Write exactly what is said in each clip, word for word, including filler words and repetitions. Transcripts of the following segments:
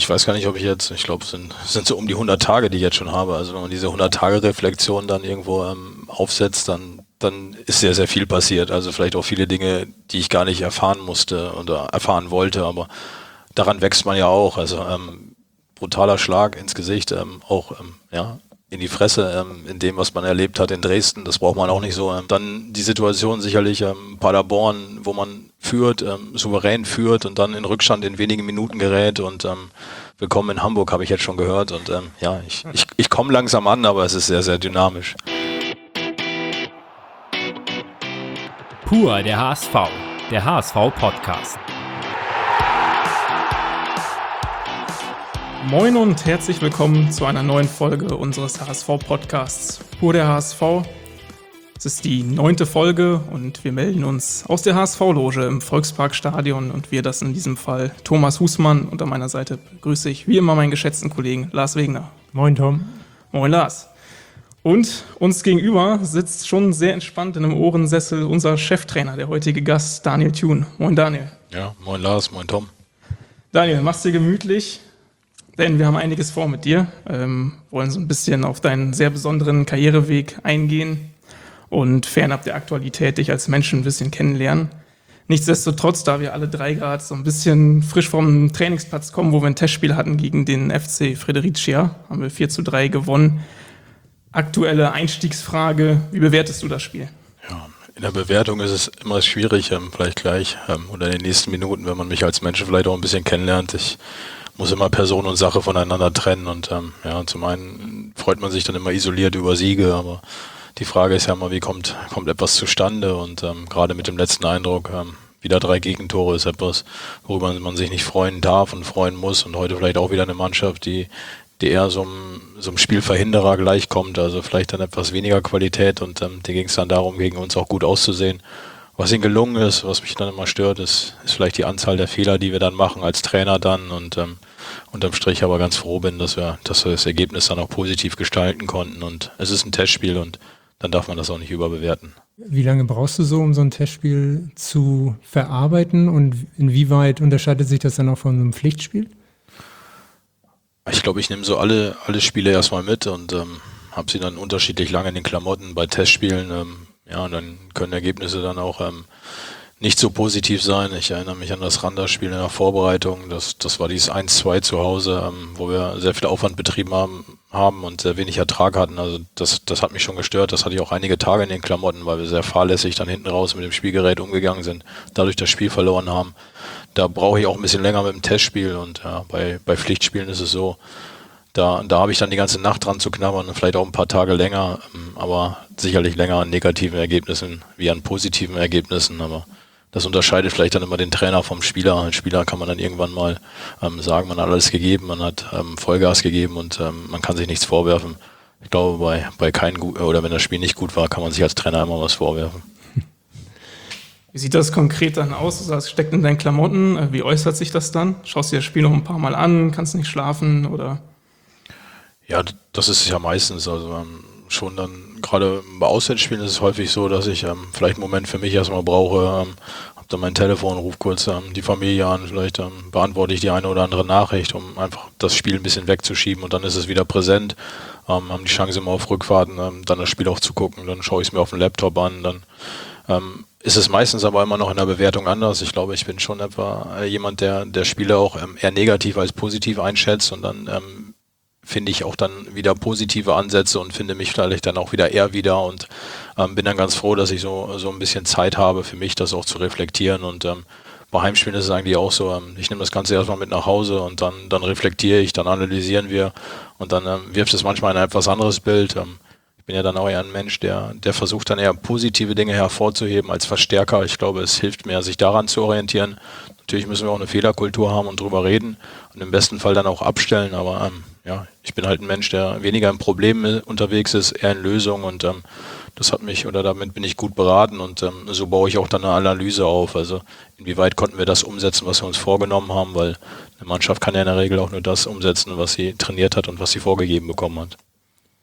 ich weiß gar nicht, ob ich jetzt, ich glaube, es sind, es sind so um die hundert Tage, die ich jetzt schon habe. Also wenn man diese hundert-Tage-Reflexion dann irgendwo ähm, aufsetzt, dann, dann ist sehr, sehr viel passiert. Also vielleicht auch viele Dinge, die ich gar nicht erfahren musste oder erfahren wollte, aber daran wächst man ja auch. Also ähm, brutaler Schlag ins Gesicht, ähm, auch ähm, ja, in die Fresse, ähm, in dem, was man erlebt hat in Dresden, das braucht man auch nicht so. Ähm, dann die Situation sicherlich ähm, Paderborn, wo man führt, ähm, souverän führt und dann in Rückstand in wenigen Minuten gerät und ähm, willkommen in Hamburg, habe ich jetzt schon gehört und ähm, ja, ich, ich, ich komme langsam an, aber es ist sehr, sehr dynamisch. Pur der H S V, der H S V-Podcast. Moin und herzlich willkommen zu einer neuen Folge unseres H S V-Podcasts Pur der H S V. Es ist die neunte Folge und wir melden uns aus der H S V-Loge im Volksparkstadion und wir, das in diesem Fall Thomas Husmann, und an meiner Seite begrüße ich wie immer meinen geschätzten Kollegen Lars Wegner. Moin Tom. Moin Lars. Und uns gegenüber sitzt schon sehr entspannt in einem Ohrensessel unser Cheftrainer, der heutige Gast Daniel Thune. Moin Daniel. Ja, moin Lars, moin Tom. Daniel, mach's dir gemütlich. Denn wir haben einiges vor mit dir, ähm, wollen so ein bisschen auf deinen sehr besonderen Karriereweg eingehen und fernab der Aktualität dich als Menschen ein bisschen kennenlernen. Nichtsdestotrotz, da wir alle drei gerade so ein bisschen frisch vom Trainingsplatz kommen, wo wir ein Testspiel hatten gegen den F C Fredericia, haben wir vier zu drei gewonnen. Aktuelle Einstiegsfrage, wie bewertest du das Spiel? Ja, in der Bewertung ist es immer schwierig, ähm, vielleicht gleich ähm, oder in den nächsten Minuten, wenn man mich als Mensch vielleicht auch ein bisschen kennenlernt. Ich muss immer Person und Sache voneinander trennen und ähm, ja, zum einen freut man sich dann immer isoliert über Siege, aber die Frage ist ja immer, wie kommt kommt etwas zustande und ähm, gerade mit dem letzten Eindruck, ähm, wieder drei Gegentore ist etwas, worüber man sich nicht freuen darf und freuen muss und heute vielleicht auch wieder eine Mannschaft, die die eher so einem, so einem Spielverhinderer gleichkommt, also vielleicht dann etwas weniger Qualität und ähm, da ging es dann darum, gegen uns auch gut auszusehen. Was ihnen gelungen ist, was mich dann immer stört, ist, ist vielleicht die Anzahl der Fehler, die wir dann machen als Trainer dann und ähm, unterm Strich aber ganz froh bin, dass wir, dass wir das Ergebnis dann auch positiv gestalten konnten und es ist ein Testspiel und dann darf man das auch nicht überbewerten. Wie lange brauchst du so, um so ein Testspiel zu verarbeiten und inwieweit unterscheidet sich das dann auch von einem Pflichtspiel? Ich glaube, ich nehme so alle, alle Spiele erstmal mit und ähm, habe sie dann unterschiedlich lange in den Klamotten bei Testspielen. Ähm, ja, und dann können Ergebnisse dann auch ähm, nicht so positiv sein. Ich erinnere mich an das Randa-Spiel in der Vorbereitung. Das, das war dieses eins zwei zu Hause, ähm, wo wir sehr viel Aufwand betrieben haben, haben und sehr wenig Ertrag hatten. Also das, das hat mich schon gestört. Das hatte ich auch einige Tage in den Klamotten, weil wir sehr fahrlässig dann hinten raus mit dem Spielgerät umgegangen sind, dadurch das Spiel verloren haben. Da brauche ich auch ein bisschen länger mit dem Testspiel und ja, bei, bei Pflichtspielen ist es so, Da, da habe ich dann die ganze Nacht dran zu knabbern und vielleicht auch ein paar Tage länger, aber sicherlich länger an negativen Ergebnissen wie an positiven Ergebnissen. Aber das unterscheidet vielleicht dann immer den Trainer vom Spieler. Als Spieler kann man dann irgendwann mal ähm, sagen, man hat alles gegeben, man hat ähm, Vollgas gegeben und ähm, man kann sich nichts vorwerfen. Ich glaube, bei, bei keinem gut, oder wenn das Spiel nicht gut war, kann man sich als Trainer immer was vorwerfen. Wie sieht das konkret dann aus? Du sagst, steckt in deinen Klamotten. Wie äußert sich das dann? Schaust dir das Spiel noch ein paar Mal an, kannst nicht schlafen oder? Ja, das ist ja meistens, also ähm, schon dann, gerade bei Auswärtsspielen ist es häufig so, dass ich ähm, vielleicht einen Moment für mich erstmal brauche, ähm, hab dann mein Telefon, ruf kurz ähm, die Familie an, vielleicht ähm, beantworte ich die eine oder andere Nachricht, um einfach das Spiel ein bisschen wegzuschieben und dann ist es wieder präsent, ähm, haben die Chance immer auf Rückfahrten, ähm, dann das Spiel auch zu gucken, dann schaue ich es mir auf dem Laptop an, dann ähm, ist es meistens aber immer noch in der Bewertung anders. Ich glaube, ich bin schon etwa äh, jemand, der der Spiele auch ähm, eher negativ als positiv einschätzt und dann ähm, finde ich auch dann wieder positive Ansätze und finde mich vielleicht dann auch wieder eher wieder und ähm, bin dann ganz froh, dass ich so so ein bisschen Zeit habe für mich, das auch zu reflektieren und ähm, bei Heimspielen ist es eigentlich auch so, ähm, ich nehme das Ganze erstmal mit nach Hause und dann dann reflektiere ich, dann analysieren wir und dann ähm, wirft es manchmal ein etwas anderes Bild. Ähm, ich bin ja dann auch eher ein Mensch, der der versucht dann eher positive Dinge hervorzuheben als Verstärker. Ich glaube, es hilft mehr, sich daran zu orientieren. Natürlich müssen wir auch eine Fehlerkultur haben und drüber reden und im besten Fall dann auch abstellen, aber ähm, ja, ich bin halt ein Mensch, der weniger in Problemen unterwegs ist, eher in Lösungen und ähm, das hat mich, oder damit bin ich gut beraten und ähm, so baue ich auch dann eine Analyse auf, also inwieweit konnten wir das umsetzen, was wir uns vorgenommen haben, weil eine Mannschaft kann ja in der Regel auch nur das umsetzen, was sie trainiert hat und was sie vorgegeben bekommen hat.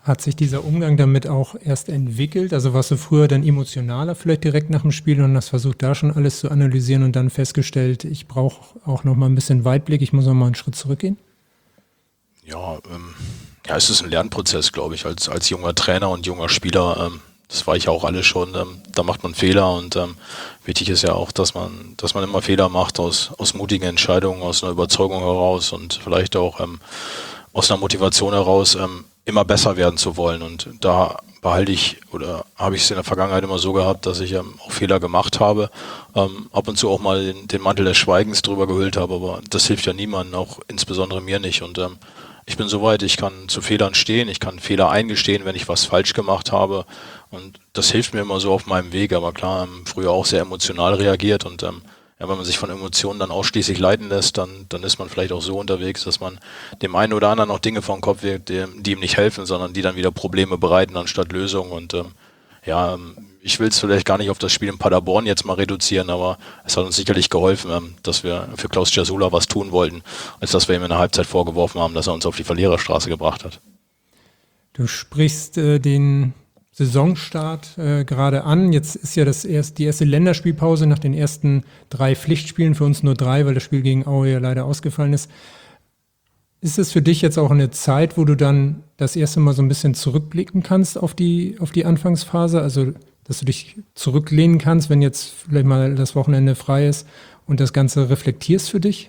Hat sich dieser Umgang damit auch erst entwickelt? Also warst du früher dann emotionaler vielleicht direkt nach dem Spiel und hast versucht, da schon alles zu analysieren und dann festgestellt, ich brauche auch noch mal ein bisschen Weitblick, ich muss noch mal einen Schritt zurückgehen? Ja, ähm, ja, es ist ein Lernprozess, glaube ich, als, als junger Trainer und junger Spieler. Ähm, das war ich auch alle schon. Ähm, da macht man Fehler und ähm, wichtig ist ja auch, dass man, dass man immer Fehler macht aus, aus mutigen Entscheidungen, aus einer Überzeugung heraus und vielleicht auch ähm, aus einer Motivation heraus, ähm, immer besser werden zu wollen. Und da behalte ich oder habe ich es in der Vergangenheit immer so gehabt, dass ich ähm, auch Fehler gemacht habe, ähm, ab und zu auch mal den, den Mantel des Schweigens drüber gehüllt habe, aber das hilft ja niemandem, auch insbesondere mir nicht. Und ähm, ich bin soweit, ich kann zu Fehlern stehen, ich kann Fehler eingestehen, wenn ich was falsch gemacht habe. Und das hilft mir immer so auf meinem Weg. Aber klar, ähm, früher auch sehr emotional reagiert und ähm, ja, wenn man sich von Emotionen dann ausschließlich leiten lässt, dann, dann ist man vielleicht auch so unterwegs, dass man dem einen oder anderen noch Dinge vor den Kopf wirkt, die, die ihm nicht helfen, sondern die dann wieder Probleme bereiten anstatt Lösungen. Und ähm, ja, ähm, ich will es vielleicht gar nicht auf das Spiel in Paderborn jetzt mal reduzieren, aber es hat uns sicherlich geholfen, ähm, dass wir für Klaus Jasula was tun wollten, als dass wir ihm in der Halbzeit vorgeworfen haben, dass er uns auf die Verliererstraße gebracht hat. Du sprichst äh, den Saisonstart äh, gerade an. Jetzt ist ja das erst, die erste Länderspielpause nach den ersten drei Pflichtspielen, für uns nur drei, weil das Spiel gegen Aue ja leider ausgefallen ist. Ist es für dich jetzt auch eine Zeit, wo du dann das erste Mal so ein bisschen zurückblicken kannst auf die, auf die Anfangsphase? Also, dass du dich zurücklehnen kannst, wenn jetzt vielleicht mal das Wochenende frei ist und das Ganze reflektierst für dich?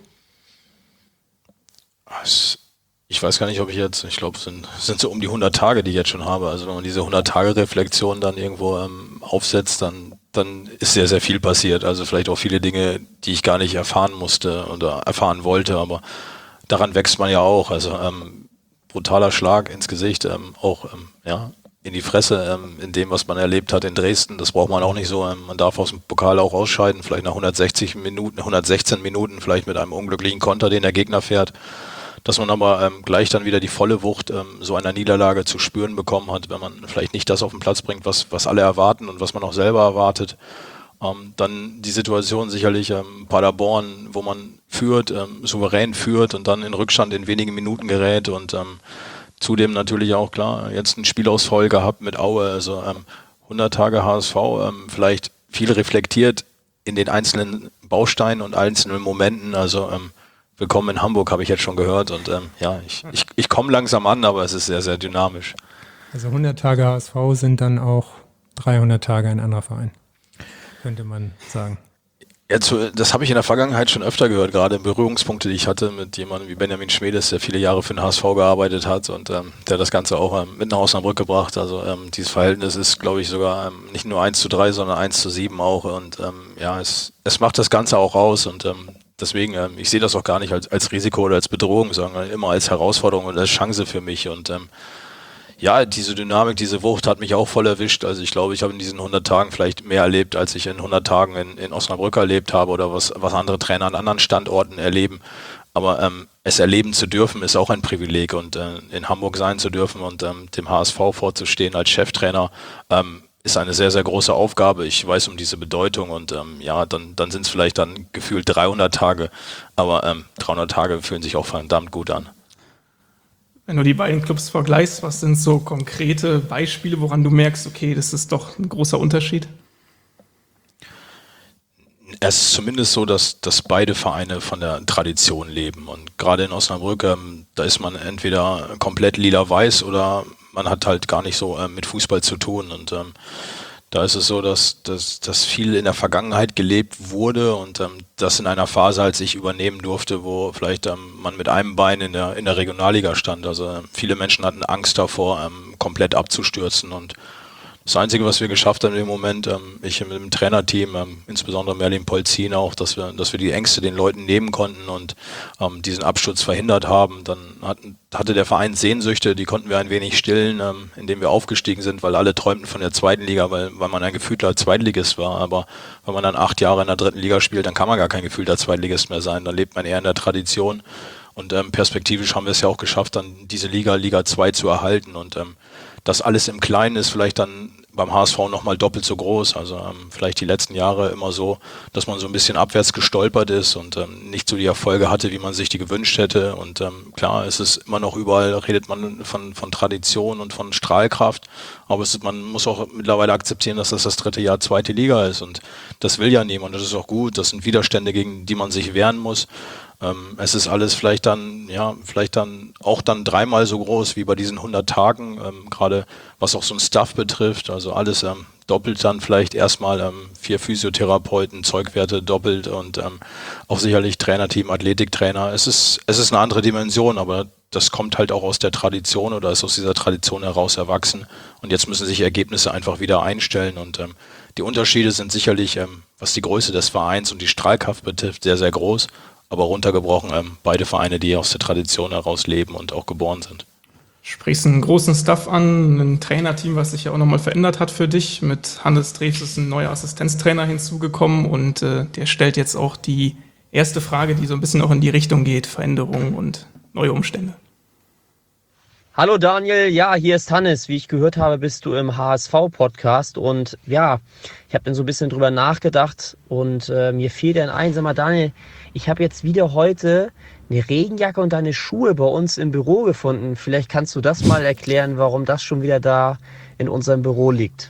Es Ich weiß gar nicht, ob ich jetzt, ich glaube, es sind, sind so um die hundert Tage, die ich jetzt schon habe. Also wenn man diese hundert-Tage-Reflexion dann irgendwo ähm, aufsetzt, dann, dann ist sehr, sehr viel passiert. Also vielleicht auch viele Dinge, die ich gar nicht erfahren musste oder erfahren wollte, aber daran wächst man ja auch. Also ähm, brutaler Schlag ins Gesicht, ähm, auch ähm, ja, in die Fresse, ähm, in dem, was man erlebt hat in Dresden. Das braucht man auch nicht so. Ähm, man darf aus dem Pokal auch ausscheiden, vielleicht nach hundertsechzig Minuten, hundertsechzehn Minuten, vielleicht mit einem unglücklichen Konter, den der Gegner fährt. Dass man aber ähm, gleich dann wieder die volle Wucht ähm, so einer Niederlage zu spüren bekommen hat, wenn man vielleicht nicht das auf den Platz bringt, was, was alle erwarten und was man auch selber erwartet. Ähm, dann die Situation sicherlich ähm, Paderborn, wo man führt, ähm, souverän führt und dann in Rückstand in wenigen Minuten gerät und ähm, zudem natürlich auch klar, jetzt einen Spielausfall gehabt mit Aue, also ähm, hundert Tage H S V, ähm, vielleicht viel reflektiert in den einzelnen Bausteinen und einzelnen Momenten, also ähm, Willkommen in Hamburg, habe ich jetzt schon gehört. Und ähm, ja, ich, ich, ich komme langsam an, aber es ist sehr, sehr dynamisch. Also hundert Tage H S V sind dann auch dreihundert Tage ein anderer Verein, könnte man sagen. Jetzt, das habe ich in der Vergangenheit schon öfter gehört, gerade Berührungspunkte, die ich hatte mit jemandem wie Benjamin Schmedes, der viele Jahre für den H S V gearbeitet hat und ähm, der das Ganze auch ähm, mit nach Osnabrück gebracht. Also ähm, dieses Verhältnis ist, glaube ich, sogar ähm, nicht nur eins zu drei, sondern eins zu sieben auch. Und ähm, ja, es, es macht das Ganze auch aus und ähm, deswegen, ähm, ich sehe das auch gar nicht als, als Risiko oder als Bedrohung, sondern immer als Herausforderung und als Chance für mich. Und ähm, ja, diese Dynamik, diese Wucht hat mich auch voll erwischt. Also ich glaube, ich habe in diesen hundert Tagen vielleicht mehr erlebt, als ich in hundert Tagen in, in Osnabrück erlebt habe oder was, was andere Trainer an anderen Standorten erleben. Aber ähm, es erleben zu dürfen, ist auch ein Privileg. Und äh, in Hamburg sein zu dürfen und ähm, dem H S V vorzustehen als Cheftrainer, ähm, ist eine sehr, sehr große Aufgabe. Ich weiß um diese Bedeutung und ähm, ja, dann, dann sind es vielleicht dann gefühlt dreihundert Tage, aber ähm, dreihundert Tage fühlen sich auch verdammt gut an. Wenn du die beiden Clubs vergleichst, was sind so konkrete Beispiele, woran du merkst, okay, das ist doch ein großer Unterschied? Es ist zumindest so, dass, dass beide Vereine von der Tradition leben und gerade in Osnabrück, ähm, da ist man entweder komplett lila-weiß oder man hat halt gar nicht so äh, mit Fußball zu tun und ähm, da ist es so, dass, dass, dass viel in der Vergangenheit gelebt wurde und ähm, das in einer Phase, als ich übernehmen durfte, wo vielleicht ähm, man mit einem Bein in der, in der Regionalliga stand. Also äh, viele Menschen hatten Angst davor, ähm, komplett abzustürzen und das Einzige, was wir geschafft haben im Moment, ähm, ich mit dem Trainerteam, ähm, insbesondere Merlin Polzin auch, dass wir, dass wir die Ängste den Leuten nehmen konnten und ähm, diesen Absturz verhindert haben. Dann hat, hatte der Verein Sehnsüchte, die konnten wir ein wenig stillen, ähm, indem wir aufgestiegen sind, weil alle träumten von der zweiten Liga, weil, weil man ein gefühlter Zweitligist war. Aber wenn man dann acht Jahre in der dritten Liga spielt, dann kann man gar kein gefühlter Zweitligist mehr sein. Dann lebt man eher in der Tradition. Und ähm, perspektivisch haben wir es ja auch geschafft, dann diese Liga, Liga zwei zu erhalten und ähm, das alles im Kleinen ist vielleicht dann beim H S V nochmal doppelt so groß. Also ähm, vielleicht die letzten Jahre immer so, dass man so ein bisschen abwärts gestolpert ist und ähm, nicht so die Erfolge hatte, wie man sich die gewünscht hätte. Und ähm, klar, es ist immer noch überall, redet man von, von Tradition und von Strahlkraft. Aber es ist, man muss auch mittlerweile akzeptieren, dass das das dritte Jahr zweite Liga ist. Und das will ja niemand. Das ist auch gut. Das sind Widerstände, gegen die man sich wehren muss. Ähm, es ist alles vielleicht dann, ja, vielleicht dann auch dann dreimal so groß wie bei diesen hundert Tagen, ähm, gerade was auch so ein Stuff betrifft, also alles ähm, doppelt dann vielleicht erstmal ähm, vier Physiotherapeuten, Zeugwerte doppelt und ähm, auch sicherlich Trainerteam, Athletiktrainer. Es ist, es ist eine andere Dimension, aber das kommt halt auch aus der Tradition oder ist aus dieser Tradition heraus erwachsen und jetzt müssen sich Ergebnisse einfach wieder einstellen und ähm, die Unterschiede sind sicherlich, ähm, was die Größe des Vereins und die Strahlkraft betrifft, sehr, sehr groß. Aber runtergebrochen, ähm, beide Vereine, die aus der Tradition heraus leben und auch geboren sind. Sprichst einen großen Staff an, ein Trainerteam, was sich ja auch nochmal verändert hat für dich. Mit Hannes Drews ist ein neuer Assistenztrainer hinzugekommen und äh, der stellt jetzt auch die erste Frage, die so ein bisschen auch in die Richtung geht, Veränderungen und neue Umstände. Hallo Daniel, ja, hier ist Hannes. Wie ich gehört habe, bist du im H S V-Podcast und ja, ich habe dann so ein bisschen drüber nachgedacht und äh, mir fiel dann ein, sag mal Daniel, ich habe jetzt wieder heute eine Regenjacke und deine Schuhe bei uns im Büro gefunden. Vielleicht kannst du das mal erklären, warum das schon wieder da in unserem Büro liegt.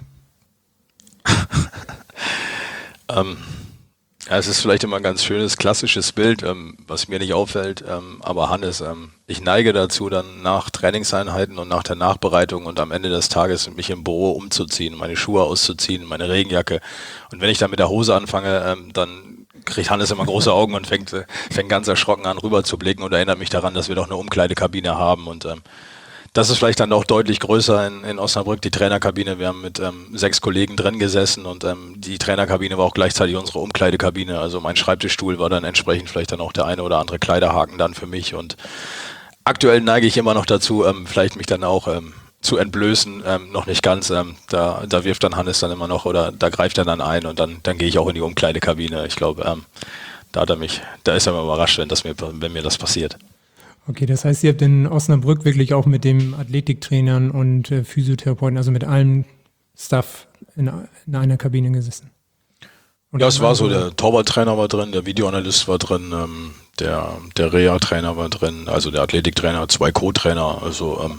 ähm, ja, es ist vielleicht immer ein ganz schönes, klassisches Bild, ähm, was mir nicht auffällt. Ähm, aber Hannes, ähm, ich neige dazu, dann nach Trainingseinheiten und nach der Nachbereitung und am Ende des Tages mich im Büro umzuziehen, meine Schuhe auszuziehen, meine Regenjacke. Und wenn ich dann mit der Hose anfange, ähm, dann kriegt Hannes immer große Augen und fängt, fängt ganz erschrocken an, rüber zu blicken und erinnert mich daran, dass wir doch eine Umkleidekabine haben. Und ähm, das ist vielleicht dann auch deutlich größer in, in Osnabrück, die Trainerkabine. Wir haben mit ähm, sechs Kollegen drin gesessen und ähm, die Trainerkabine war auch gleichzeitig unsere Umkleidekabine. Also mein Schreibtischstuhl war dann entsprechend vielleicht dann auch der eine oder andere Kleiderhaken dann für mich. Und aktuell neige ich immer noch dazu, ähm, vielleicht mich dann auch ähm, zu entblößen, ähm, noch nicht ganz. Ähm, da, da wirft dann Hannes dann immer noch oder da greift er dann ein und dann, dann gehe ich auch in die Umkleidekabine. Ich glaube, ähm, da hat er mich, da ist er immer überrascht, wenn, das mir, wenn mir das passiert. Okay, das heißt, ihr habt in Osnabrück wirklich auch mit dem Athletiktrainern und äh, Physiotherapeuten, also mit allem Stuff in, in einer Kabine gesessen? Und ja, es war so, der Torwarttrainer war drin, der Videoanalyst war drin, ähm, der, der Reha-Trainer war drin, also der Athletiktrainer, zwei Co-Trainer, also ähm,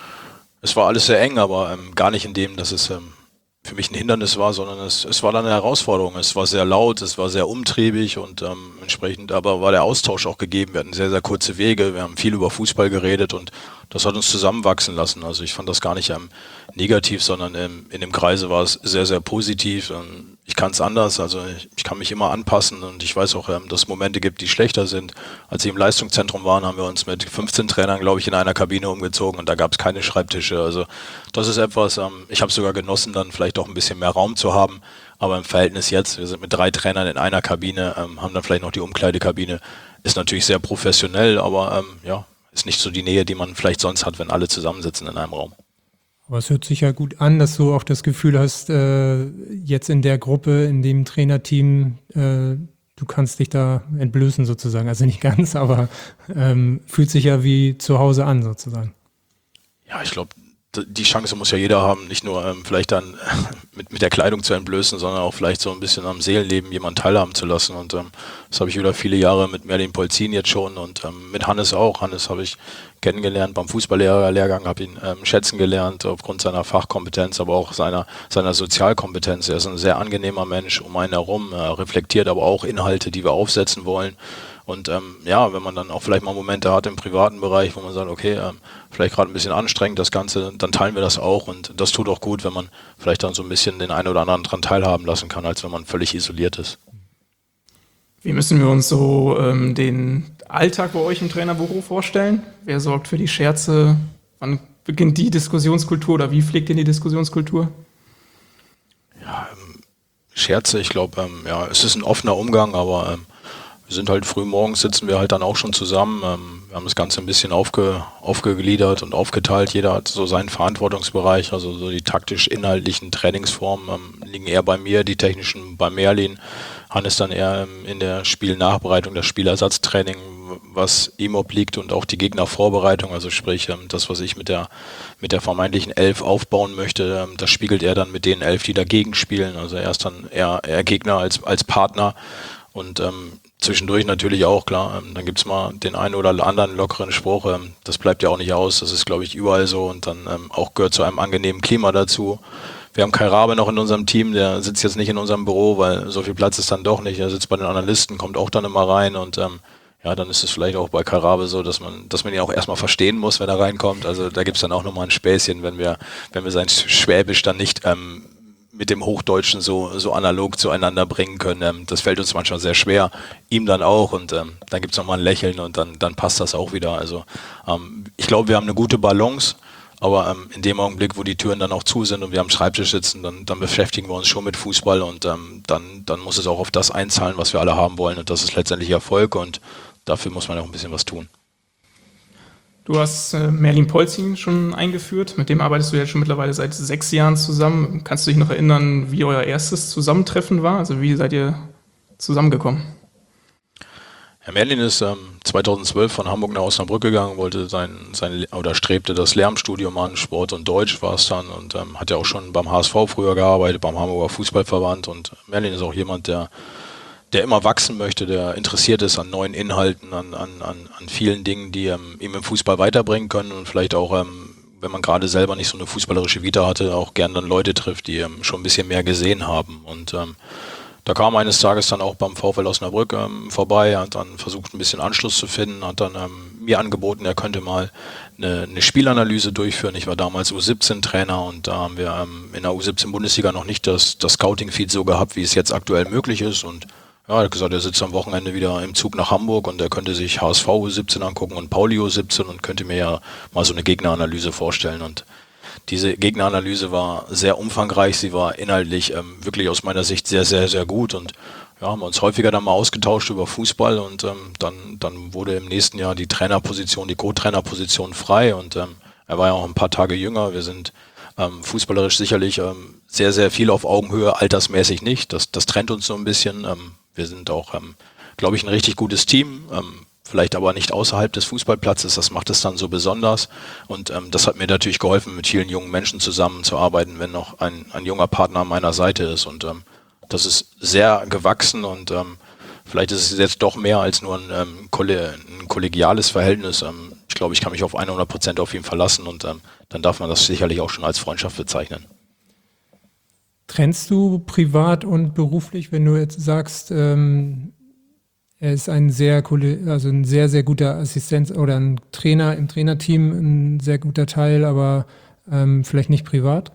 es war alles sehr eng, aber ähm, gar nicht in dem, dass es ähm, für mich ein Hindernis war, sondern es, es war dann eine Herausforderung. Es war sehr laut, es war sehr umtriebig und ähm, entsprechend aber war der Austausch auch gegeben. Wir hatten sehr, sehr kurze Wege, wir haben viel über Fußball geredet und das hat uns zusammenwachsen lassen. Also ich fand das gar nicht ähm, negativ, sondern ähm, in dem Kreise war es sehr, sehr positiv. Ähm, ich kann es anders, also ich, ich kann mich immer anpassen und ich weiß auch, ähm, dass es Momente gibt, die schlechter sind. Als sie im Leistungszentrum waren, haben wir uns mit fünfzehn Trainern, glaube ich, in einer Kabine umgezogen und da gab es keine Schreibtische. Also das ist etwas, ähm, ich habe sogar genossen, dann vielleicht auch ein bisschen mehr Raum zu haben, aber im Verhältnis jetzt, wir sind mit drei Trainern in einer Kabine, ähm, haben dann vielleicht noch die Umkleidekabine, ist natürlich sehr professionell, aber ähm, ja, ist nicht so die Nähe, die man vielleicht sonst hat, wenn alle zusammensitzen in einem Raum. Aber es hört sich ja gut an, dass du auch das Gefühl hast, äh, jetzt in der Gruppe, in dem Trainerteam, äh, du kannst dich da entblößen sozusagen. Also nicht ganz, aber ähm, fühlt sich ja wie zu Hause an sozusagen. Ja, ich glaube, die Chance muss ja jeder haben, nicht nur ähm, vielleicht dann mit, mit der Kleidung zu entblößen, sondern auch vielleicht so ein bisschen am Seelenleben jemanden teilhaben zu lassen. Und ähm, das habe ich wieder viele Jahre mit Merlin Polzin jetzt schon und ähm, mit Hannes auch. Hannes habe ich kennengelernt beim Fußballlehrerlehrgang, habe ihn ähm, schätzen gelernt aufgrund seiner Fachkompetenz, aber auch seiner, seiner Sozialkompetenz. Er ist ein sehr angenehmer Mensch um einen herum, er reflektiert aber auch Inhalte, die wir aufsetzen wollen. Und ähm, ja, wenn man dann auch vielleicht mal Momente hat im privaten Bereich, wo man sagt, okay, ähm, vielleicht gerade ein bisschen anstrengend das Ganze, dann teilen wir das auch und das tut auch gut, wenn man vielleicht dann so ein bisschen den einen oder anderen dran teilhaben lassen kann, als wenn man völlig isoliert ist. Wie müssen wir uns so ähm, den Alltag bei euch im Trainerbüro vorstellen? Wer sorgt für die Scherze? Wann beginnt die Diskussionskultur oder wie pflegt ihr die Diskussionskultur? Ja, ähm, Scherze, ich glaube, ähm, ja, es ist ein offener Umgang, aber ähm, wir sind halt früh morgens, sitzen wir halt dann auch schon zusammen. Ähm, wir haben das Ganze ein bisschen aufge, aufgegliedert und aufgeteilt. Jeder hat so seinen Verantwortungsbereich, also so die taktisch-inhaltlichen Trainingsformen ähm, liegen eher bei mir, die technischen bei Merlin. Hannes dann eher ähm, in der Spielnachbereitung, das Spielersatztraining, was ihm obliegt und auch die Gegnervorbereitung, also sprich ähm, das, was ich mit der mit der vermeintlichen Elf aufbauen möchte, ähm, das spiegelt er dann mit den Elf, die dagegen spielen. Also er ist dann eher, eher Gegner als, als Partner und ähm, zwischendurch natürlich auch, klar, ähm, dann gibt's mal den einen oder anderen lockeren Spruch, ähm, das bleibt ja auch nicht aus, das ist glaube ich überall so und dann ähm, auch gehört zu einem angenehmen Klima dazu. Wir haben Kai Rabe noch in unserem Team, der sitzt jetzt nicht in unserem Büro, weil so viel Platz ist dann doch nicht. Er sitzt bei den Analysten, kommt auch dann immer rein und ähm, ja, dann ist es vielleicht auch bei Kai Rabe so, dass man, dass man ihn auch erstmal verstehen muss, wenn er reinkommt. Also da gibt's dann auch nochmal ein Späßchen, wenn wir, wenn wir sein Schwäbisch dann nicht ähm, mit dem Hochdeutschen so, so analog zueinander bringen können. Ähm, das fällt uns manchmal sehr schwer, ihm dann auch und ähm, dann gibt's nochmal ein Lächeln und dann, dann passt das auch wieder. Also ähm, ich glaube, wir haben eine gute Balance. Aber ähm, in dem Augenblick, wo die Türen dann auch zu sind und wir am Schreibtisch sitzen, dann, dann beschäftigen wir uns schon mit Fußball und ähm, dann, dann muss es auch auf das einzahlen, was wir alle haben wollen. Und das ist letztendlich Erfolg und dafür muss man auch ein bisschen was tun. Du hast äh, Merlin Polzin schon eingeführt, mit dem arbeitest du jetzt schon mittlerweile seit sechs Jahren zusammen. Kannst du dich noch erinnern, wie euer erstes Zusammentreffen war? Also wie seid ihr zusammengekommen? Herr Merlin ist ähm, zweitausendzwölf von Hamburg nach Osnabrück gegangen, wollte sein, sein oder strebte das Lehramtsstudium an, Sport und Deutsch war es dann und ähm, hat ja auch schon beim H S V früher gearbeitet, beim Hamburger Fußballverband und Merlin ist auch jemand, der der immer wachsen möchte, der interessiert ist an neuen Inhalten, an, an, an, an vielen Dingen, die ähm, ihm im Fußball weiterbringen können und vielleicht auch, ähm, wenn man gerade selber nicht so eine fußballerische Vita hatte, auch gern dann Leute trifft, die ähm, schon ein bisschen mehr gesehen haben und ähm, da kam eines Tages dann auch beim VfL Osnabrück ähm, vorbei, hat dann versucht ein bisschen Anschluss zu finden, hat dann ähm, mir angeboten, er könnte mal eine, eine Spielanalyse durchführen. Ich war damals U siebzehn Trainer und da haben wir ähm, in der U siebzehn Bundesliga noch nicht das, das Scouting-Feed so gehabt, wie es jetzt aktuell möglich ist und ja, er hat gesagt, er sitzt am Wochenende wieder im Zug nach Hamburg und er könnte sich H S V U siebzehn angucken und Pauli U siebzehn und könnte mir ja mal so eine Gegneranalyse vorstellen und diese Gegneranalyse war sehr umfangreich, sie war inhaltlich ähm, wirklich aus meiner Sicht sehr, sehr, sehr gut und ja, haben wir uns häufiger dann mal ausgetauscht über Fußball und ähm, dann, dann wurde im nächsten Jahr die Trainerposition, die Co-Trainerposition frei und ähm, er war ja auch ein paar Tage jünger, wir sind ähm, fußballerisch sicherlich ähm, sehr, sehr viel auf Augenhöhe, altersmäßig nicht, das, das trennt uns so ein bisschen, ähm, wir sind auch, ähm, glaube ich, ein richtig gutes Team, ähm, vielleicht aber nicht außerhalb des Fußballplatzes, das macht es dann so besonders und ähm, das hat mir natürlich geholfen, mit vielen jungen Menschen zusammenzuarbeiten, wenn noch ein, ein junger Partner an meiner Seite ist und ähm, das ist sehr gewachsen und ähm, vielleicht ist es jetzt doch mehr als nur ein, ähm, kolle- ein kollegiales Verhältnis. Ähm, ich glaube, ich kann mich auf hundert Prozent auf ihn verlassen und ähm, dann darf man das sicherlich auch schon als Freundschaft bezeichnen. Trennst du privat und beruflich, wenn du jetzt sagst, ähm er ist ein sehr, also ein sehr, sehr guter Assistent oder ein Trainer im Trainerteam, ein sehr guter Teil, aber ähm, vielleicht nicht privat?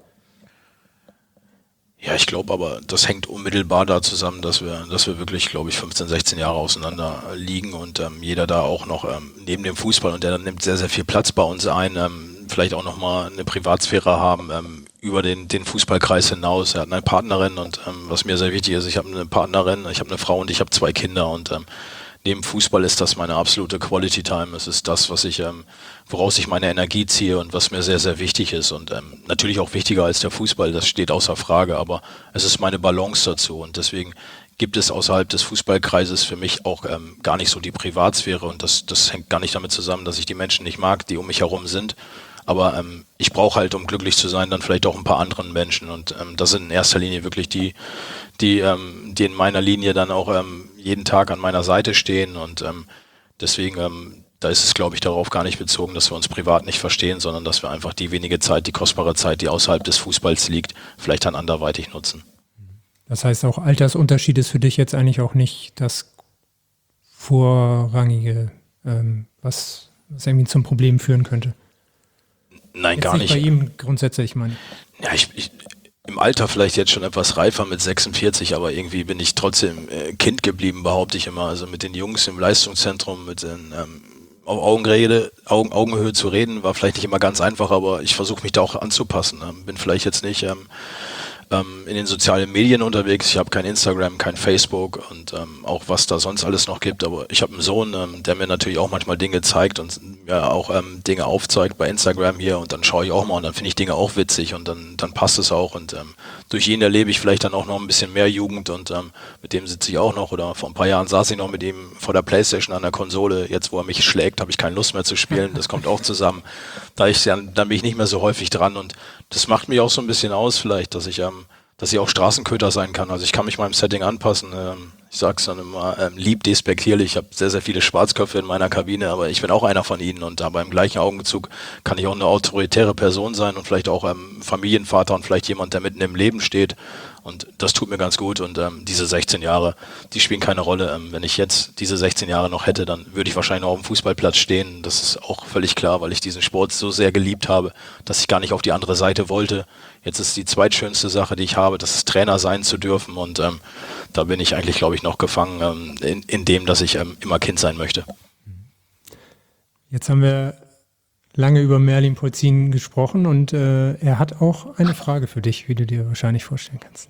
Ja, ich glaube aber, das hängt unmittelbar da zusammen, dass wir, dass wir wirklich, glaube ich, fünfzehn, sechzehn Jahre auseinander liegen und ähm, jeder da auch noch ähm, neben dem Fußball und der nimmt sehr, sehr viel Platz bei uns ein, ähm, vielleicht auch nochmal eine Privatsphäre haben, ähm, über den, den Fußballkreis hinaus. Er hat eine Partnerin und ähm, was mir sehr wichtig ist, ich habe eine Partnerin, ich habe eine Frau und ich habe zwei Kinder und ähm, neben Fußball ist das meine absolute Quality Time. Es ist das, was ich, ähm, woraus ich meine Energie ziehe und was mir sehr, sehr wichtig ist und ähm, natürlich auch wichtiger als der Fußball, das steht außer Frage, aber es ist meine Balance dazu und deswegen gibt es außerhalb des Fußballkreises für mich auch ähm, gar nicht so die Privatsphäre und das, das hängt gar nicht damit zusammen, dass ich die Menschen nicht mag, die um mich herum sind. Aber ähm, ich brauche halt, um glücklich zu sein, dann vielleicht auch ein paar anderen Menschen. Und ähm, das sind in erster Linie wirklich die, die, ähm, die in meiner Linie dann auch ähm, jeden Tag an meiner Seite stehen. Und ähm, deswegen, ähm, da ist es, glaube ich, darauf gar nicht bezogen, dass wir uns privat nicht verstehen, sondern dass wir einfach die wenige Zeit, die kostbare Zeit, die außerhalb des Fußballs liegt, vielleicht dann anderweitig nutzen. Das heißt, auch Altersunterschied ist für dich jetzt eigentlich auch nicht das Vorrangige, ähm, was, was irgendwie zum Problem führen könnte. Nein, jetzt gar nicht. nicht. Bei ihm grundsätzlich, meine ich. Ja, ich, ich im Alter vielleicht jetzt schon etwas reifer mit sechsundvierzig, aber irgendwie bin ich trotzdem äh, Kind geblieben, behaupte ich immer. Also mit den Jungs im Leistungszentrum, mit den ähm, auf Augenrede, Augen, Augenhöhe zu reden, war vielleicht nicht immer ganz einfach, aber ich versuche mich da auch anzupassen. Ähm, bin vielleicht jetzt nicht ähm, ähm, in den sozialen Medien unterwegs. Ich habe kein Instagram, kein Facebook und ähm, auch was da sonst alles noch gibt. Aber ich habe einen Sohn, ähm, der mir natürlich auch manchmal Dinge zeigt und ja auch ähm, Dinge aufzeigt bei Instagram hier und dann schaue ich auch mal und dann finde ich Dinge auch witzig und dann dann passt es auch und ähm, durch ihn erlebe ich vielleicht dann auch noch ein bisschen mehr Jugend und ähm, mit dem sitze ich auch noch. Oder vor ein paar Jahren saß ich noch mit ihm vor der Playstation an der Konsole. Jetzt, wo er mich schlägt, habe ich keine Lust mehr zu spielen. Das kommt auch zusammen. Da ich dann, dann bin ich nicht mehr so häufig dran und das macht mich auch so ein bisschen aus vielleicht, dass ich, ähm, dass ich auch Straßenköter sein kann. Also ich kann mich meinem Setting anpassen. Ähm, ich sag's dann immer ähm, lieb despektierlich. Ich habe sehr, sehr viele Schwarzköpfe in meiner Kabine, aber ich bin auch einer von ihnen und aber im gleichen Augenzug kann ich auch eine autoritäre Person sein und vielleicht auch ähm, Familienvater und vielleicht jemand, der mitten im Leben steht. Und das tut mir ganz gut und ähm, diese sechzehn Jahre, die spielen keine Rolle. Ähm, wenn ich jetzt diese sechzehn Jahre noch hätte, dann würde ich wahrscheinlich noch auf dem Fußballplatz stehen. Das ist auch völlig klar, weil ich diesen Sport so sehr geliebt habe, dass ich gar nicht auf die andere Seite wollte. Jetzt ist die zweitschönste Sache, die ich habe, das ist Trainer sein zu dürfen und ähm, da bin ich eigentlich, glaube ich, noch gefangen ähm, in, in dem, dass ich ähm, immer Kind sein möchte. Jetzt haben wir lange über Merlin Polzin gesprochen und äh, er hat auch eine Frage für dich, wie du dir wahrscheinlich vorstellen kannst.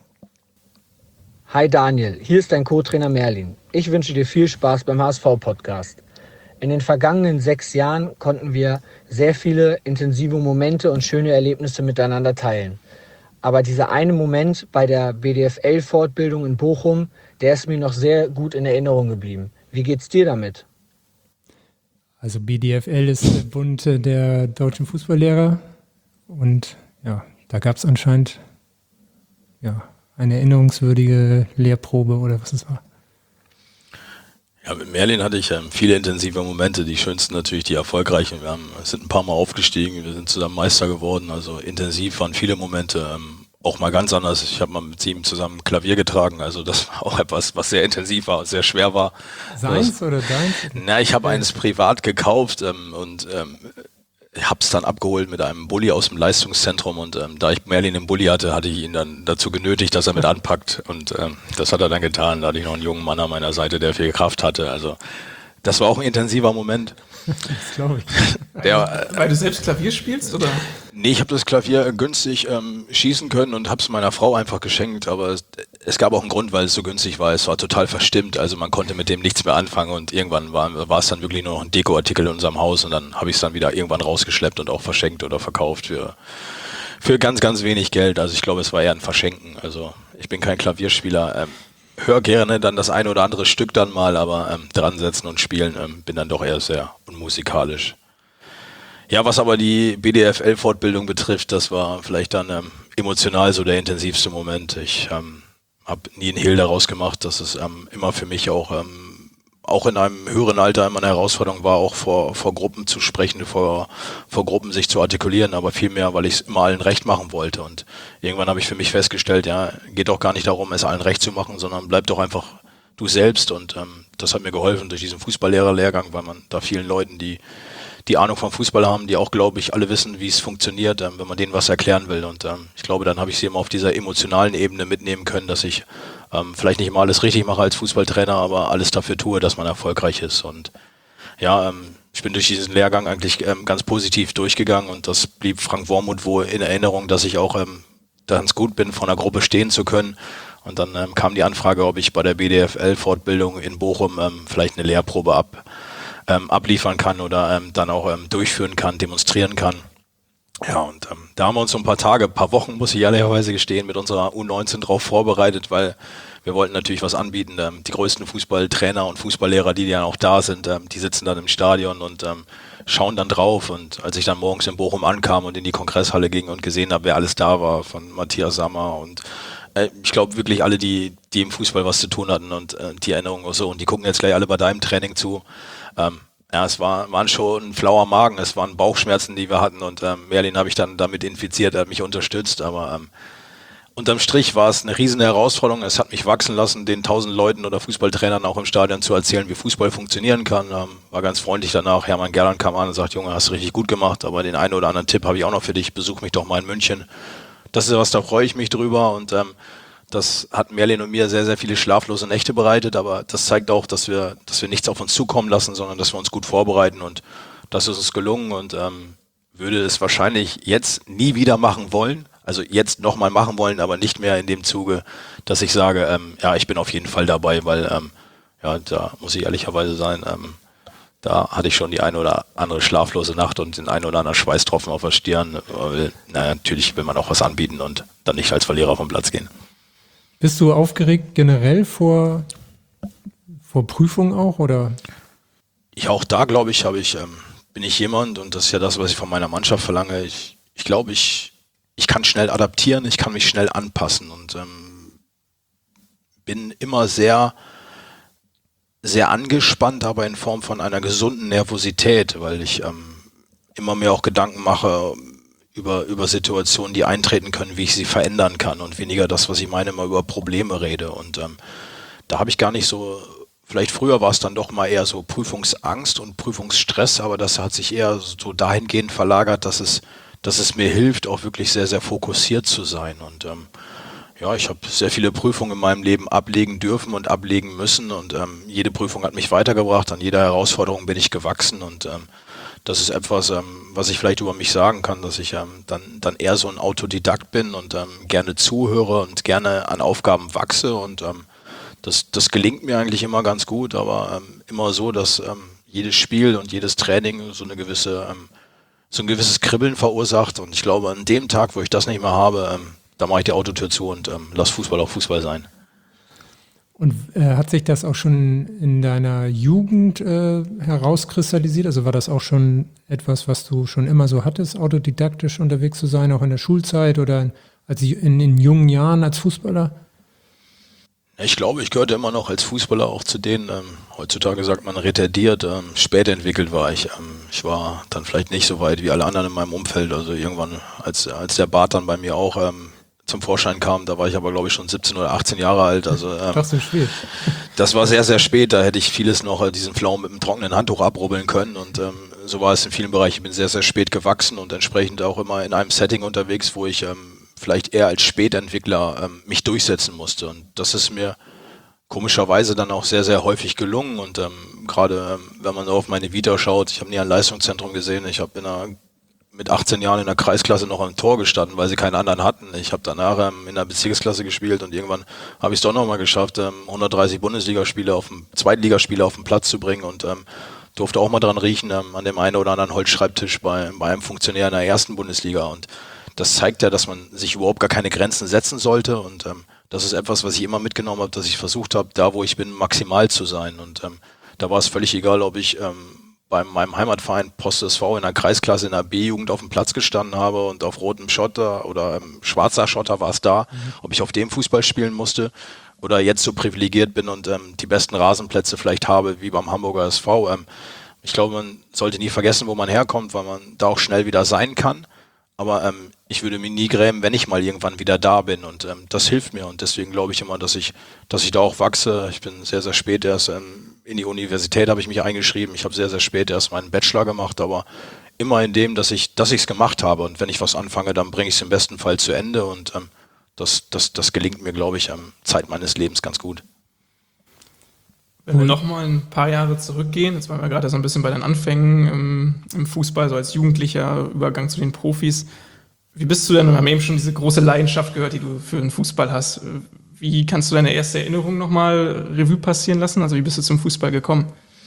Hi Daniel, hier ist dein Co-Trainer Merlin. Ich wünsche dir viel Spaß beim H S V-Podcast. In den vergangenen sechs Jahren konnten wir sehr viele intensive Momente und schöne Erlebnisse miteinander teilen. Aber dieser eine Moment bei der B D F L-Fortbildung in Bochum, der ist mir noch sehr gut in Erinnerung geblieben. Wie geht's dir damit? Also B D F L ist der Bund der deutschen Fußballlehrer und ja, da gab es anscheinend ja, eine erinnerungswürdige Lehrprobe oder was es war. Ja, mit Merlin hatte ich ähm, viele intensive Momente, die schönsten natürlich die erfolgreichen. Wir haben, sind ein paar Mal aufgestiegen, wir sind zusammen Meister geworden, also intensiv waren viele Momente, ähm, auch mal ganz anders. Ich habe mal mit ihm zusammen Klavier getragen, also das war auch etwas, was sehr intensiv war und sehr schwer war. Seins das, oder deins? Na, ich habe eines privat gekauft ähm, und ähm, hab's dann abgeholt mit einem Bulli aus dem Leistungszentrum und ähm, da ich Merlin im Bulli hatte, hatte ich ihn dann dazu genötigt, dass er mit anpackt und ähm, das hat er dann getan. Da hatte ich noch einen jungen Mann an meiner Seite, der viel Kraft hatte. Also das war auch ein intensiver Moment. Das glaube ich. Der, äh, Weil du selbst Klavier spielst, oder? Nee, ich habe das Klavier äh, günstig ähm, schießen können und habe es meiner Frau einfach geschenkt, aber es, es gab auch einen Grund, weil es so günstig war. Es war total verstimmt, also man konnte mit dem nichts mehr anfangen und irgendwann war, war es dann wirklich nur noch ein Dekoartikel in unserem Haus und dann habe ich es dann wieder irgendwann rausgeschleppt und auch verschenkt oder verkauft für, für ganz, ganz wenig Geld. Also ich glaube, es war eher ein Verschenken. Also ich bin kein Klavierspieler. Ähm, hör gerne dann das eine oder andere Stück dann mal, aber ähm, dran setzen und spielen ähm, bin dann doch eher sehr unmusikalisch. Ja, was aber die B D F L-Fortbildung betrifft, das war vielleicht dann ähm, emotional so der intensivste Moment. Ich ähm, habe nie einen Hehl daraus gemacht, dass es ähm, immer für mich auch ähm, auch in einem höheren Alter immer eine Herausforderung war, auch vor vor Gruppen zu sprechen, vor vor Gruppen sich zu artikulieren, aber vielmehr, weil ich es immer allen recht machen wollte. Und irgendwann habe ich für mich festgestellt, ja, geht doch gar nicht darum, es allen recht zu machen, sondern bleib doch einfach du selbst. Und ähm, das hat mir geholfen durch diesen Fußballlehrerlehrgang, weil man da vielen Leuten, die die Ahnung vom Fußball haben, die auch, glaube ich, alle wissen, wie es funktioniert, ähm, wenn man denen was erklären will. Und ähm, ich glaube, dann habe ich sie immer auf dieser emotionalen Ebene mitnehmen können, dass ich ähm, vielleicht nicht immer alles richtig mache als Fußballtrainer, aber alles dafür tue, dass man erfolgreich ist. Und ja, ähm, ich bin durch diesen Lehrgang eigentlich ähm, ganz positiv durchgegangen und das blieb Frank Wormuth wohl in Erinnerung, dass ich auch ähm, ganz gut bin, vor einer Gruppe stehen zu können. Und dann ähm, kam die Anfrage, ob ich bei der B D F L-Fortbildung in Bochum ähm, vielleicht eine Lehrprobe ab Ähm, abliefern kann oder ähm, dann auch ähm, durchführen kann, demonstrieren kann. Ja, und ähm, da haben wir uns so ein paar Tage, ein paar Wochen, muss ich ehrlicherweise gestehen, mit unserer U neunzehn drauf vorbereitet, weil wir wollten natürlich was anbieten. Ähm, die größten Fußballtrainer und Fußballlehrer, die ja auch da sind, ähm, die sitzen dann im Stadion und ähm, schauen dann drauf. Und als ich dann morgens in Bochum ankam und in die Kongresshalle ging und gesehen habe, wer alles da war, von Matthias Sammer und äh, ich glaube wirklich alle, die die im Fußball was zu tun hatten und äh, die Erinnerungen auch so. Und die gucken jetzt gleich alle bei deinem Training zu. Ähm, ja, es war, waren schon ein flauer Magen, es waren Bauchschmerzen, die wir hatten und ähm, Merlin habe ich dann damit infiziert, er hat mich unterstützt, aber ähm, unterm Strich war es eine riesen Herausforderung, es hat mich wachsen lassen, den tausend Leuten oder Fußballtrainern auch im Stadion zu erzählen, wie Fußball funktionieren kann, ähm, war ganz freundlich danach, Hermann Gerland kam an und sagt, Junge, hast du richtig gut gemacht, aber den einen oder anderen Tipp habe ich auch noch für dich, besuch mich doch mal in München. Das ist was, da freue ich mich drüber und ähm, das hat Merlin und mir sehr, sehr viele schlaflose Nächte bereitet, aber das zeigt auch, dass wir, dass wir nichts auf uns zukommen lassen, sondern dass wir uns gut vorbereiten und das ist uns gelungen und ähm, würde es wahrscheinlich jetzt nie wieder machen wollen, also jetzt nochmal machen wollen, aber nicht mehr in dem Zuge, dass ich sage, ähm, ja, ich bin auf jeden Fall dabei, weil, ähm, ja, da muss ich ehrlicherweise sein, ähm, da hatte ich schon die eine oder andere schlaflose Nacht und den einen oder anderen Schweißtropfen auf der Stirn. Weil, na, natürlich will man auch was anbieten und dann nicht als Verlierer vom Platz gehen. Bist du aufgeregt generell vor, vor Prüfungen auch, oder? Ja, auch da glaube ich, habe ich, ähm, bin ich jemand, und das ist ja das, was ich von meiner Mannschaft verlange. Ich, ich glaube, ich, ich kann schnell adaptieren, ich kann mich schnell anpassen und ähm, bin immer sehr, sehr angespannt, aber in Form von einer gesunden Nervosität, weil ich ähm, immer mir auch Gedanken mache über, über Situationen, die eintreten können, wie ich sie verändern kann und weniger das, was ich meine, immer über Probleme rede. Und ähm, da habe ich gar nicht so, vielleicht früher war es dann doch mal eher so Prüfungsangst und Prüfungsstress, aber das hat sich eher so dahingehend verlagert, dass es, dass es mir hilft, auch wirklich sehr, sehr fokussiert zu sein. Und ähm, ja, ich habe sehr viele Prüfungen in meinem Leben ablegen dürfen und ablegen müssen und ähm, jede Prüfung hat mich weitergebracht, an jeder Herausforderung bin ich gewachsen und ähm, das ist etwas, ähm, was ich vielleicht über mich sagen kann, dass ich ähm, dann, dann eher so ein Autodidakt bin und ähm, gerne zuhöre und gerne an Aufgaben wachse und ähm, das, das gelingt mir eigentlich immer ganz gut, aber ähm, immer so, dass ähm, jedes Spiel und jedes Training so eine gewisse, ähm, so ein gewisses Kribbeln verursacht und ich glaube, an dem Tag, wo ich das nicht mehr habe, ähm, da mache ich die Autotür zu und ähm, lass Fußball auch Fußball sein. Und äh, hat sich das auch schon in deiner Jugend äh, herauskristallisiert? Also war das auch schon etwas, was du schon immer so hattest, autodidaktisch unterwegs zu sein, auch in der Schulzeit oder in, als in, in jungen Jahren als Fußballer? Ich glaube, ich gehörte immer noch als Fußballer auch zu denen, ähm, heutzutage sagt man retardiert, ähm, spät entwickelt war ich. Ähm, ich war dann vielleicht nicht so weit wie alle anderen in meinem Umfeld. Also irgendwann, als, als der Bart dann bei mir auch ähm, zum Vorschein kam, da war ich aber glaube ich schon siebzehn oder achtzehn Jahre alt. Also ähm, Doch so spät. Das war sehr, sehr spät. Da hätte ich vieles noch, äh, diesen Pflaumen mit einem trockenen Handtuch abrubbeln können. Und ähm, so war es in vielen Bereichen. Ich bin sehr, sehr spät gewachsen und entsprechend auch immer in einem Setting unterwegs, wo ich ähm, vielleicht eher als Spätentwickler ähm, mich durchsetzen musste. Und das ist mir komischerweise dann auch sehr, sehr häufig gelungen. Und ähm, gerade ähm, wenn man so auf meine Vita schaut, ich habe nie ein Leistungszentrum gesehen. Ich habe in einer mit achtzehn Jahren in der Kreisklasse noch am Tor gestanden, weil sie keinen anderen hatten. Ich habe danach ähm, in der Bezirksklasse gespielt und irgendwann habe ich es doch nochmal geschafft, ähm, hundertdreißig Bundesligaspiele auf dem, Zweitligaspiele auf den Platz zu bringen und ähm, durfte auch mal dran riechen, ähm, an dem einen oder anderen Holzschreibtisch bei, bei einem Funktionär in der ersten Bundesliga. Und das zeigt ja, dass man sich überhaupt gar keine Grenzen setzen sollte. Und ähm, das ist etwas, was ich immer mitgenommen habe, dass ich versucht habe, da wo ich bin, maximal zu sein. Und ähm, da war es völlig egal, ob ich ähm, bei meinem Heimatverein Post S V in der Kreisklasse in der B-Jugend auf dem Platz gestanden habe und auf rotem Schotter oder ähm, schwarzer Schotter war es da, mhm. ob ich auf dem Fußball spielen musste oder jetzt so privilegiert bin und ähm, die besten Rasenplätze vielleicht habe, wie beim Hamburger S V. Ähm, ich glaube, man sollte nie vergessen, wo man herkommt, weil man da auch schnell wieder sein kann. Aber ähm, ich würde mich nie grämen, wenn ich mal irgendwann wieder da bin und ähm, das hilft mir und deswegen glaube ich immer, dass ich, dass ich da auch wachse. Ich bin sehr, sehr spät erst ähm, in die Universität habe ich mich eingeschrieben. Ich habe sehr, sehr spät erst meinen Bachelor gemacht, aber immer in dem, dass ich, dass ich es gemacht habe und wenn ich was anfange, dann bringe ich es im besten Fall zu Ende und ähm, das, das, das gelingt mir, glaube ich, ähm, Zeit meines Lebens ganz gut. Wenn wir nochmal ein paar Jahre zurückgehen, jetzt waren wir gerade so ein bisschen bei den Anfängen im, im Fußball, so als Jugendlicher, Übergang zu den Profis. Wie bist du denn, wir haben eben schon diese große Leidenschaft gehört, die du für den Fußball hast. Wie kannst du deine erste Erinnerung nochmal Revue passieren lassen? Also wie bist du zum Fußball gekommen?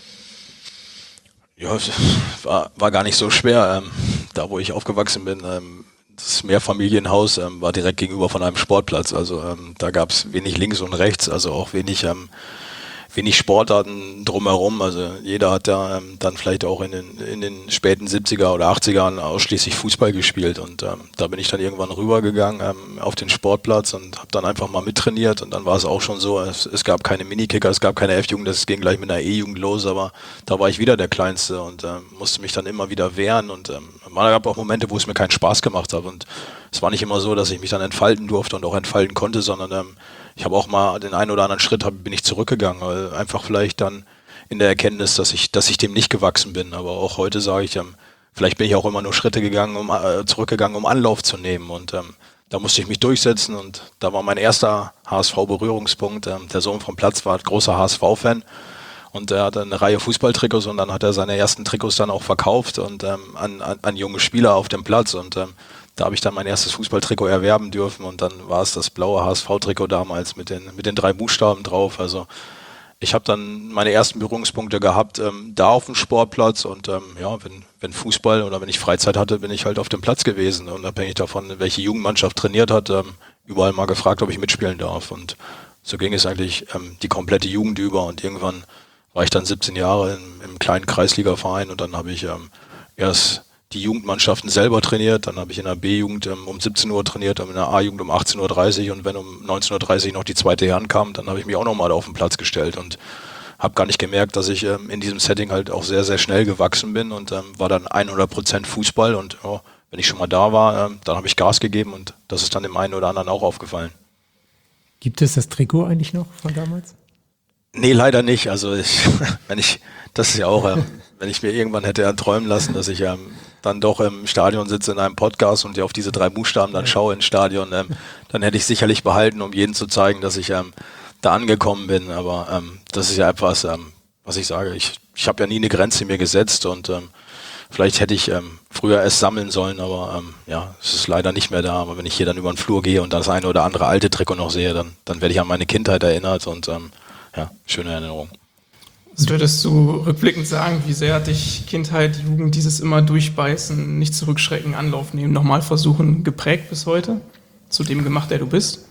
Ja, war, war gar nicht so schwer. Ähm, da, wo ich aufgewachsen bin, ähm, das Mehrfamilienhaus ähm, war direkt gegenüber von einem Sportplatz. Also ähm, da gab es wenig links und rechts, also auch wenig... Ähm, wenig Sportarten drumherum, also jeder hat ja ähm, dann vielleicht auch in den, in den späten siebziger oder achtzigern ausschließlich Fußball gespielt und ähm, da bin ich dann irgendwann rübergegangen ähm, auf den Sportplatz und habe dann einfach mal mittrainiert und dann war es auch schon so, es, es gab keine Minikicker, es gab keine F-Jugend, das ging gleich mit einer E-Jugend los, aber da war ich wieder der Kleinste und ähm, musste mich dann immer wieder wehren und ähm, man gab auch Momente, wo es mir keinen Spaß gemacht hat und es war nicht immer so, dass ich mich dann entfalten durfte und auch entfalten konnte, sondern ähm, ich habe auch mal den einen oder anderen Schritt, hab, bin ich zurückgegangen, weil einfach vielleicht dann in der Erkenntnis, dass ich, dass ich dem nicht gewachsen bin. Aber auch heute sage ich, ähm, vielleicht bin ich auch immer nur Schritte gegangen, um äh, zurückgegangen, um Anlauf zu nehmen. Und ähm, da musste ich mich durchsetzen und da war mein erster H S V-Berührungspunkt. Ähm, der Sohn vom Platz war großer H S V-Fan und er hatte eine Reihe Fußballtrikots und dann hat er seine ersten Trikots dann auch verkauft und ähm, an, an, an junge Spieler auf dem Platz und ähm, da habe ich dann mein erstes Fußballtrikot erwerben dürfen und dann war es das blaue H S V-Trikot damals mit den, mit den drei Buchstaben drauf. Also ich habe dann meine ersten Berührungspunkte gehabt, ähm, da auf dem Sportplatz und ähm, ja, wenn, wenn Fußball oder wenn ich Freizeit hatte, bin ich halt auf dem Platz gewesen, unabhängig davon, welche Jugendmannschaft trainiert hat, ähm, überall mal gefragt, ob ich mitspielen darf und so ging es eigentlich ähm, die komplette Jugend über und irgendwann war ich dann siebzehn Jahre im, im kleinen Kreisligaverein und dann habe ich ähm, erst die Jugendmannschaften selber trainiert, dann habe ich in der B-Jugend ähm, um siebzehn Uhr trainiert, dann in der A-Jugend um achtzehn Uhr dreißig und wenn um neunzehn Uhr dreißig noch die zweite Herren kam, dann habe ich mich auch nochmal auf den Platz gestellt und habe gar nicht gemerkt, dass ich ähm, in diesem Setting halt auch sehr, sehr schnell gewachsen bin und ähm, war dann hundert Prozent Fußball und oh, wenn ich schon mal da war, ähm, dann habe ich Gas gegeben und das ist dann dem einen oder anderen auch aufgefallen. Gibt es das Trikot eigentlich noch von damals? Nee, leider nicht. Also ich, wenn ich, das ist ja auch, ähm, wenn ich mir irgendwann hätte erträumen lassen, dass ich ähm, dann doch im Stadion sitze in einem Podcast und ja auf diese drei Buchstaben dann schaue ins Stadion, ähm, dann hätte ich sicherlich behalten, um jedem zu zeigen, dass ich ähm, da angekommen bin. Aber ähm, das ist ja etwas, ähm, was ich sage. Ich, ich habe ja nie eine Grenze mir gesetzt und ähm, vielleicht hätte ich ähm, früher erst sammeln sollen, aber ähm, ja, es ist leider nicht mehr da. Aber wenn ich hier dann über den Flur gehe und das eine oder andere alte Trikot noch sehe, dann, dann werde ich an meine Kindheit erinnert und ähm, ja, schöne Erinnerung. Was würdest du rückblickend sagen, wie sehr hat dich Kindheit, Jugend, dieses immer durchbeißen, nicht zurückschrecken, Anlauf nehmen, nochmal versuchen, geprägt bis heute? Zu dem gemacht, der du bist?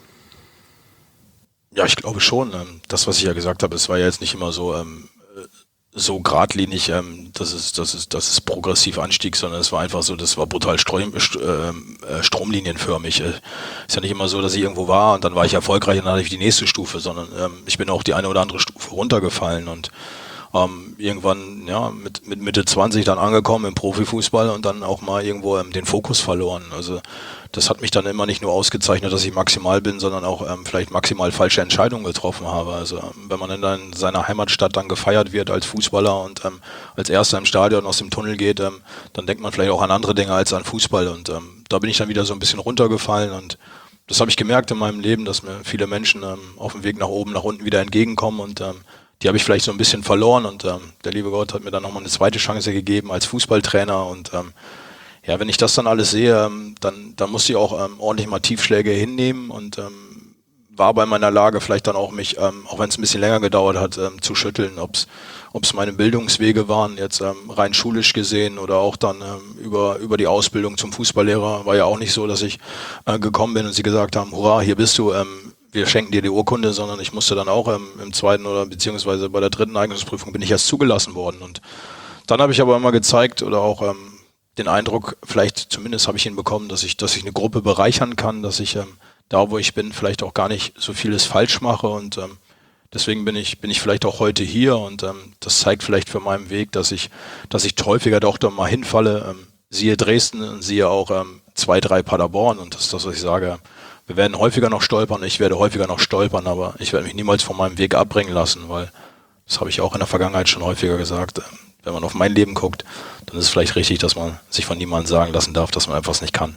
Ja, ich glaube schon. Ähm, das, was ich ja gesagt habe, es war ja jetzt nicht immer so ähm, so geradlinig, ähm, dass es, dass es, dass es progressiv anstieg, sondern es war einfach so, das war brutal Strom, äh, stromlinienförmig. Äh, ist ja nicht immer so, dass ich irgendwo war und dann war ich erfolgreich und dann hatte ich die nächste Stufe, sondern ähm, ich bin auch die eine oder andere Stufe runtergefallen und ähm, irgendwann ja mit, mit Mitte zwanzig dann angekommen im Profifußball und dann auch mal irgendwo ähm, den Fokus verloren. Also das hat mich dann immer nicht nur ausgezeichnet, dass ich maximal bin, sondern auch ähm, vielleicht maximal falsche Entscheidungen getroffen habe. Also ähm, wenn man in, dann, in seiner Heimatstadt dann gefeiert wird als Fußballer und ähm, als Erster im Stadion aus dem Tunnel geht, ähm, dann denkt man vielleicht auch an andere Dinge als an Fußball. Und ähm, da bin ich dann wieder so ein bisschen runtergefallen und das habe ich gemerkt in meinem Leben, dass mir viele Menschen ähm, auf dem Weg nach oben, nach unten wieder entgegenkommen und ähm, die habe ich vielleicht so ein bisschen verloren und ähm, der liebe Gott hat mir dann nochmal eine zweite Chance gegeben als Fußballtrainer und ähm, ja, wenn ich das dann alles sehe, ähm, dann, dann musste ich auch ähm, ordentlich mal Tiefschläge hinnehmen und ähm, war bei meiner Lage vielleicht dann auch mich, ähm, auch wenn es ein bisschen länger gedauert hat, ähm, zu schütteln, ob es meine Bildungswege waren, jetzt ähm, rein schulisch gesehen oder auch dann ähm, über, über die Ausbildung zum Fußballlehrer, war ja auch nicht so, dass ich äh, gekommen bin und sie gesagt haben, hurra, hier bist du, ähm, wir schenken dir die Urkunde, sondern ich musste dann auch ähm, im zweiten oder beziehungsweise bei der dritten Eignungsprüfung bin ich erst zugelassen worden und dann habe ich aber immer gezeigt oder auch ähm, den Eindruck, vielleicht zumindest habe ich ihn bekommen, dass ich, dass ich eine Gruppe bereichern kann, dass ich ähm, da, wo ich bin, vielleicht auch gar nicht so vieles falsch mache und ähm, deswegen bin ich, bin ich vielleicht auch heute hier und ähm, das zeigt vielleicht für meinen Weg, dass ich, dass ich häufiger doch da mal hinfalle, ähm, siehe Dresden und siehe auch ähm, zwei, drei Paderborn und das ist das, was ich sage. Wir werden häufiger noch stolpern, ich werde häufiger noch stolpern, aber ich werde mich niemals von meinem Weg abbringen lassen, weil das habe ich auch in der Vergangenheit schon häufiger gesagt. Ähm, wenn man auf mein Leben guckt, dann ist es vielleicht richtig, dass man sich von niemandem sagen lassen darf, dass man etwas nicht kann.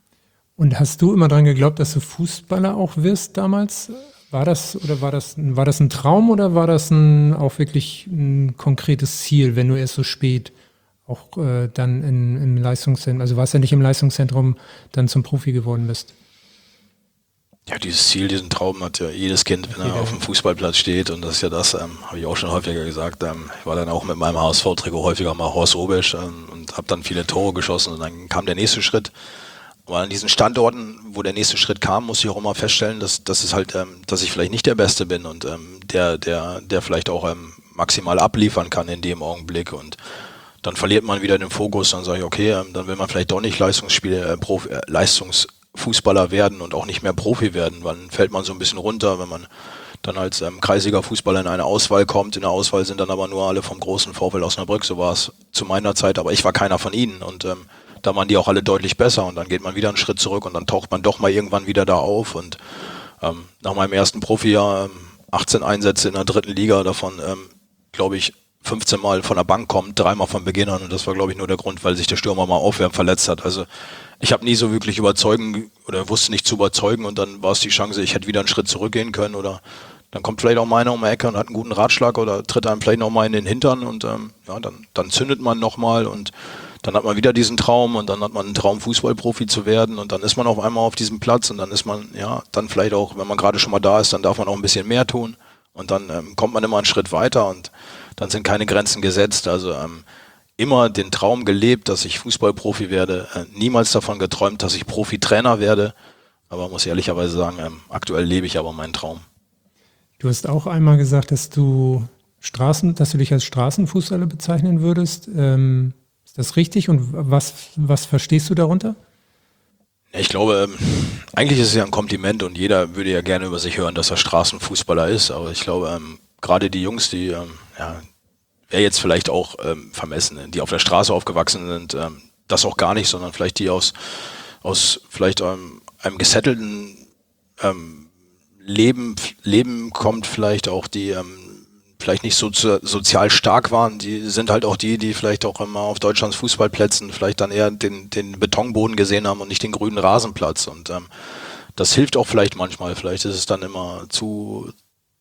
Und hast du immer dran geglaubt, dass du Fußballer auch wirst damals? War das oder war das, war das ein Traum oder war das ein, auch wirklich ein konkretes Ziel, wenn du erst so spät auch äh, dann in, im Leistungszentrum, also warst ja nicht im Leistungszentrum, dann zum Profi geworden bist? Ja, dieses Ziel, diesen Traum hat ja jedes Kind, wenn er auf dem Fußballplatz steht und das ist ja das, ähm, habe ich auch schon häufiger gesagt, ähm, ich war dann auch mit meinem H S V-Trikot häufiger mal Horst Rubesch ähm, und habe dann viele Tore geschossen und dann kam der nächste Schritt. Aber an diesen Standorten, wo der nächste Schritt kam, muss ich auch immer feststellen, dass, dass es halt, ähm, dass ich vielleicht nicht der Beste bin und ähm, der, der, der vielleicht auch ähm, maximal abliefern kann in dem Augenblick und dann verliert man wieder den Fokus, dann sage ich, okay, ähm, dann will man vielleicht doch nicht Leistungsspiele, äh, Profi, äh, Leistungs Fußballer werden und auch nicht mehr Profi werden, dann fällt man so ein bisschen runter, wenn man dann als ähm, Kreisliga-Fußballer in eine Auswahl kommt. In der Auswahl sind dann aber nur alle vom großen VfL Osnabrück, so war es zu meiner Zeit, aber ich war keiner von ihnen und ähm, da waren die auch alle deutlich besser und dann geht man wieder einen Schritt zurück und dann taucht man doch mal irgendwann wieder da auf und ähm, nach meinem ersten Profijahr ähm, achtzehn Einsätze in der dritten Liga, davon ähm, glaube ich fünfzehn Mal von der Bank kommt, dreimal von Beginn an und das war glaube ich nur der Grund, weil sich der Stürmer mal aufwärmen verletzt hat. Also ich habe nie so wirklich überzeugen oder wusste nicht zu überzeugen und dann war es die Chance, ich hätte wieder einen Schritt zurückgehen können oder dann kommt vielleicht auch mal einer um die Ecke und hat einen guten Ratschlag oder tritt einem vielleicht noch mal in den Hintern und ähm, ja, dann, dann zündet man nochmal und dann hat man wieder diesen Traum und dann hat man einen Traum, Fußballprofi zu werden und dann ist man auf einmal auf diesem Platz und dann ist man, ja, dann vielleicht auch, wenn man gerade schon mal da ist, dann darf man auch ein bisschen mehr tun Und dann ähm, kommt man immer einen Schritt weiter und dann sind keine Grenzen gesetzt. Also ähm, immer den Traum gelebt, dass ich Fußballprofi werde. Äh, niemals davon geträumt, dass ich Profitrainer werde. Aber muss ehrlicherweise sagen, ähm, aktuell lebe ich aber meinen Traum. Du hast auch einmal gesagt, dass du Straßen, dass du dich als Straßenfußballer bezeichnen würdest. Ähm, ist das richtig? Und was, was verstehst du darunter? Ja, ich glaube, ähm, eigentlich ist es ja ein Kompliment und jeder würde ja gerne über sich hören, dass er Straßenfußballer ist. Aber ich glaube, ähm, gerade die Jungs, die, ähm, ja, wäre jetzt vielleicht auch ähm, vermessen, die auf der Straße aufgewachsen sind, ähm, das auch gar nicht, sondern vielleicht die aus, aus vielleicht ähm, einem gesettelten ähm, Leben, Leben kommt, vielleicht auch die ähm, vielleicht nicht so sozial stark waren, die sind halt auch die, die vielleicht auch immer auf Deutschlands Fußballplätzen vielleicht dann eher den, den Betonboden gesehen haben und nicht den grünen Rasenplatz. Und ähm, das hilft auch vielleicht manchmal. Vielleicht ist es dann immer zu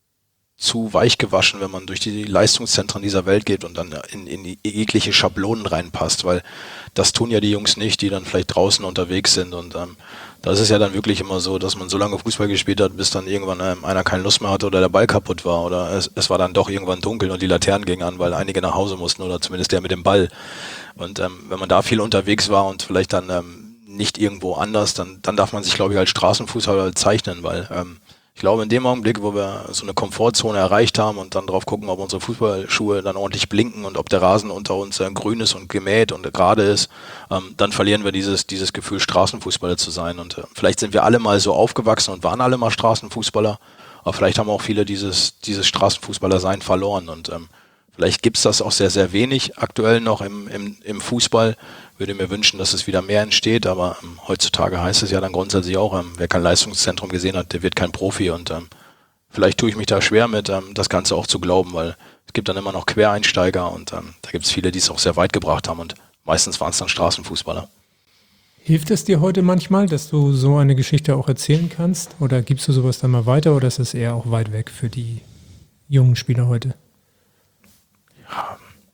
zu weich gewaschen, wenn man durch die Leistungszentren dieser Welt geht und dann in, in die jegliche Schablonen reinpasst, weil das tun ja die Jungs nicht, die dann vielleicht draußen unterwegs sind. Und ähm, da ist es ja dann wirklich immer so, dass man so lange Fußball gespielt hat, bis dann irgendwann ähm, einer keine Lust mehr hatte oder der Ball kaputt war oder es, es war dann doch irgendwann dunkel und die Laternen gingen an, weil einige nach Hause mussten oder zumindest der mit dem Ball. Und ähm, wenn man da viel unterwegs war und vielleicht dann ähm, nicht irgendwo anders, dann, dann darf man sich, glaube ich, als Straßenfußballer zeichnen, weil ähm, ich glaube, in dem Augenblick, wo wir so eine Komfortzone erreicht haben und dann drauf gucken, ob unsere Fußballschuhe dann ordentlich blinken und ob der Rasen unter uns äh, grün ist und gemäht und gerade ist, ähm, dann verlieren wir dieses dieses Gefühl, Straßenfußballer zu sein. Und äh, vielleicht sind wir alle mal so aufgewachsen und waren alle mal Straßenfußballer, aber vielleicht haben auch viele dieses dieses Straßenfußballersein verloren. Und ähm, vielleicht gibt's das auch sehr, sehr wenig aktuell noch im, im, im Fußball. Würde mir wünschen, dass es wieder mehr entsteht, aber ähm, heutzutage heißt es ja dann grundsätzlich auch, ähm, wer kein Leistungszentrum gesehen hat, der wird kein Profi und ähm, vielleicht tue ich mich da schwer mit, ähm, das Ganze auch zu glauben, weil es gibt dann immer noch Quereinsteiger und ähm, da gibt es viele, die es auch sehr weit gebracht haben und meistens waren es dann Straßenfußballer. Hilft es dir heute manchmal, dass du so eine Geschichte auch erzählen kannst oder gibst du sowas dann mal weiter oder ist es eher auch weit weg für die jungen Spieler heute? Ja,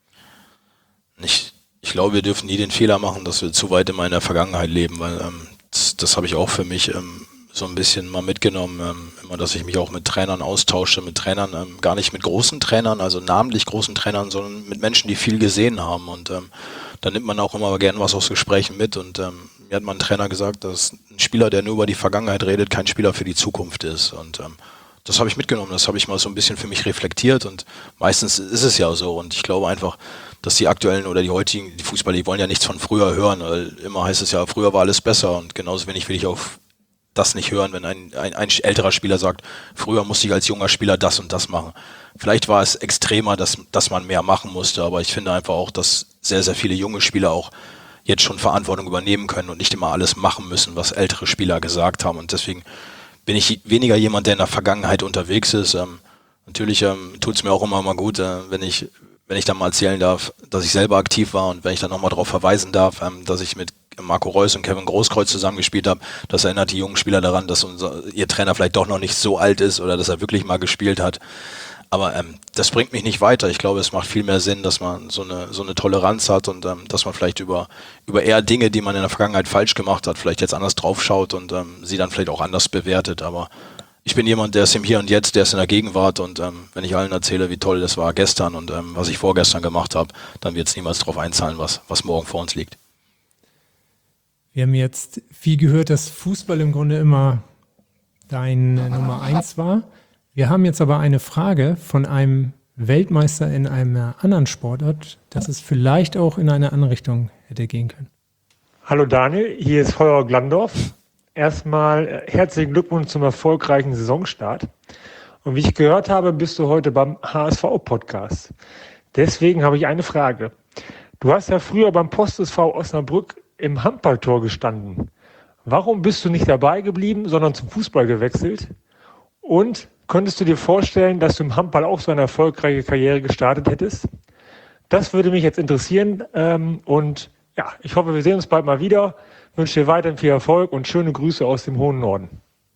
nicht Ich glaube, wir dürfen nie den Fehler machen, dass wir zu weit immer in der Vergangenheit leben, weil ähm, das, das habe ich auch für mich ähm, so ein bisschen mal mitgenommen, ähm, immer, dass ich mich auch mit Trainern austausche, mit Trainern, ähm, gar nicht mit großen Trainern, also namentlich großen Trainern, sondern mit Menschen, die viel gesehen haben und ähm, da nimmt man auch immer gerne was aus Gesprächen mit und ähm, mir hat mal ein Trainer gesagt, dass ein Spieler, der nur über die Vergangenheit redet, kein Spieler für die Zukunft ist und ähm, das habe ich mitgenommen, das habe ich mal so ein bisschen für mich reflektiert und meistens ist es ja so und ich glaube einfach, dass die aktuellen oder die heutigen, die Fußballer, die wollen ja nichts von früher hören, weil immer heißt es ja, früher war alles besser und genauso wenig will ich auch das nicht hören, wenn ein, ein, ein älterer Spieler sagt, früher musste ich als junger Spieler das und das machen. Vielleicht war es extremer, dass, dass man mehr machen musste, aber ich finde einfach auch, dass sehr, sehr viele junge Spieler auch jetzt schon Verantwortung übernehmen können und nicht immer alles machen müssen, was ältere Spieler gesagt haben und deswegen bin ich weniger jemand, der in der Vergangenheit unterwegs ist. Ähm, natürlich ähm, tut es mir auch immer mal gut, äh, wenn ich wenn ich dann mal erzählen darf, dass ich selber aktiv war und wenn ich dann nochmal darauf verweisen darf, ähm, dass ich mit Marco Reus und Kevin Großkreuz zusammengespielt habe, das erinnert die jungen Spieler daran, dass unser, ihr Trainer vielleicht doch noch nicht so alt ist oder dass er wirklich mal gespielt hat. Aber ähm, das bringt mich nicht weiter. Ich glaube, es macht viel mehr Sinn, dass man so eine so eine Toleranz hat und ähm, dass man vielleicht über über eher Dinge, die man in der Vergangenheit falsch gemacht hat, vielleicht jetzt anders draufschaut und ähm, sie dann vielleicht auch anders bewertet. Aber ich bin jemand, der ist im Hier und Jetzt, der ist in der Gegenwart und ähm, wenn ich allen erzähle, wie toll das war gestern und ähm, was ich vorgestern gemacht habe, dann wird es niemals darauf einzahlen, was, was morgen vor uns liegt. Wir haben jetzt viel gehört, dass Fußball im Grunde immer dein äh, Nummer eins war. Wir haben jetzt aber eine Frage von einem Weltmeister in einer anderen Sportart, dass es vielleicht auch in eine andere Richtung hätte gehen können. Hallo Daniel, hier ist Heuer Glandorf. Erstmal herzlichen Glückwunsch zum erfolgreichen Saisonstart. Und wie ich gehört habe, bist du heute beim H S V-Podcast. Deswegen habe ich eine Frage. Du hast ja früher beim Post-S V Osnabrück im Handballtor gestanden. Warum bist du nicht dabei geblieben, sondern zum Fußball gewechselt? Und könntest du dir vorstellen, dass du im Handball auch so eine erfolgreiche Karriere gestartet hättest? Das würde mich jetzt interessieren. Und ja, ich hoffe, wir sehen uns bald mal wieder. Ich wünsche dir weiterhin viel Erfolg und schöne Grüße aus dem hohen Norden.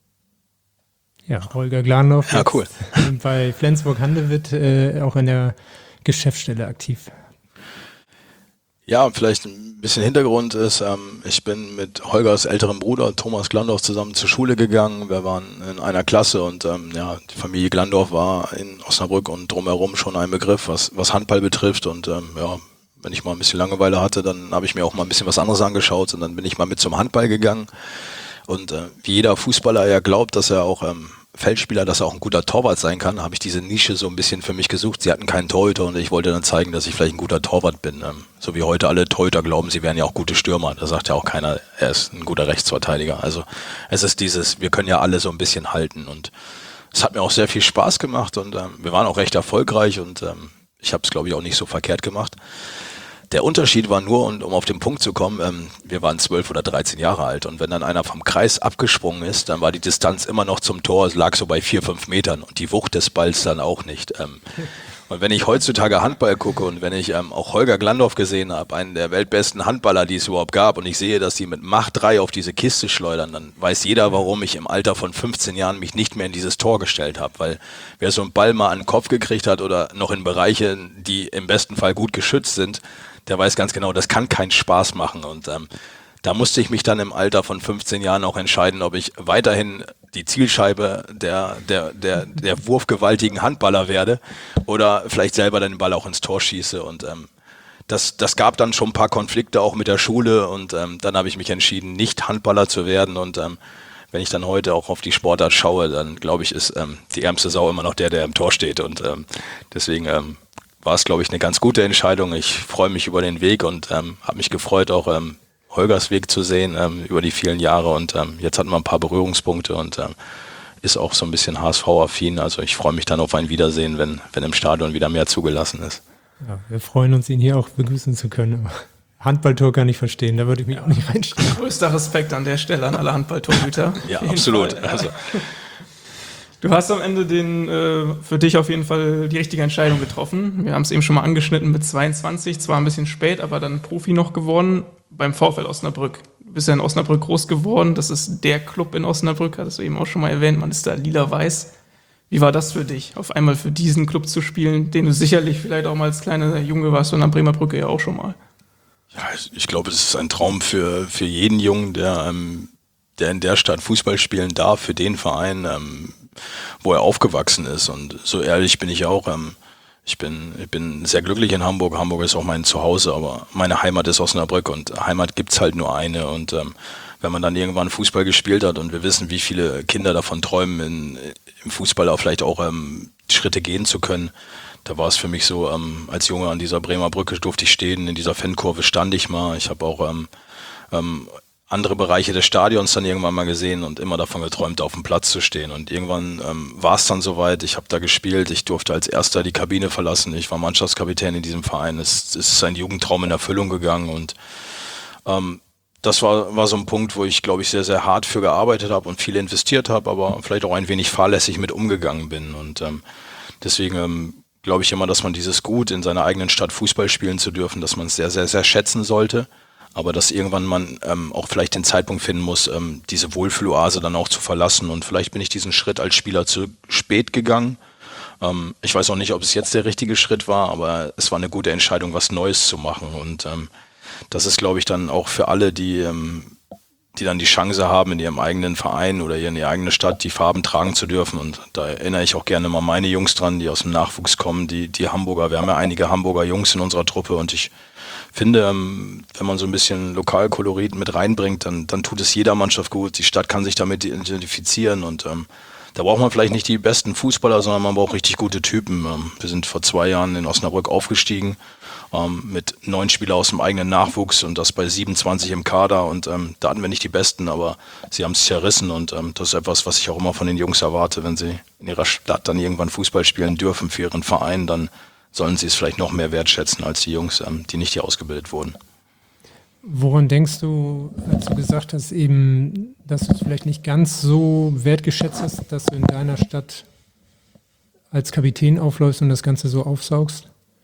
Ja, Holger Glandorf. Ja, cool. Bei Flensburg-Handewitt äh, auch in der Geschäftsstelle aktiv. Ja, vielleicht ein bisschen Hintergrund ist, ähm, ich bin mit Holgers älterem Bruder Thomas Glandorf zusammen zur Schule gegangen. Wir waren in einer Klasse und ähm, ja, die Familie Glandorf war in Osnabrück und drumherum schon ein Begriff, was, was Handball betrifft. Und ähm, ja, wenn ich mal ein bisschen Langeweile hatte, dann habe ich mir auch mal ein bisschen was anderes angeschaut und dann bin ich mal mit zum Handball gegangen. Und äh, wie jeder Fußballer ja glaubt, dass er auch ähm, Feldspieler, dass er auch ein guter Torwart sein kann, habe ich diese Nische so ein bisschen für mich gesucht. Sie hatten keinen Torhüter und ich wollte dann zeigen, dass ich vielleicht ein guter Torwart bin. Ähm, so wie heute alle Torhüter glauben, sie wären ja auch gute Stürmer. Da sagt ja auch keiner, er ist ein guter Rechtsverteidiger. Also es ist dieses, wir können ja alle so ein bisschen halten und es hat mir auch sehr viel Spaß gemacht und ähm, wir waren auch recht erfolgreich und ähm, ich habe es, glaube ich, auch nicht so verkehrt gemacht. Der Unterschied war nur, und um auf den Punkt zu kommen, ähm, wir waren zwölf oder dreizehn Jahre alt und wenn dann einer vom Kreis abgesprungen ist, dann war die Distanz immer noch zum Tor, es lag so bei vier, fünf Metern und die Wucht des Balls dann auch nicht. Ähm, und wenn ich heutzutage Handball gucke und wenn ich ähm, auch Holger Glandorf gesehen habe, einen der weltbesten Handballer, die es überhaupt gab und ich sehe, dass die mit Macht drei auf diese Kiste schleudern, dann weiß jeder, warum ich im Alter von fünfzehn Jahren mich nicht mehr in dieses Tor gestellt habe, weil wer so einen Ball mal an den Kopf gekriegt hat oder noch in Bereiche, die im besten Fall gut geschützt sind, der weiß ganz genau, das kann keinen Spaß machen und ähm, da musste ich mich dann im Alter von fünfzehn Jahren auch entscheiden, ob ich weiterhin die Zielscheibe der, der, der, der wurfgewaltigen Handballer werde oder vielleicht selber den Ball auch ins Tor schieße und ähm, das, das gab dann schon ein paar Konflikte auch mit der Schule und ähm, dann habe ich mich entschieden, nicht Handballer zu werden und ähm, wenn ich dann heute auch auf die Sportart schaue, dann glaube ich, ist ähm, die ärmste Sau immer noch der, der im Tor steht und ähm, deswegen ähm, war es, glaube ich, eine ganz gute Entscheidung. Ich freue mich über den Weg und ähm, habe mich gefreut, auch ähm, Holgers Weg zu sehen ähm, über die vielen Jahre. Und ähm, jetzt hatten wir ein paar Berührungspunkte und ähm, ist auch so ein bisschen H S V-affin. Also ich freue mich dann auf ein Wiedersehen, wenn, wenn im Stadion wieder mehr zugelassen ist. Ja, wir freuen uns, ihn hier auch begrüßen zu können. Handballtor kann ich verstehen, da würde ich mich auch nicht reinstellen. Größter Respekt an der Stelle an alle Handballtorhüter. Ja, absolut. Also, du hast am Ende den äh, für dich auf jeden Fall die richtige Entscheidung getroffen. Wir haben es eben schon mal angeschnitten mit zweiundzwanzig, zwar ein bisschen spät, aber dann Profi noch geworden beim VfL Osnabrück. Du bist ja in Osnabrück groß geworden, das ist der Club in Osnabrück, hattest du eben auch schon mal erwähnt, man ist da lila-weiß. Wie war das für dich, auf einmal für diesen Club zu spielen, den du sicherlich vielleicht auch mal als kleiner Junge warst und an Bremer Brücke ja auch schon mal? ja, ich glaube, es ist ein Traum für, für jeden Jungen, der, ähm, der in der Stadt Fußball spielen darf, für den Verein, ähm, wo er aufgewachsen ist. Und so ehrlich bin ich auch. Ähm, ich bin, ich bin sehr glücklich in Hamburg. Hamburg ist auch mein Zuhause, aber meine Heimat ist Osnabrück und Heimat gibt's halt nur eine. Und ähm, wenn man dann irgendwann Fußball gespielt hat und wir wissen, wie viele Kinder davon träumen, in, im Fußball auch vielleicht auch ähm, Schritte gehen zu können, da war es für mich so, ähm, als Junge an dieser Bremer Brücke durfte ich stehen, in dieser Fankurve stand ich mal. Ich habe auch ähm, ähm, andere Bereiche des Stadions dann irgendwann mal gesehen und immer davon geträumt, auf dem Platz zu stehen. Und irgendwann ähm, war es dann soweit, ich habe da gespielt, ich durfte als Erster die Kabine verlassen, ich war Mannschaftskapitän in diesem Verein, es, es ist ein Jugendtraum in Erfüllung gegangen und ähm, das war, war so ein Punkt, wo ich, glaube ich, sehr, sehr hart für gearbeitet habe und viel investiert habe, aber vielleicht auch ein wenig fahrlässig mit umgegangen bin. Und ähm, deswegen ähm, glaube ich immer, dass man dieses Gut, in seiner eigenen Stadt Fußball spielen zu dürfen, dass man es sehr, sehr, sehr schätzen sollte. Aber dass irgendwann man ähm, auch vielleicht den Zeitpunkt finden muss, ähm, diese Wohlfühloase dann auch zu verlassen. Und vielleicht bin ich diesen Schritt als Spieler zu spät gegangen. Ähm, ich weiß auch nicht, ob es jetzt der richtige Schritt war, aber es war eine gute Entscheidung, was Neues zu machen. Und ähm, das ist, glaube ich, dann auch für alle, die, ähm, die dann die Chance haben, in ihrem eigenen Verein oder in ihrer eigenen Stadt die Farben tragen zu dürfen. Und da erinnere ich auch gerne mal meine Jungs dran, die aus dem Nachwuchs kommen, die, die Hamburger. Wir haben ja einige Hamburger Jungs in unserer Truppe und ich finde, wenn man so ein bisschen Lokalkolorit mit reinbringt, dann, dann tut es jeder Mannschaft gut. Die Stadt kann sich damit identifizieren und ähm, da braucht man vielleicht nicht die besten Fußballer, sondern man braucht richtig gute Typen. Ähm, wir sind vor zwei Jahren in Osnabrück aufgestiegen ähm, mit neun Spielern aus dem eigenen Nachwuchs und das bei siebenundzwanzig im Kader und ähm, da hatten wir nicht die Besten, aber sie haben es zerrissen und ähm, das ist etwas, was ich auch immer von den Jungs erwarte, wenn sie in ihrer Stadt dann irgendwann Fußball spielen dürfen für ihren Verein, dann sollen sie es vielleicht noch mehr wertschätzen als die Jungs, die nicht hier ausgebildet wurden. Woran denkst du, als du gesagt hast, eben, dass du es vielleicht nicht ganz so wertgeschätzt hast, dass du in deiner Stadt als Kapitän aufläufst und das Ganze so aufsaugst?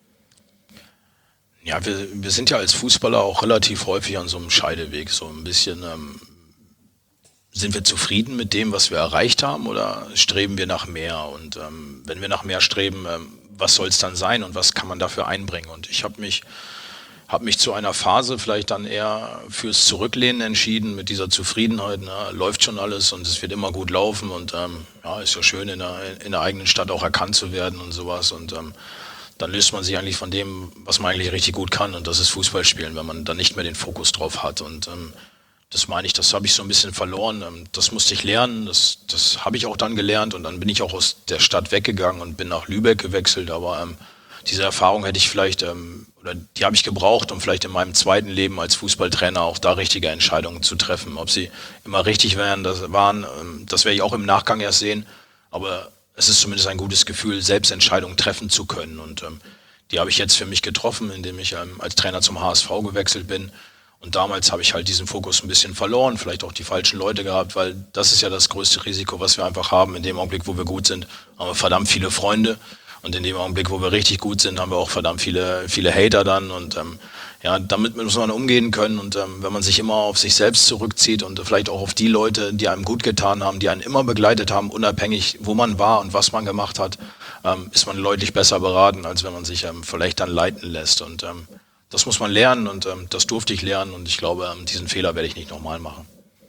Ja, wir, wir sind ja als Fußballer auch relativ häufig an so einem Scheideweg. So ein bisschen, ähm, sind wir zufrieden mit dem, was wir erreicht haben oder streben wir nach mehr? Und ähm, wenn wir nach mehr streben, ähm, was soll es dann sein und was kann man dafür einbringen? Und ich habe mich, habe mich zu einer Phase vielleicht dann eher fürs Zurücklehnen entschieden, mit dieser Zufriedenheit, na, läuft schon alles und es wird immer gut laufen und ähm, ja, ist ja schön in der, in der eigenen Stadt auch erkannt zu werden und sowas und ähm, dann löst man sich eigentlich von dem, was man eigentlich richtig gut kann und das ist Fußball spielen, wenn man dann nicht mehr den Fokus drauf hat und ähm, das meine ich, das habe ich so ein bisschen verloren, ähm, das musste ich lernen, das, das habe ich auch dann gelernt und dann bin ich auch aus der Stadt weggegangen und bin nach Lübeck gewechselt, aber ähm, diese Erfahrung hätte ich vielleicht, ähm, oder die habe ich gebraucht, um vielleicht in meinem zweiten Leben als Fußballtrainer auch da richtige Entscheidungen zu treffen. Ob sie immer richtig wären, das waren, ähm, das werde ich auch im Nachgang erst sehen. Aber es ist zumindest ein gutes Gefühl, selbst Entscheidungen treffen zu können. Und ähm, die habe ich jetzt für mich getroffen, indem ich ähm, als Trainer zum H S V gewechselt bin. Und damals habe ich halt diesen Fokus ein bisschen verloren, vielleicht auch die falschen Leute gehabt, weil das ist ja das größte Risiko, was wir einfach haben. In dem Augenblick, wo wir gut sind, haben wir verdammt viele Freunde. Und in dem Augenblick, wo wir richtig gut sind, haben wir auch verdammt viele, viele Hater dann. Und ähm, ja, damit muss man umgehen können. Und ähm, wenn man sich immer auf sich selbst zurückzieht und vielleicht auch auf die Leute, die einem gut getan haben, die einen immer begleitet haben, unabhängig, wo man war und was man gemacht hat, ähm, ist man deutlich besser beraten, als wenn man sich ähm, vielleicht dann leiten lässt. Und ähm, das muss man lernen und ähm, das durfte ich lernen. Und ich glaube, ähm, diesen Fehler werde ich nicht nochmal machen.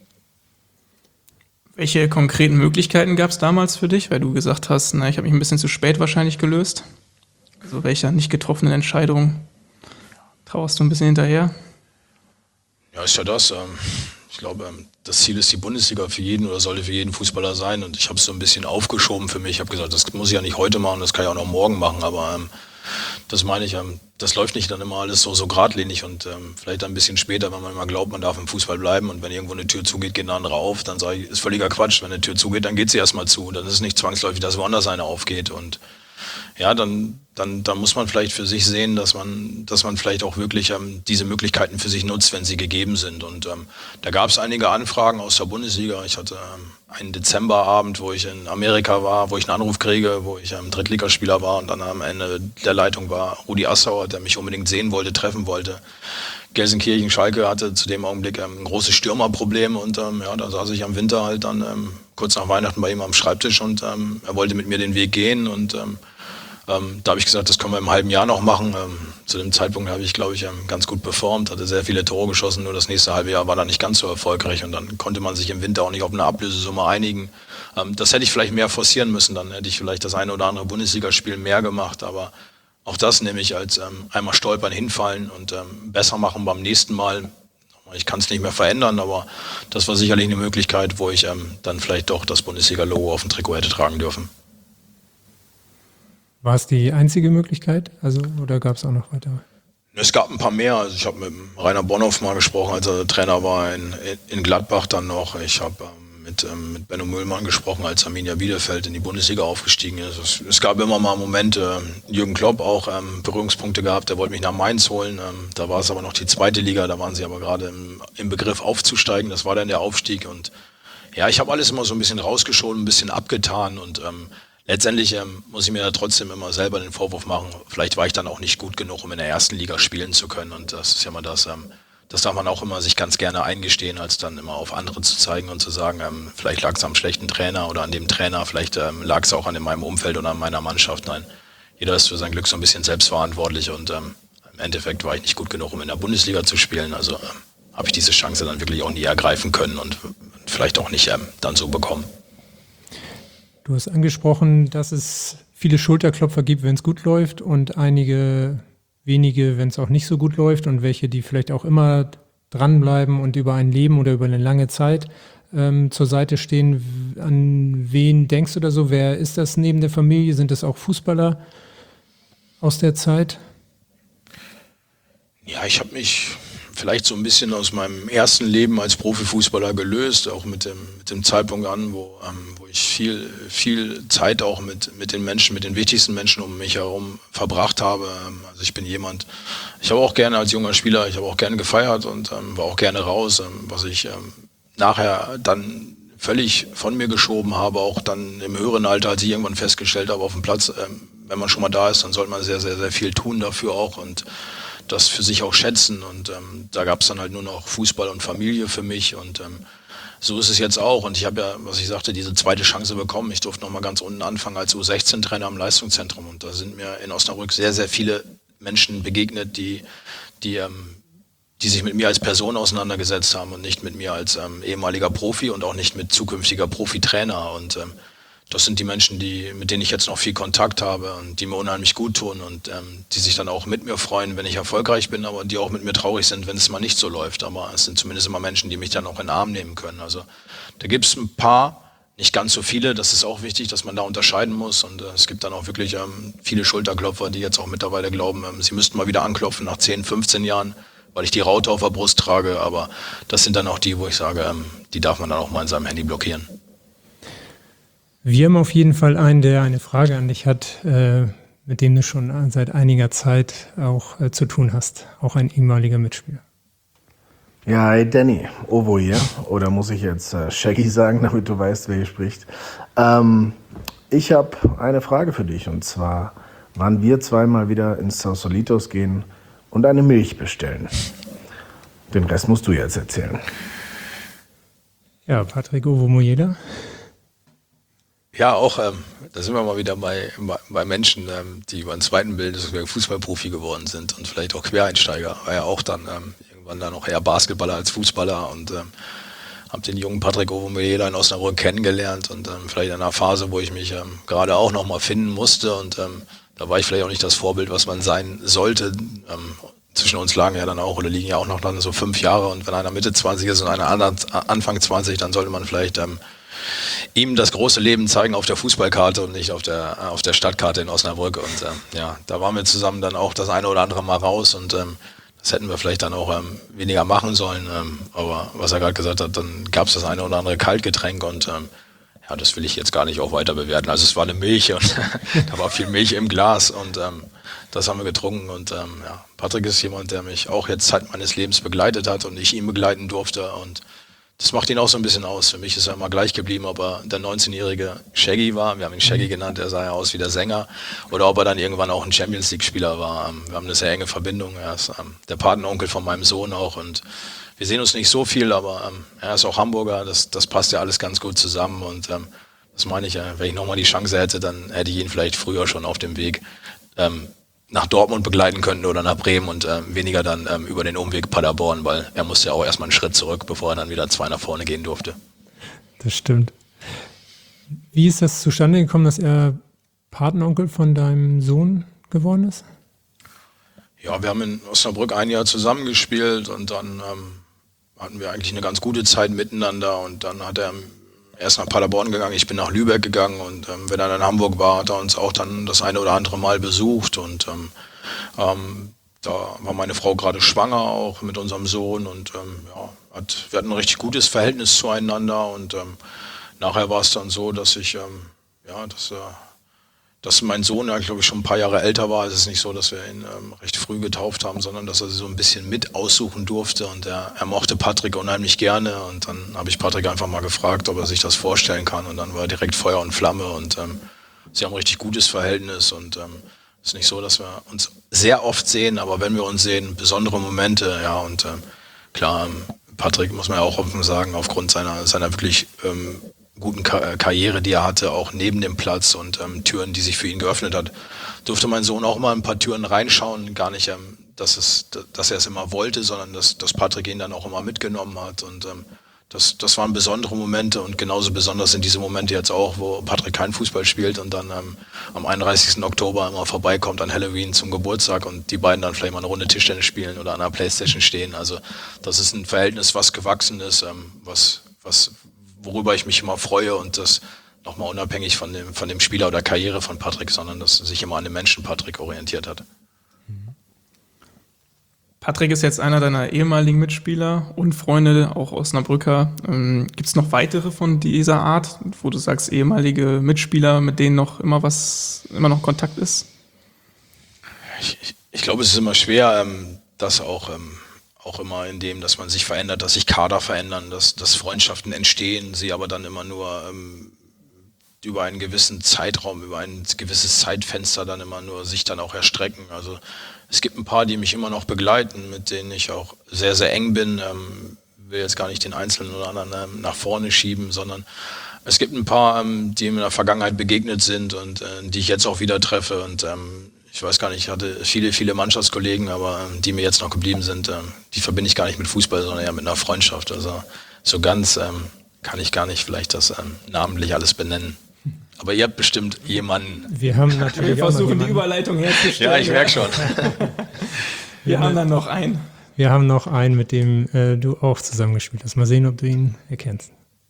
Welche konkreten Möglichkeiten gab es damals für dich, weil du gesagt hast, na, ich habe mich ein bisschen zu spät wahrscheinlich gelöst? Also welcher nicht getroffenen Entscheidung trauerst du ein bisschen hinterher? Ja, ist ja das. Ähm, ich glaube, ähm, das Ziel ist die Bundesliga für jeden oder sollte für jeden Fußballer sein. Und ich habe es so ein bisschen aufgeschoben für mich. Ich habe gesagt, das muss ich ja nicht heute machen, das kann ich auch noch morgen machen. Aber ähm, das meine ich, ähm, das läuft nicht dann immer alles so, so geradlinig und ähm, vielleicht ein bisschen später, wenn man immer glaubt, man darf im Fußball bleiben und wenn irgendwo eine Tür zugeht, geht eine andere auf, dann sage ich, ist völliger Quatsch. Wenn eine Tür zugeht, dann geht sie erstmal zu. Dann ist es nicht zwangsläufig, dass woanders eine aufgeht und ja, dann, dann, dann muss man vielleicht für sich sehen, dass man, dass man vielleicht auch wirklich ähm, diese Möglichkeiten für sich nutzt, wenn sie gegeben sind. Und ähm, da gab es einige Anfragen aus der Bundesliga. Ich hatte ähm, einen Dezemberabend, wo ich in Amerika war, wo ich einen Anruf kriege, wo ich ähm, Drittligaspieler war und dann am Ende der Leitung war Rudi Assauer, der mich unbedingt sehen wollte, treffen wollte. Gelsenkirchen, Schalke hatte zu dem Augenblick ähm, ein großes Stürmerproblem und ähm, ja, da saß ich am Winter halt dann ähm, kurz nach Weihnachten bei ihm am Schreibtisch und ähm, er wollte mit mir den Weg gehen und ähm, Ähm, da habe ich gesagt, das können wir im halben Jahr noch machen. Ähm, zu dem Zeitpunkt habe ich, glaube ich, ähm, ganz gut performt, hatte sehr viele Tore geschossen, nur das nächste halbe Jahr war dann nicht ganz so erfolgreich und dann konnte man sich im Winter auch nicht auf eine Ablösesumme einigen. Ähm, das hätte ich vielleicht mehr forcieren müssen, dann hätte ich vielleicht das eine oder andere Bundesligaspiel mehr gemacht, aber auch das nehme ich als ähm, einmal stolpern, hinfallen und ähm, besser machen beim nächsten Mal. Ich kann es nicht mehr verändern, aber das war sicherlich eine Möglichkeit, wo ich ähm, dann vielleicht doch das Bundesliga-Logo auf dem Trikot hätte tragen dürfen. War es die einzige Möglichkeit? Also, oder gab es auch noch weitere? Es gab ein paar mehr. Also ich habe mit Rainer Bonhoff mal gesprochen, als er Trainer war in, in Gladbach dann noch. Ich habe ähm, mit, ähm, mit Benno Müllmann gesprochen, als Arminia Bielefeld in die Bundesliga aufgestiegen ist. Es, es gab immer mal Momente, äh, Jürgen Klopp auch ähm, Berührungspunkte gehabt, der wollte mich nach Mainz holen. Ähm, da war es aber noch die zweite Liga, da waren sie aber gerade im, im Begriff aufzusteigen. Das war dann der Aufstieg und ja, ich habe alles immer so ein bisschen rausgeschoben, ein bisschen abgetan und ähm, letztendlich ähm, muss ich mir da trotzdem immer selber den Vorwurf machen, vielleicht war ich dann auch nicht gut genug, um in der ersten Liga spielen zu können und das ist ja mal das, ähm, das darf man auch immer sich ganz gerne eingestehen, als dann immer auf andere zu zeigen und zu sagen, ähm, vielleicht lag es am schlechten Trainer oder an dem Trainer, vielleicht ähm, lag es auch an in meinem Umfeld oder an meiner Mannschaft. Nein, jeder ist für sein Glück so ein bisschen selbstverantwortlich und ähm, im Endeffekt war ich nicht gut genug, um in der Bundesliga zu spielen, also ähm, habe ich diese Chance dann wirklich auch nie ergreifen können und vielleicht auch nicht ähm, dann so bekommen. Du hast angesprochen, dass es viele Schulterklopfer gibt, wenn es gut läuft und einige wenige, wenn es auch nicht so gut läuft und welche, die vielleicht auch immer dranbleiben und über ein Leben oder über eine lange Zeit ähm, zur Seite stehen. An wen denkst du da so? Wer ist das neben der Familie? Sind das auch Fußballer aus der Zeit? Ja, ich habe mich vielleicht so ein bisschen aus meinem ersten Leben als Profifußballer gelöst, auch mit dem, mit dem Zeitpunkt an, wo, ähm, wo ich viel, viel Zeit auch mit, mit den Menschen, mit den wichtigsten Menschen um mich herum verbracht habe. Also ich bin jemand, ich habe auch gerne als junger Spieler, ich habe auch gerne gefeiert und ähm, war auch gerne raus, ähm, was ich ähm, nachher dann völlig von mir geschoben habe, auch dann im höheren Alter, als ich irgendwann festgestellt habe auf dem Platz, ähm, wenn man schon mal da ist, dann sollte man sehr, sehr, sehr viel tun dafür auch und das für sich auch schätzen und ähm, da gab es dann halt nur noch Fußball und Familie für mich und ähm, so ist es jetzt auch und ich habe ja, was ich sagte, diese zweite Chance bekommen. Ich durfte nochmal ganz unten anfangen als U sechzehn Trainer am Leistungszentrum und da sind mir in Osnabrück sehr, sehr viele Menschen begegnet, die die, ähm, die sich mit mir als Person auseinandergesetzt haben und nicht mit mir als ähm, ehemaliger Profi und auch nicht mit zukünftiger Profitrainer. Und ähm, das sind die Menschen, die, mit denen ich jetzt noch viel Kontakt habe und die mir unheimlich gut tun und ähm, die sich dann auch mit mir freuen, wenn ich erfolgreich bin, aber die auch mit mir traurig sind, wenn es mal nicht so läuft. Aber es sind zumindest immer Menschen, die mich dann auch in den Arm nehmen können. Also da gibt es ein paar, nicht ganz so viele, das ist auch wichtig, dass man da unterscheiden muss. Und äh, es gibt dann auch wirklich ähm, viele Schulterklopfer, die jetzt auch mittlerweile glauben, ähm, sie müssten mal wieder anklopfen nach zehn, fünfzehn Jahren, weil ich die Raute auf der Brust trage. Aber das sind dann auch die, wo ich sage, ähm, die darf man dann auch mal in seinem Handy blockieren. Wir haben auf jeden Fall einen, der eine Frage an dich hat, äh, mit dem du schon seit einiger Zeit auch äh, zu tun hast. Auch ein ehemaliger Mitspieler. Ja, hi Danny, Ovo hier. Oder muss ich jetzt äh, Shaggy sagen, damit du weißt, wer hier spricht. Ähm, ich habe eine Frage für dich. Und zwar, wann wir zweimal wieder ins Sausolitos gehen und eine Milch bestellen. Den Rest musst du jetzt erzählen. Ja, Patrick Ovomoyela. Ja, auch, ähm, da sind wir mal wieder bei, bei Menschen, ähm, die über den zweiten Bild Fußballprofi geworden sind und vielleicht auch Quereinsteiger. War ja auch dann ähm, irgendwann dann noch eher Basketballer als Fußballer und ähm, habe den jungen Patrick Ovomoyela in Osnabrück kennengelernt und ähm, vielleicht in einer Phase, wo ich mich ähm, gerade auch noch mal finden musste und ähm, da war ich vielleicht auch nicht das Vorbild, was man sein sollte. Ähm, zwischen uns lagen ja dann auch oder liegen ja auch noch dann so fünf Jahre und wenn einer Mitte zwanzig ist und einer Anfang zwanzig, dann sollte man vielleicht ähm, ihm das große Leben zeigen auf der Fußballkarte und nicht auf der auf der Stadtkarte in Osnabrück. Und ähm, ja, da waren wir zusammen dann auch das eine oder andere Mal raus und ähm, das hätten wir vielleicht dann auch ähm, weniger machen sollen. Ähm, aber was er gerade gesagt hat, dann gab es das eine oder andere Kaltgetränk und ähm, ja, das will ich jetzt gar nicht auch weiter bewerten. Also es war eine Milch und da war viel Milch im Glas und ähm, das haben wir getrunken. Und ähm, ja, Patrick ist jemand, der mich auch jetzt Zeit meines Lebens begleitet hat und ich ihn begleiten durfte und das macht ihn auch so ein bisschen aus. Für mich ist er immer gleich geblieben, ob er der neunzehnjährige Shaggy war, wir haben ihn Shaggy genannt, er sah ja aus wie der Sänger, oder ob er dann irgendwann auch ein Champions-League-Spieler war. Wir haben eine sehr enge Verbindung, er ist ähm, der Patenonkel von meinem Sohn auch und wir sehen uns nicht so viel, aber ähm, er ist auch Hamburger, das, das passt ja alles ganz gut zusammen und ähm, das meine ich ja, wenn ich nochmal die Chance hätte, dann hätte ich ihn vielleicht früher schon auf dem Weg ähm, nach Dortmund begleiten könnten oder nach Bremen und äh, weniger dann ähm, über den Umweg Paderborn, weil er musste ja auch erstmal einen Schritt zurück, bevor er dann wieder zwei nach vorne gehen durfte. Das stimmt. Wie ist das zustande gekommen, dass er Patenonkel von deinem Sohn geworden ist? Ja, wir haben in Osnabrück ein Jahr zusammengespielt und dann ähm, hatten wir eigentlich eine ganz gute Zeit miteinander und dann hat er erst nach Paderborn gegangen, ich bin nach Lübeck gegangen und ähm, wenn er dann in Hamburg war, hat er uns auch dann das eine oder andere Mal besucht und ähm, ähm, da war meine Frau gerade schwanger auch mit unserem Sohn und ähm, ja, hat, wir hatten ein richtig gutes Verhältnis zueinander und ähm, nachher war es dann so, dass ich, ähm, ja, dass, äh, dass mein Sohn ja, glaube ich, schon ein paar Jahre älter war. Es ist nicht so, dass wir ihn ähm, recht früh getauft haben, sondern dass er so ein bisschen mit aussuchen durfte und er, er mochte Patrick unheimlich gerne und dann habe ich Patrick einfach mal gefragt, ob er sich das vorstellen kann und dann war er direkt Feuer und Flamme und ähm, sie haben ein richtig gutes Verhältnis und ähm, es ist nicht so, dass wir uns sehr oft sehen, aber wenn wir uns sehen, besondere Momente, ja und ähm, klar, ähm, Patrick muss man ja auch offen sagen, aufgrund seiner, seiner wirklich ähm, guten Ka- Karriere, die er hatte, auch neben dem Platz und ähm, Türen, die sich für ihn geöffnet hat, durfte mein Sohn auch mal ein paar Türen reinschauen. Gar nicht, ähm, dass, es, dass er es immer wollte, sondern dass, dass Patrick ihn dann auch immer mitgenommen hat. Und ähm, das, das waren besondere Momente und genauso besonders sind diese Momente jetzt auch, wo Patrick kein Fußball spielt und dann ähm, am einunddreißigsten Oktober immer vorbeikommt an Halloween zum Geburtstag und die beiden dann vielleicht mal eine Runde Tischtennis spielen oder an der Playstation stehen. Also das ist ein Verhältnis, was gewachsen ist, ähm, was, was worüber ich mich immer freue und das nochmal unabhängig von dem, von dem Spieler oder Karriere von Patrick, sondern dass sich immer an den Menschen Patrick orientiert hat. Patrick ist jetzt einer deiner ehemaligen Mitspieler und Freunde, auch Osnabrücker. Ähm, Gibt es noch weitere von dieser Art, wo du sagst, ehemalige Mitspieler, mit denen noch immer was, immer noch Kontakt ist? Ich, ich, ich glaube, es ist immer schwer, ähm, das auch ähm, auch immer in dem, dass man sich verändert, dass sich Kader verändern, dass, dass Freundschaften entstehen, sie aber dann immer nur ähm, über einen gewissen Zeitraum, über ein gewisses Zeitfenster dann immer nur sich dann auch erstrecken. Also es gibt ein paar, die mich immer noch begleiten, mit denen ich auch sehr, sehr eng bin. Ähm, will jetzt gar nicht den Einzelnen oder anderen ähm, nach vorne schieben, sondern es gibt ein paar, ähm, die mir in der Vergangenheit begegnet sind und äh, die ich jetzt auch wieder treffe und ähm, ich weiß gar nicht, ich hatte viele, viele Mannschaftskollegen, aber ähm, die mir jetzt noch geblieben sind, ähm, die verbinde ich gar nicht mit Fußball, sondern eher mit einer Freundschaft. Also so ganz ähm, kann ich gar nicht vielleicht das ähm, namentlich alles benennen. Aber ihr habt bestimmt jemanden. Wir haben natürlich Wir auch noch versuchen die jemanden. Überleitung herzustellen. Ja, ich merke schon. Wir haben dann noch einen. Wir haben noch einen, mit dem äh, du auch zusammengespielt hast. Mal sehen, ob du ihn erkennst.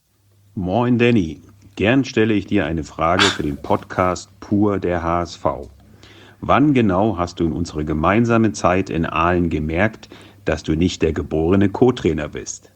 Moin Danny, gern stelle ich dir eine Frage für den Podcast Pur der H S V. Wann genau hast du in unserer gemeinsamen Zeit in Aalen gemerkt, dass du nicht der geborene Co-Trainer bist?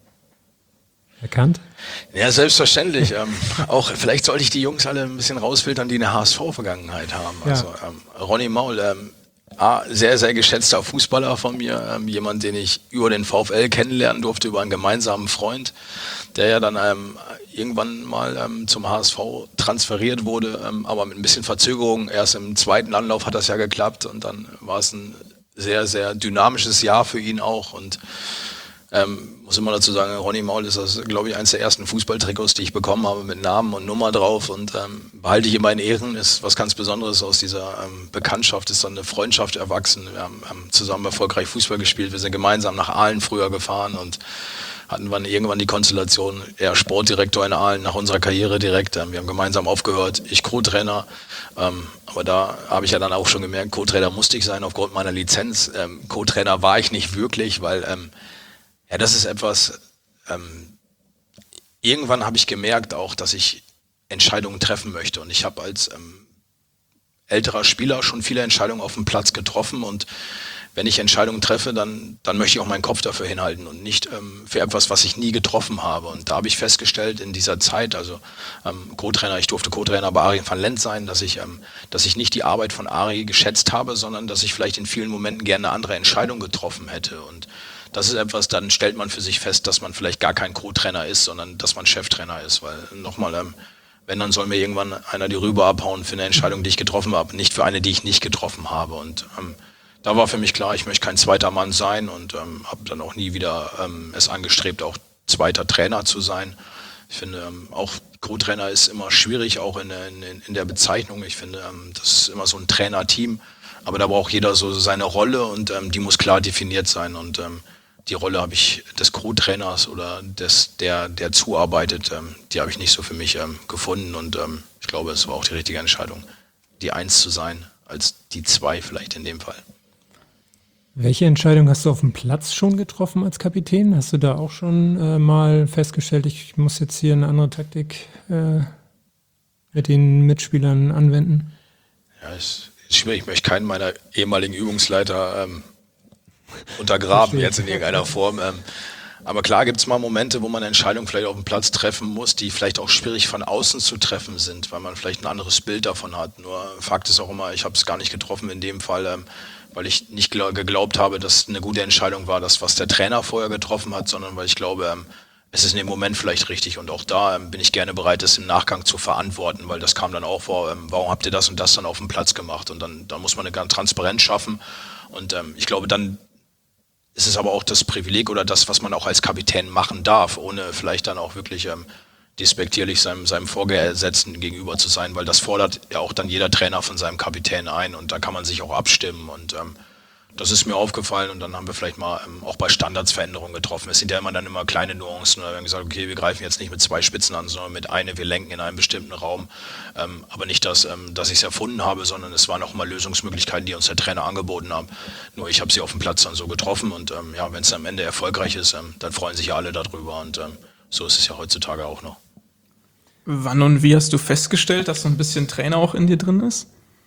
Erkannt? Ja, selbstverständlich. ähm, auch vielleicht sollte ich die Jungs alle ein bisschen rausfiltern, die eine H S V-Vergangenheit haben. Ja. Also ähm, Ronny Maul, ähm, ah, sehr, sehr geschätzter Fußballer von mir, ähm, jemand, den ich über den VfL kennenlernen durfte, über einen gemeinsamen Freund, der ja dann ähm, irgendwann mal ähm, zum H S V transferiert wurde, ähm, aber mit ein bisschen Verzögerung. Erst im zweiten Anlauf hat das ja geklappt und dann war es ein sehr, sehr dynamisches Jahr für ihn auch und Ähm, muss immer dazu sagen, Ronny Maul ist das, glaube ich, eines der ersten Fußballtrikots, die ich bekommen habe mit Namen und Nummer drauf und ähm, behalte ich immer in Ehren, ist was ganz Besonderes aus dieser ähm, Bekanntschaft, ist dann eine Freundschaft erwachsen. Wir haben, haben zusammen erfolgreich Fußball gespielt, wir sind gemeinsam nach Aalen früher gefahren und hatten dann irgendwann die Konstellation, er Sportdirektor in Aalen nach unserer Karriere direkt. Ähm, wir haben gemeinsam aufgehört, ich Co-Trainer, ähm, aber da habe ich ja dann auch schon gemerkt, Co-Trainer musste ich sein aufgrund meiner Lizenz. Ähm, Co-Trainer war ich nicht wirklich, weil ähm, ja, das ist etwas, ähm, irgendwann habe ich gemerkt auch, dass ich Entscheidungen treffen möchte und ich habe als ähm, älterer Spieler schon viele Entscheidungen auf dem Platz getroffen und wenn ich Entscheidungen treffe, dann, dann möchte ich auch meinen Kopf dafür hinhalten und nicht ähm, für etwas, was ich nie getroffen habe. Und da habe ich festgestellt in dieser Zeit, also ähm, Co-Trainer, ich durfte Co-Trainer bei Arie van Lent sein, dass ich, ähm, dass ich nicht die Arbeit von Arie geschätzt habe, sondern dass ich vielleicht in vielen Momenten gerne eine andere Entscheidung getroffen hätte. Und das ist etwas, dann stellt man für sich fest, dass man vielleicht gar kein Co-Trainer ist, sondern dass man Cheftrainer ist. Weil nochmal, ähm, wenn, dann soll mir irgendwann einer die Rübe abhauen für eine Entscheidung, die ich getroffen habe, nicht für eine, die ich nicht getroffen habe. Und ähm, da war für mich klar, ich möchte kein zweiter Mann sein und ähm, habe dann auch nie wieder ähm, es angestrebt, auch zweiter Trainer zu sein. Ich finde, ähm, auch Co-Trainer ist immer schwierig, auch in, in, in der Bezeichnung. Ich finde, ähm, das ist immer so ein Trainerteam, aber da braucht jeder so seine Rolle und ähm, die muss klar definiert sein. Und ähm, die Rolle habe ich des Co-Trainers oder des, der, der zuarbeitet, ähm, die habe ich nicht so für mich ähm, gefunden und ähm, ich glaube, es war auch die richtige Entscheidung, die Eins zu sein, als die Zwei vielleicht in dem Fall. Welche Entscheidung hast du auf dem Platz schon getroffen als Kapitän? Hast du da auch schon äh, mal festgestellt, ich muss jetzt hier eine andere Taktik äh, mit den Mitspielern anwenden? Ja, es ist schwierig. Ich möchte keinen meiner ehemaligen Übungsleiter ähm, untergraben Verstehe. jetzt in irgendeiner Form. Ähm, aber klar gibt es mal Momente, wo man Entscheidungen vielleicht auf dem Platz treffen muss, die vielleicht auch schwierig von außen zu treffen sind, weil man vielleicht ein anderes Bild davon hat. Nur Fakt ist auch immer, ich habe es gar nicht getroffen in dem Fall, ähm, weil ich nicht glaub, geglaubt habe, dass eine gute Entscheidung war, das, was der Trainer vorher getroffen hat, sondern weil ich glaube, ähm, es ist in dem Moment vielleicht richtig und auch da ähm, bin ich gerne bereit, das im Nachgang zu verantworten, weil das kam dann auch vor, ähm, warum habt ihr das und das dann auf dem Platz gemacht und dann, dann muss man eine ganze Transparenz schaffen und ähm, ich glaube, dann ist es aber auch das Privileg oder das, was man auch als Kapitän machen darf, ohne vielleicht dann auch wirklich ähm, despektierlich seinem, seinem Vorgesetzten gegenüber zu sein, weil das fordert ja auch dann jeder Trainer von seinem Kapitän ein und da kann man sich auch abstimmen und ähm, das ist mir aufgefallen und dann haben wir vielleicht mal ähm, auch bei Standards Veränderungen getroffen. Es sind ja immer dann immer kleine Nuancen. Wir haben gesagt, okay, wir greifen jetzt nicht mit zwei Spitzen an, sondern mit einer, wir lenken in einem bestimmten Raum. Ähm, aber nicht, dass, ähm, dass ich es erfunden habe, sondern es waren auch mal Lösungsmöglichkeiten, die uns der Trainer angeboten hat. Nur ich habe sie auf dem Platz dann so getroffen und ähm, ja, wenn es am Ende erfolgreich ist, ähm, dann freuen sich ja alle darüber und ähm, so ist es ja heutzutage auch noch. Wann und wie hast du festgestellt, dass so ein bisschen Trainer auch in dir drin ist?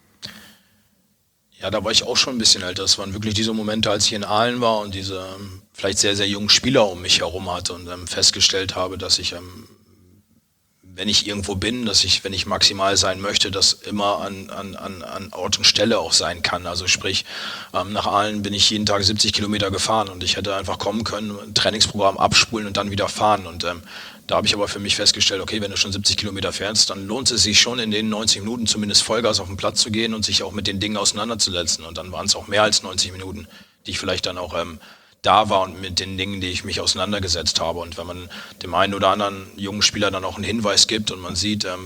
Ja, da war ich auch schon ein bisschen älter. Das waren wirklich diese Momente, als ich in Aalen war und diese ähm, vielleicht sehr, sehr jungen Spieler um mich herum hatte und ähm, festgestellt habe, dass ich, ähm, wenn ich irgendwo bin, dass ich, wenn ich maximal sein möchte, das immer an, an, an, an Ort und Stelle auch sein kann. Also sprich, ähm, nach Aalen bin ich jeden Tag siebzig Kilometer gefahren und ich hätte einfach kommen können, ein Trainingsprogramm abspulen und dann wieder fahren. Und ähm, da habe ich aber für mich festgestellt, okay, wenn du schon siebzig Kilometer fährst, dann lohnt es sich schon in den neunzig Minuten zumindest Vollgas auf den Platz zu gehen und sich auch mit den Dingen auseinanderzusetzen. Und dann waren es auch mehr als neunzig Minuten, die ich vielleicht dann auch ähm, da war und mit den Dingen, die ich mich auseinandergesetzt habe. Und wenn man dem einen oder anderen jungen Spieler dann auch einen Hinweis gibt und man sieht, ähm,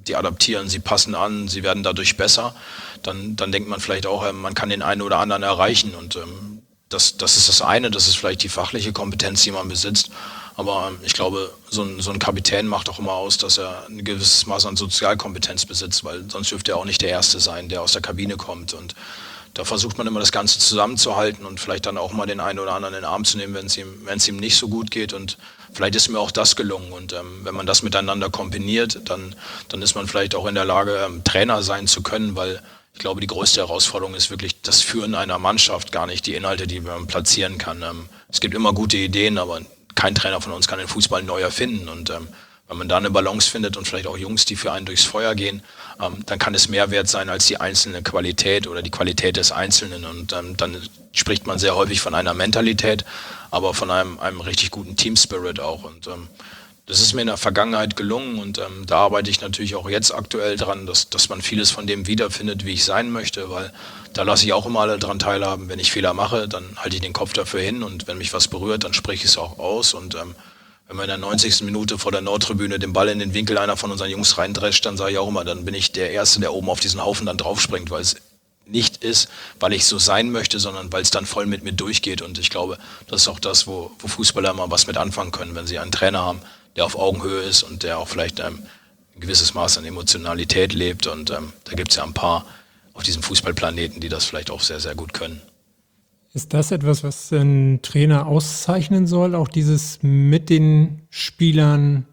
die adaptieren, sie passen an, sie werden dadurch besser, dann, dann denkt man vielleicht auch, ähm, man kann den einen oder anderen erreichen und ähm, das, das ist das eine, das ist vielleicht die fachliche Kompetenz, die man besitzt. Aber ähm, ich glaube, so ein, so ein Kapitän macht auch immer aus, dass er ein gewisses Maß an Sozialkompetenz besitzt, weil sonst dürfte er auch nicht der Erste sein, der aus der Kabine kommt. Und da versucht man immer das Ganze zusammenzuhalten und vielleicht dann auch mal den einen oder anderen in den Arm zu nehmen, wenn es ihm, wenn es ihm nicht so gut geht. Und vielleicht ist mir auch das gelungen. Und ähm, wenn man das miteinander kombiniert, dann, dann ist man vielleicht auch in der Lage, ähm, Trainer sein zu können, weil ich glaube, die größte Herausforderung ist wirklich das Führen einer Mannschaft, gar nicht die Inhalte, die man platzieren kann. Ähm, es gibt immer gute Ideen, aber kein Trainer von uns kann den Fußball neu erfinden. Und ähm, wenn man da eine Balance findet und vielleicht auch Jungs, die für einen durchs Feuer gehen, ähm, dann kann es mehr wert sein als die einzelne Qualität oder die Qualität des Einzelnen. Und ähm, dann spricht man sehr häufig von einer Mentalität, aber von einem, einem richtig guten Team-Spirit auch. Und ähm, das ist mir in der Vergangenheit gelungen und ähm, da arbeite ich natürlich auch jetzt aktuell dran, dass, dass man vieles von dem wiederfindet, wie ich sein möchte, weil da lasse ich auch immer alle dran teilhaben. Wenn ich Fehler mache, dann halte ich den Kopf dafür hin und wenn mich was berührt, dann spreche ich es auch aus und ähm, wenn man in der neunzigsten Minute vor der Nordtribüne den Ball in den Winkel einer von unseren Jungs reindrescht, dann sage ich auch immer, dann bin ich der Erste, der oben auf diesen Haufen dann draufspringt, weil es nicht ist, weil ich so sein möchte, sondern weil es dann voll mit mir durchgeht und ich glaube, das ist auch das, wo, wo Fußballer immer was mit anfangen können, wenn sie einen Trainer haben, der auf Augenhöhe ist und der auch vielleicht ähm, ein gewisses Maß an Emotionalität lebt. Und ähm, da gibt es ja ein paar auf diesem Fußballplaneten, die das vielleicht auch sehr, sehr gut können. Ist das etwas, was ein Trainer auszeichnen soll? Auch dieses mit den Spielern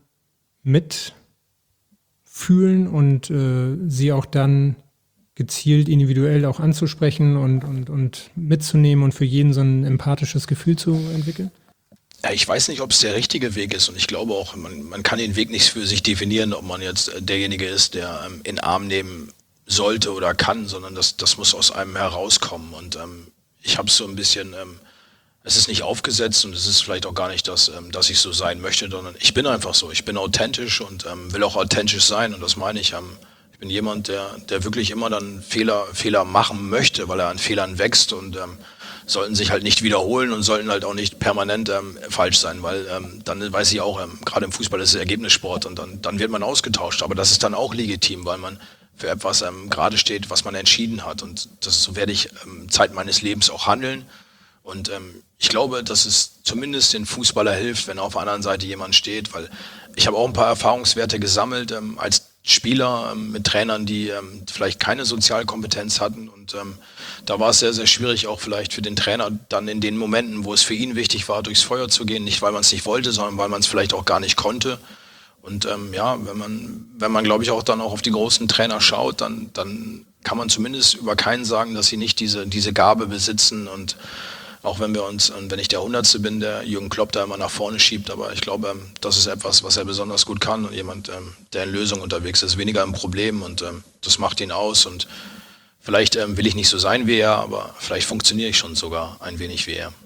mitfühlen und äh, sie auch dann gezielt individuell auch anzusprechen und, und, und mitzunehmen und für jeden so ein empathisches Gefühl zu entwickeln? Ja, ich weiß nicht, ob es der richtige Weg ist und ich glaube auch, man, man kann den Weg nicht für sich definieren, ob man jetzt derjenige ist, der ähm, in den Arm nehmen sollte oder kann, sondern das, das muss aus einem herauskommen und ähm, ich habe so ein bisschen, ähm, es ist nicht aufgesetzt und es ist vielleicht auch gar nicht das, ähm, dass ich so sein möchte, sondern ich bin einfach so, ich bin authentisch und ähm, will auch authentisch sein und das meine ich, ähm, ich bin jemand, der, der wirklich immer dann Fehler, Fehler machen möchte, weil er an Fehlern wächst und ähm, sollten sich halt nicht wiederholen und sollten halt auch nicht permanent ähm, falsch sein, weil ähm, dann weiß ich auch, ähm, gerade im Fußball ist es Ergebnissport und dann, dann wird man ausgetauscht. Aber das ist dann auch legitim, weil man für etwas ähm, gerade steht, was man entschieden hat. Und das, so werde ich ähm, Zeit meines Lebens auch handeln. Und ähm, ich glaube, dass es zumindest den Fußballer hilft, wenn auf der anderen Seite jemand steht, weil ich habe auch ein paar Erfahrungswerte gesammelt ähm, als Spieler ähm, mit Trainern, die ähm, vielleicht keine Sozialkompetenz hatten und ähm, da war es sehr, sehr schwierig auch vielleicht für den Trainer dann in den Momenten, wo es für ihn wichtig war, durchs Feuer zu gehen, nicht weil man es nicht wollte, sondern weil man es vielleicht auch gar nicht konnte und ähm, ja, wenn man, wenn man glaube ich auch dann auch auf die großen Trainer schaut, dann, dann kann man zumindest über keinen sagen, dass sie nicht diese, diese Gabe besitzen und auch wenn wir uns, und wenn ich der Hundertste bin, der Jürgen Klopp da immer nach vorne schiebt, aber ich glaube, das ist etwas, was er besonders gut kann und jemand, der in Lösungen unterwegs ist, weniger im Problem und das macht ihn aus und vielleicht will ich nicht so sein wie er, aber vielleicht funktioniere ich schon sogar ein wenig wie er.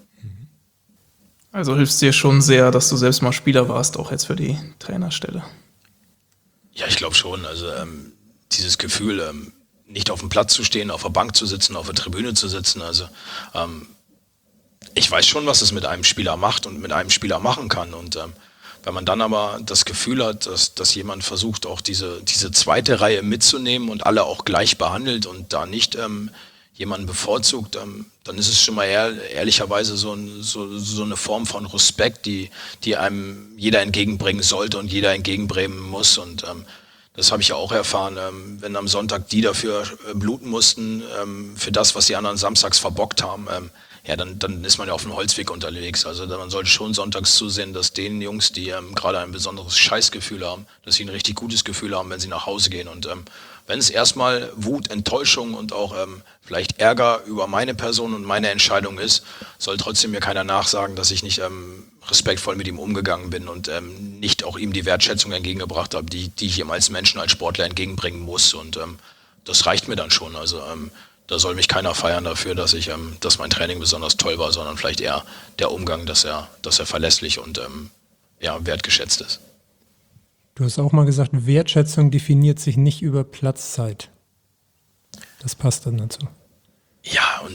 Also hilft es dir schon sehr, dass du selbst mal Spieler warst, auch jetzt für die Trainerstelle. Ja, ich glaube schon, also ähm, dieses Gefühl, ähm, nicht auf dem Platz zu stehen, auf der Bank zu sitzen, auf der Tribüne zu sitzen, also ähm, ich weiß schon, was es mit einem Spieler macht und mit einem Spieler machen kann. Und ähm, wenn man dann aber das Gefühl hat, dass, dass jemand versucht, auch diese, diese zweite Reihe mitzunehmen und alle auch gleich behandelt und da nicht ähm, jemanden bevorzugt, ähm, dann ist es schon mal eher, ehrlicherweise so, ein, so, so eine Form von Respekt, die, die einem jeder entgegenbringen sollte und jeder entgegenbringen muss. Und ähm, das habe ich ja auch erfahren, ähm, wenn am Sonntag die dafür äh, bluten mussten, ähm, für das, was die anderen samstags verbockt haben, ähm, ja, dann, dann ist man ja auf dem Holzweg unterwegs. Also man sollte schon sonntags zusehen, dass den Jungs, die ähm, gerade ein besonderes Scheißgefühl haben, dass sie ein richtig gutes Gefühl haben, wenn sie nach Hause gehen. Und ähm, wenn es erstmal Wut, Enttäuschung und auch ähm, vielleicht Ärger über meine Person und meine Entscheidung ist, soll trotzdem mir keiner nachsagen, dass ich nicht ähm, respektvoll mit ihm umgegangen bin und ähm, nicht auch ihm die Wertschätzung entgegengebracht habe, die, die ich ihm als Menschen, als Sportler entgegenbringen muss. Und ähm, das reicht mir dann schon. Also ähm, da soll mich keiner feiern dafür, dass ich, ähm, dass mein Training besonders toll war, sondern vielleicht eher der Umgang, dass er, dass er verlässlich und ähm, ja, wertgeschätzt ist. Du hast auch mal gesagt, Wertschätzung definiert sich nicht über Platzzeit. Das passt dann dazu. Ja, und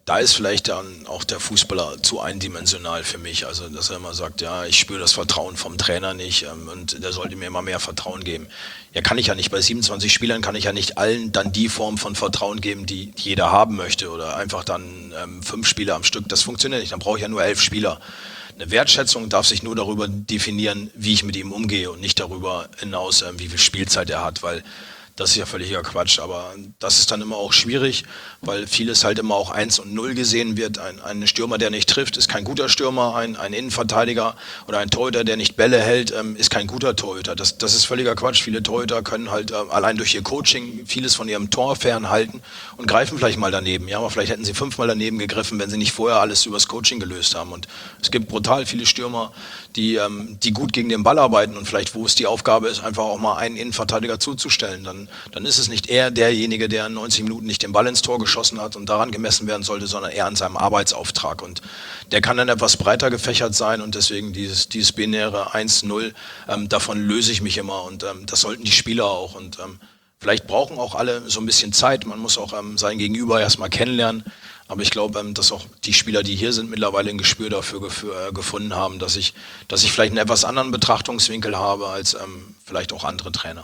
da ist vielleicht dann auch der Fußballer zu eindimensional für mich. Also, dass er immer sagt, ja, ich spüre das Vertrauen vom Trainer nicht ähm, und der sollte mir immer mehr Vertrauen geben. Ja, kann ich ja nicht. Bei siebenundzwanzig Spielern kann ich ja nicht allen dann die Form von Vertrauen geben, die jeder haben möchte oder einfach dann ähm, fünf Spieler am Stück. Das funktioniert nicht. Dann brauche ich ja nur elf Spieler. Eine Wertschätzung darf sich nur darüber definieren, wie ich mit ihm umgehe und nicht darüber hinaus, ähm, wie viel Spielzeit er hat, weil das ist ja völliger Quatsch, aber das ist dann immer auch schwierig, weil vieles halt immer auch eins und null gesehen wird. Ein, ein Stürmer, der nicht trifft, ist kein guter Stürmer. Ein, ein Innenverteidiger oder ein Torhüter, der nicht Bälle hält, ähm, ist kein guter Torhüter. Das, das ist völliger Quatsch. Viele Torhüter können halt äh, allein durch ihr Coaching vieles von ihrem Tor fernhalten und greifen vielleicht mal daneben. Ja, aber vielleicht hätten sie fünfmal daneben gegriffen, wenn sie nicht vorher alles übers Coaching gelöst haben. Und es gibt brutal viele Stürmer, die, ähm, die gut gegen den Ball arbeiten und vielleicht, wo es die Aufgabe ist, einfach auch mal einen Innenverteidiger zuzustellen. Dann dann ist es nicht er derjenige, der in neunzig Minuten nicht den Ball ins Tor geschossen hat und daran gemessen werden sollte, sondern eher an seinem Arbeitsauftrag. Und der kann dann etwas breiter gefächert sein und deswegen dieses, dieses binäre eins null, ähm, davon löse ich mich immer und ähm, das sollten die Spieler auch. Und ähm, vielleicht brauchen auch alle so ein bisschen Zeit. Man muss auch ähm, sein Gegenüber erstmal kennenlernen. Aber ich glaube, ähm, dass auch die Spieler, die hier sind, mittlerweile ein Gespür dafür gef- äh, gefunden haben, dass ich, dass ich vielleicht einen etwas anderen Betrachtungswinkel habe als ähm, vielleicht auch andere Trainer.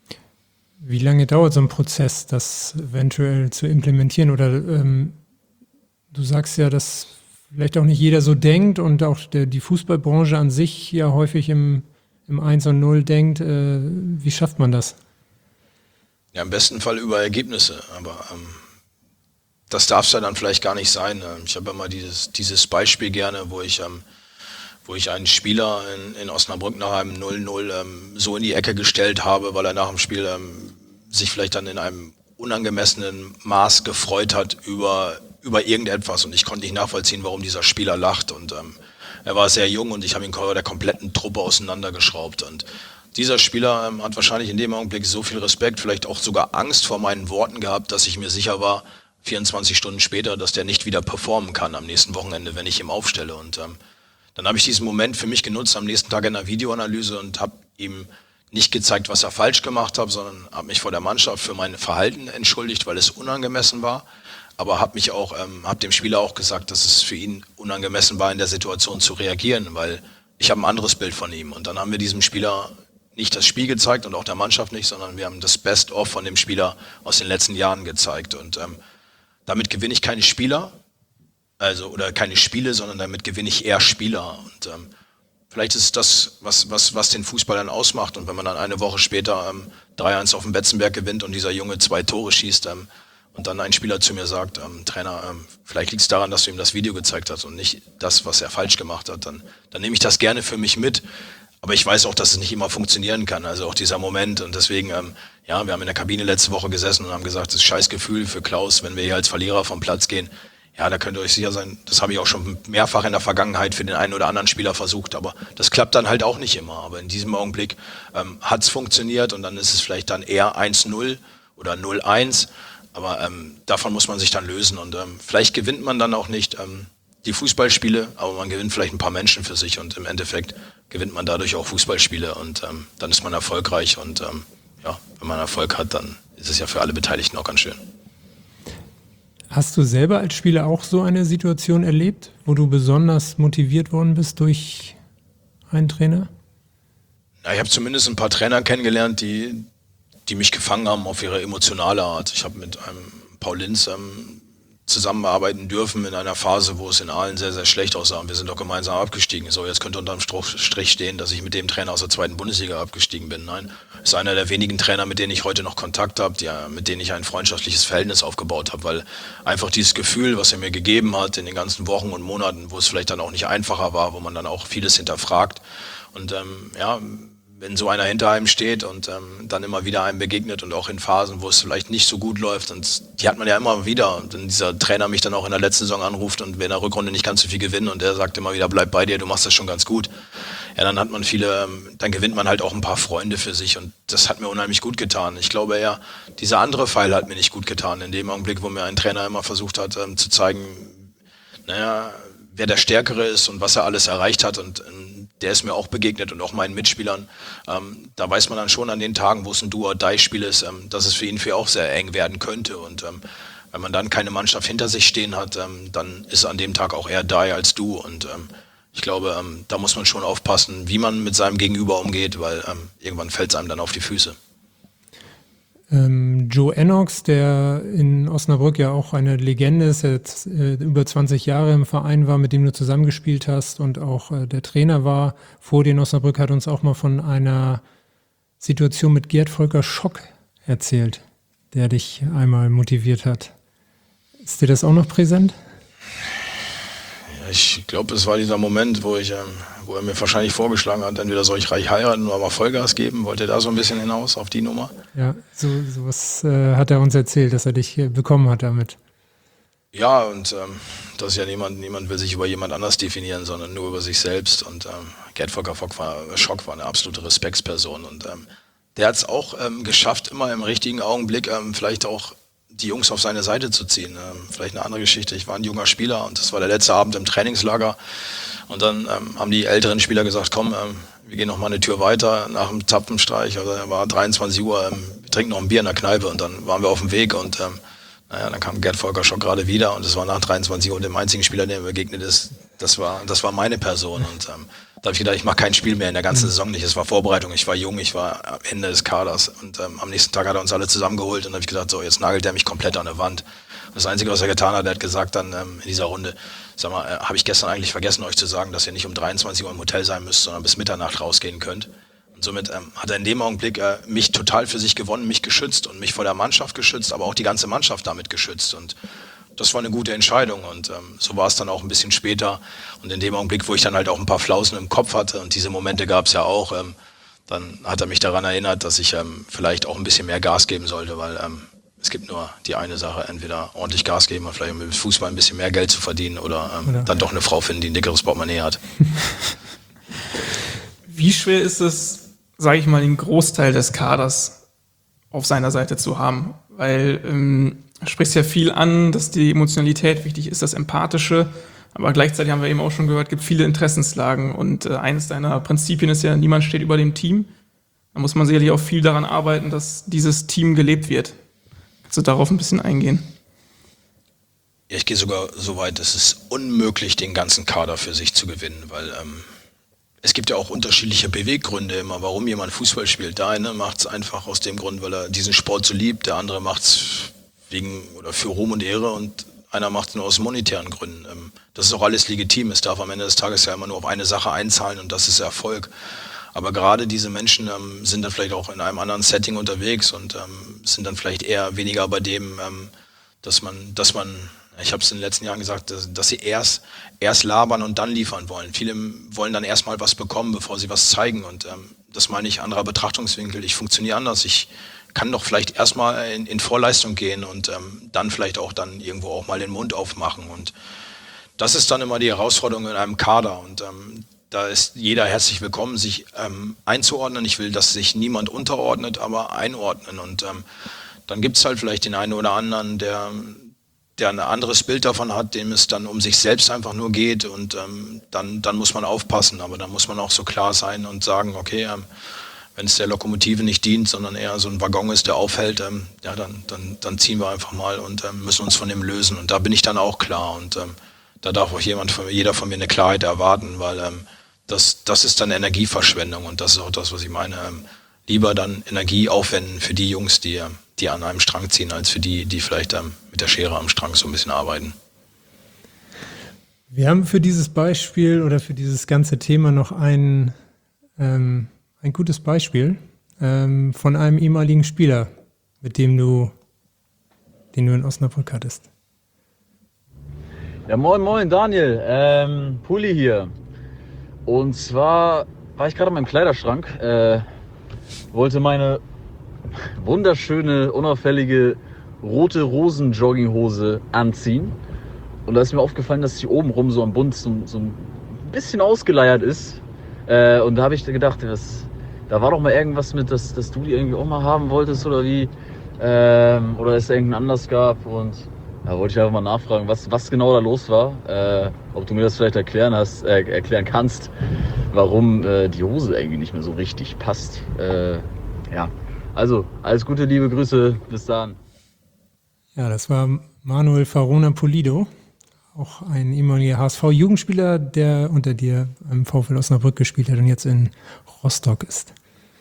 Wie lange dauert so ein Prozess, das eventuell zu implementieren? Oder ähm, du sagst ja, dass vielleicht auch nicht jeder so denkt und auch der, die Fußballbranche an sich ja häufig im, im eins und null denkt. Äh, wie schafft man das? Ja, im besten Fall über Ergebnisse, aber ähm, das darf es ja dann vielleicht gar nicht sein. Ich habe immer dieses, dieses Beispiel gerne, wo ich... Ähm, wo ich einen Spieler in, in Osnabrück nach einem null null ähm, so in die Ecke gestellt habe, weil er nach dem Spiel ähm, sich vielleicht dann in einem unangemessenen Maß gefreut hat über, über irgendetwas und ich konnte nicht nachvollziehen, warum dieser Spieler lacht und ähm, er war sehr jung und ich habe ihn vor der kompletten Truppe auseinandergeschraubt und dieser Spieler ähm, hat wahrscheinlich in dem Augenblick so viel Respekt, vielleicht auch sogar Angst vor meinen Worten gehabt, dass ich mir sicher war, vierundzwanzig Stunden später, dass der nicht wieder performen kann am nächsten Wochenende, wenn ich ihn aufstelle und ähm, dann habe ich diesen Moment für mich genutzt am nächsten Tag in der Videoanalyse und habe ihm nicht gezeigt, was er falsch gemacht hat, sondern habe mich vor der Mannschaft für mein Verhalten entschuldigt, weil es unangemessen war. Aber habe mich auch, ähm, habe dem Spieler auch gesagt, dass es für ihn unangemessen war, in der Situation zu reagieren, weil ich habe ein anderes Bild von ihm. Und dann haben wir diesem Spieler nicht das Spiel gezeigt und auch der Mannschaft nicht, sondern wir haben das Best-of von dem Spieler aus den letzten Jahren gezeigt. Und ähm, damit gewinne ich keine Spieler. Also, oder keine Spiele, sondern damit gewinne ich eher Spieler. Und ähm, vielleicht ist es das, was, was, was den Fußball dann ausmacht. Und wenn man dann eine Woche später ähm, drei eins auf dem Betzenberg gewinnt und dieser Junge zwei Tore schießt ähm, und dann ein Spieler zu mir sagt, ähm, Trainer, ähm, vielleicht liegt es daran, dass du ihm das Video gezeigt hast und nicht das, was er falsch gemacht hat, dann, dann nehme ich das gerne für mich mit. Aber ich weiß auch, dass es nicht immer funktionieren kann, also auch dieser Moment. Und deswegen, ähm, ja, wir haben in der Kabine letzte Woche gesessen und haben gesagt, das ist ein scheiß Gefühl für Klaus, wenn wir hier als Verlierer vom Platz gehen. Ja, da könnt ihr euch sicher sein, das habe ich auch schon mehrfach in der Vergangenheit für den einen oder anderen Spieler versucht, aber das klappt dann halt auch nicht immer. Aber in diesem Augenblick ähm, hat es funktioniert und dann ist es vielleicht dann eher eins null oder null eins, aber ähm, davon muss man sich dann lösen und ähm, vielleicht gewinnt man dann auch nicht ähm, die Fußballspiele, aber man gewinnt vielleicht ein paar Menschen für sich und im Endeffekt gewinnt man dadurch auch Fußballspiele und ähm, dann ist man erfolgreich und ähm, ja, wenn man Erfolg hat, dann ist es ja für alle Beteiligten auch ganz schön. Hast du selber als Spieler auch so eine Situation erlebt, wo du besonders motiviert worden bist durch einen Trainer? Na, ich habe zumindest ein paar Trainer kennengelernt, die, die mich gefangen haben auf ihre emotionale Art. Ich habe mit einem Paul Linz ähm, zusammenarbeiten dürfen in einer Phase, wo es in Aalen sehr, sehr schlecht aussah. Wir sind doch gemeinsam abgestiegen. So, jetzt könnte unterm Strich stehen, dass ich mit dem Trainer aus der zweiten Bundesliga abgestiegen bin. Nein, ist einer der wenigen Trainer, mit denen ich heute noch Kontakt habe, die, mit denen ich ein freundschaftliches Verhältnis aufgebaut habe, weil einfach dieses Gefühl, was er mir gegeben hat in den ganzen Wochen und Monaten, wo es vielleicht dann auch nicht einfacher war, wo man dann auch vieles hinterfragt. Und ähm, ja, wenn so einer hinter einem steht und ähm, dann immer wieder einem begegnet und auch in Phasen, wo es vielleicht nicht so gut läuft, und die hat man ja immer wieder. Und wenn dieser Trainer mich dann auch in der letzten Saison anruft und wir in der Rückrunde nicht ganz so viel gewinnen und der sagt immer wieder, bleib bei dir, du machst das schon ganz gut. Ja, dann hat man viele, dann gewinnt man halt auch ein paar Freunde für sich und das hat mir unheimlich gut getan. Ich glaube eher, dieser andere Pfeil hat mir nicht gut getan, in dem Augenblick, wo mir ein Trainer immer versucht hat ähm, zu zeigen, naja, wer der Stärkere ist und was er alles erreicht hat und ähm, der ist mir auch begegnet und auch meinen Mitspielern. Ähm, da weiß man dann schon an den Tagen, wo es ein Do-or-Die-Spiel ist, ähm, dass es für ihn für auch sehr eng werden könnte und ähm, wenn man dann keine Mannschaft hinter sich stehen hat, ähm, dann ist an dem Tag auch eher da als du. Und ähm, ich glaube, ähm, da muss man schon aufpassen, wie man mit seinem Gegenüber umgeht, weil ähm, irgendwann fällt es einem dann auf die Füße. Ähm, Joe Ennox, der in Osnabrück ja auch eine Legende ist, der jetzt äh, über zwanzig Jahre im Verein war, mit dem du zusammengespielt hast und auch äh, der Trainer war vor dir in Osnabrück, hat uns auch mal von einer Situation mit Gerd Volker Schock erzählt, der dich einmal motiviert hat. Ist dir das auch noch präsent? Ja, ich glaube, es war dieser Moment, wo ich, ähm, wo er mir wahrscheinlich vorgeschlagen hat, entweder soll ich reich heiraten oder mal Vollgas geben. Wollte er da so ein bisschen hinaus auf die Nummer? Ja, so sowas äh, hat er uns erzählt, dass er dich äh, bekommen hat damit. Ja, und ähm, das ist ja niemand, niemand will sich über jemand anders definieren, sondern nur über sich selbst. Und ähm, Gerd Volker Schock war, Schock war eine absolute Respektsperson. Und ähm, der hat es auch ähm, geschafft, immer im richtigen Augenblick ähm, vielleicht auch die Jungs auf seine Seite zu ziehen. Ähm, vielleicht eine andere Geschichte. Ich war ein junger Spieler und das war der letzte Abend im Trainingslager. Und dann ähm, haben die älteren Spieler gesagt, komm, ähm, wir gehen noch mal eine Tür weiter nach dem Zapfenstreich. Also er war dreiundzwanzig Uhr, ähm, wir trinken noch ein Bier in der Kneipe und dann waren wir auf dem Weg und ähm, naja, dann kam Gerd Volker Schock gerade wieder und es war nach dreiundzwanzig Uhr und dem einzigen Spieler, der mir begegnet ist, das war, das war meine Person. Und ähm, da habe ich gedacht, ich mache kein Spiel mehr in der ganzen Saison nicht. Es war Vorbereitung, ich war jung, ich war am Ende des Kaders und ähm, am nächsten Tag hat er uns alle zusammengeholt und da habe ich gedacht, so jetzt nagelt er mich komplett an der Wand. Und das Einzige, was er getan hat, er hat gesagt dann ähm, in dieser Runde, sag mal, äh, habe ich gestern eigentlich vergessen, euch zu sagen, dass ihr nicht um dreiundzwanzig Uhr im Hotel sein müsst, sondern bis Mitternacht rausgehen könnt. Und somit ähm, hat er in dem Augenblick äh, mich total für sich gewonnen, mich geschützt und mich vor der Mannschaft geschützt, aber auch die ganze Mannschaft damit geschützt. Und das war eine gute Entscheidung und ähm, so war es dann auch ein bisschen später. Und in dem Augenblick, wo ich dann halt auch ein paar Flausen im Kopf hatte und diese Momente gab es ja auch, ähm, dann hat er mich daran erinnert, dass ich ähm, vielleicht auch ein bisschen mehr Gas geben sollte, weil ähm, es gibt nur die eine Sache, entweder ordentlich Gas geben und vielleicht mit Fußball ein bisschen mehr Geld zu verdienen oder, ähm, oder dann doch eine Frau finden, die ein dickeres Portemonnaie hat. Wie schwer ist es, sage ich mal, den Großteil des Kaders auf seiner Seite zu haben? Weil ähm, du sprichst ja viel an, dass die Emotionalität wichtig ist, das Empathische, aber gleichzeitig haben wir eben auch schon gehört, gibt viele Interessenslagen und äh, eines deiner Prinzipien ist ja, niemand steht über dem Team. Da muss man sicherlich auch viel daran arbeiten, dass dieses Team gelebt wird. Kannst du darauf ein bisschen eingehen? Ja, ich gehe sogar so weit, es ist unmöglich, den ganzen Kader für sich zu gewinnen, weil ähm, es gibt ja auch unterschiedliche Beweggründe immer, warum jemand Fußball spielt. Der eine macht es einfach aus dem Grund, weil er diesen Sport so liebt, der andere macht es wegen oder für Ruhm und Ehre und einer macht es nur aus monetären Gründen. Ähm, das ist auch alles legitim, es darf am Ende des Tages ja immer nur auf eine Sache einzahlen und das ist Erfolg. Aber gerade diese Menschen ähm, sind dann vielleicht auch in einem anderen Setting unterwegs und ähm, sind dann vielleicht eher weniger bei dem, ähm, dass man, dass man, ich habe es in den letzten Jahren gesagt, dass, dass sie erst, erst labern und dann liefern wollen. Viele wollen dann erstmal was bekommen, bevor sie was zeigen und ähm, das meine ich anderer Betrachtungswinkel. Ich funktioniere anders. Ich kann doch vielleicht erstmal in, in Vorleistung gehen und ähm, dann vielleicht auch dann irgendwo auch mal den Mund aufmachen und das ist dann immer die Herausforderung in einem Kader und ähm, da ist jeder herzlich willkommen, sich ähm, einzuordnen. Ich will, dass sich niemand unterordnet, aber einordnen. Und ähm, dann gibt es halt vielleicht den einen oder anderen, der, der ein anderes Bild davon hat, dem es dann um sich selbst einfach nur geht. Und ähm, dann, dann muss man aufpassen. Aber dann muss man auch so klar sein und sagen, okay, ähm, wenn es der Lokomotive nicht dient, sondern eher so ein Waggon ist, der aufhält, ähm, ja, dann, dann, dann ziehen wir einfach mal und ähm, müssen uns von dem lösen. Und da bin ich dann auch klar. Und ähm, da darf auch jemand von, jeder von mir eine Klarheit erwarten, weil ähm, Das, das ist dann Energieverschwendung und das ist auch das, was ich meine. Ähm, lieber dann Energie aufwenden für die Jungs, die, die an einem Strang ziehen, als für die, die vielleicht ähm, mit der Schere am Strang so ein bisschen arbeiten. Wir haben für dieses Beispiel oder für dieses ganze Thema noch ein, ähm, ein gutes Beispiel ähm, von einem ehemaligen Spieler, mit dem du, den du in Osnabrück hattest. Ja, moin, moin, Daniel. Ähm, Pulli hier. Und zwar war ich gerade in meinem Kleiderschrank, äh, wollte meine wunderschöne, unauffällige rote Rosen-Jogginghose anziehen. Und da ist mir aufgefallen, dass sie obenrum so am Bund so, so ein bisschen ausgeleiert ist. Äh, und da habe ich gedacht, was, da war doch mal irgendwas mit, dass, dass du die irgendwie auch mal haben wolltest oder wie. Ähm, oder es irgendeinen Anlass gab. Und da wollte ich einfach mal nachfragen, was, was genau da los war. Äh, ob du mir das vielleicht erklären hast, äh, erklären kannst, warum äh, die Hose irgendwie nicht mehr so richtig passt. Äh, ja, also alles Gute, liebe Grüße, bis dann. Ja, das war Manuel Farona Pulido, auch ein ehemaliger H S V-Jugendspieler, der unter dir im VfL Osnabrück gespielt hat und jetzt in Rostock ist.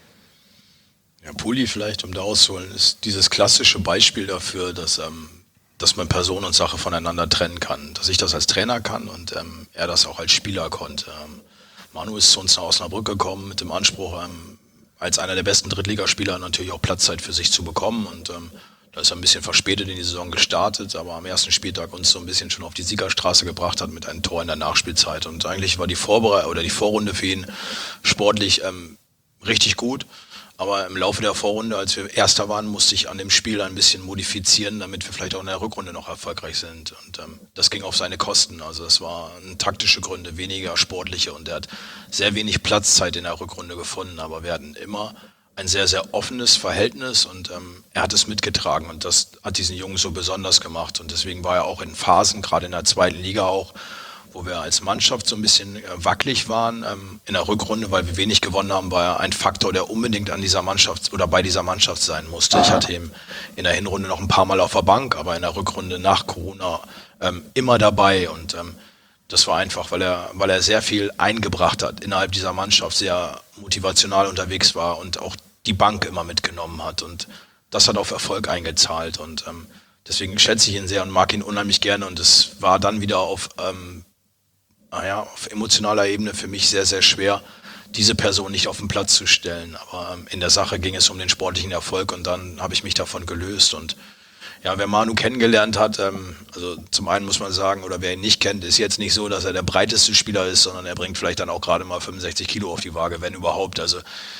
Ja, Puli vielleicht, um da auszuholen, ist dieses klassische Beispiel dafür, dass, ähm, dass man Person und Sache voneinander trennen kann. Dass ich das als Trainer kann und ähm, er das auch als Spieler konnte. Ähm, Manu ist zu uns nach Osnabrück gekommen mit dem Anspruch, ähm, als einer der besten Drittligaspieler natürlich auch Platzzeit für sich zu bekommen. Und ähm, da ist er ein bisschen verspätet in die Saison gestartet, aber am ersten Spieltag uns so ein bisschen schon auf die Siegerstraße gebracht hat mit einem Tor in der Nachspielzeit. Und eigentlich war die Vorbereitung oder die Vorrunde für ihn sportlich ähm, richtig gut. Aber im Laufe der Vorrunde, als wir Erster waren, musste ich an dem Spiel ein bisschen modifizieren, damit wir vielleicht auch in der Rückrunde noch erfolgreich sind. Und ähm, das ging auf seine Kosten. Also das waren taktische Gründe, weniger sportliche. Und er hat sehr wenig Platzzeit in der Rückrunde gefunden. Aber wir hatten immer ein sehr, sehr offenes Verhältnis und ähm, er hat es mitgetragen. Und das hat diesen Jungen so besonders gemacht. Und deswegen war er auch in Phasen, gerade in der zweiten Liga auch, wo wir als Mannschaft so ein bisschen äh, wackelig waren ähm, in der Rückrunde, weil wir wenig gewonnen haben, war er ein Faktor, der unbedingt an dieser Mannschaft oder bei dieser Mannschaft sein musste. Ich hatte ihn in der Hinrunde noch ein paar Mal auf der Bank, aber in der Rückrunde nach Corona ähm, immer dabei und ähm, das war einfach, weil er, weil er sehr viel eingebracht hat innerhalb dieser Mannschaft, sehr motivational unterwegs war und auch die Bank immer mitgenommen hat und das hat auf Erfolg eingezahlt und ähm, deswegen schätze ich ihn sehr und mag ihn unheimlich gerne und es war dann wieder auf ähm, naja, auf emotionaler Ebene für mich sehr, sehr schwer, diese Person nicht auf den Platz zu stellen. Aber ähm, in der Sache ging es um den sportlichen Erfolg und dann habe ich mich davon gelöst. Und ja, wer Manu kennengelernt hat, ähm, also zum einen muss man sagen, oder wer ihn nicht kennt, ist jetzt nicht so, dass er der breiteste Spieler ist, sondern er bringt vielleicht dann auch gerade mal fünfundsechzig Kilo auf die Waage, wenn überhaupt. Also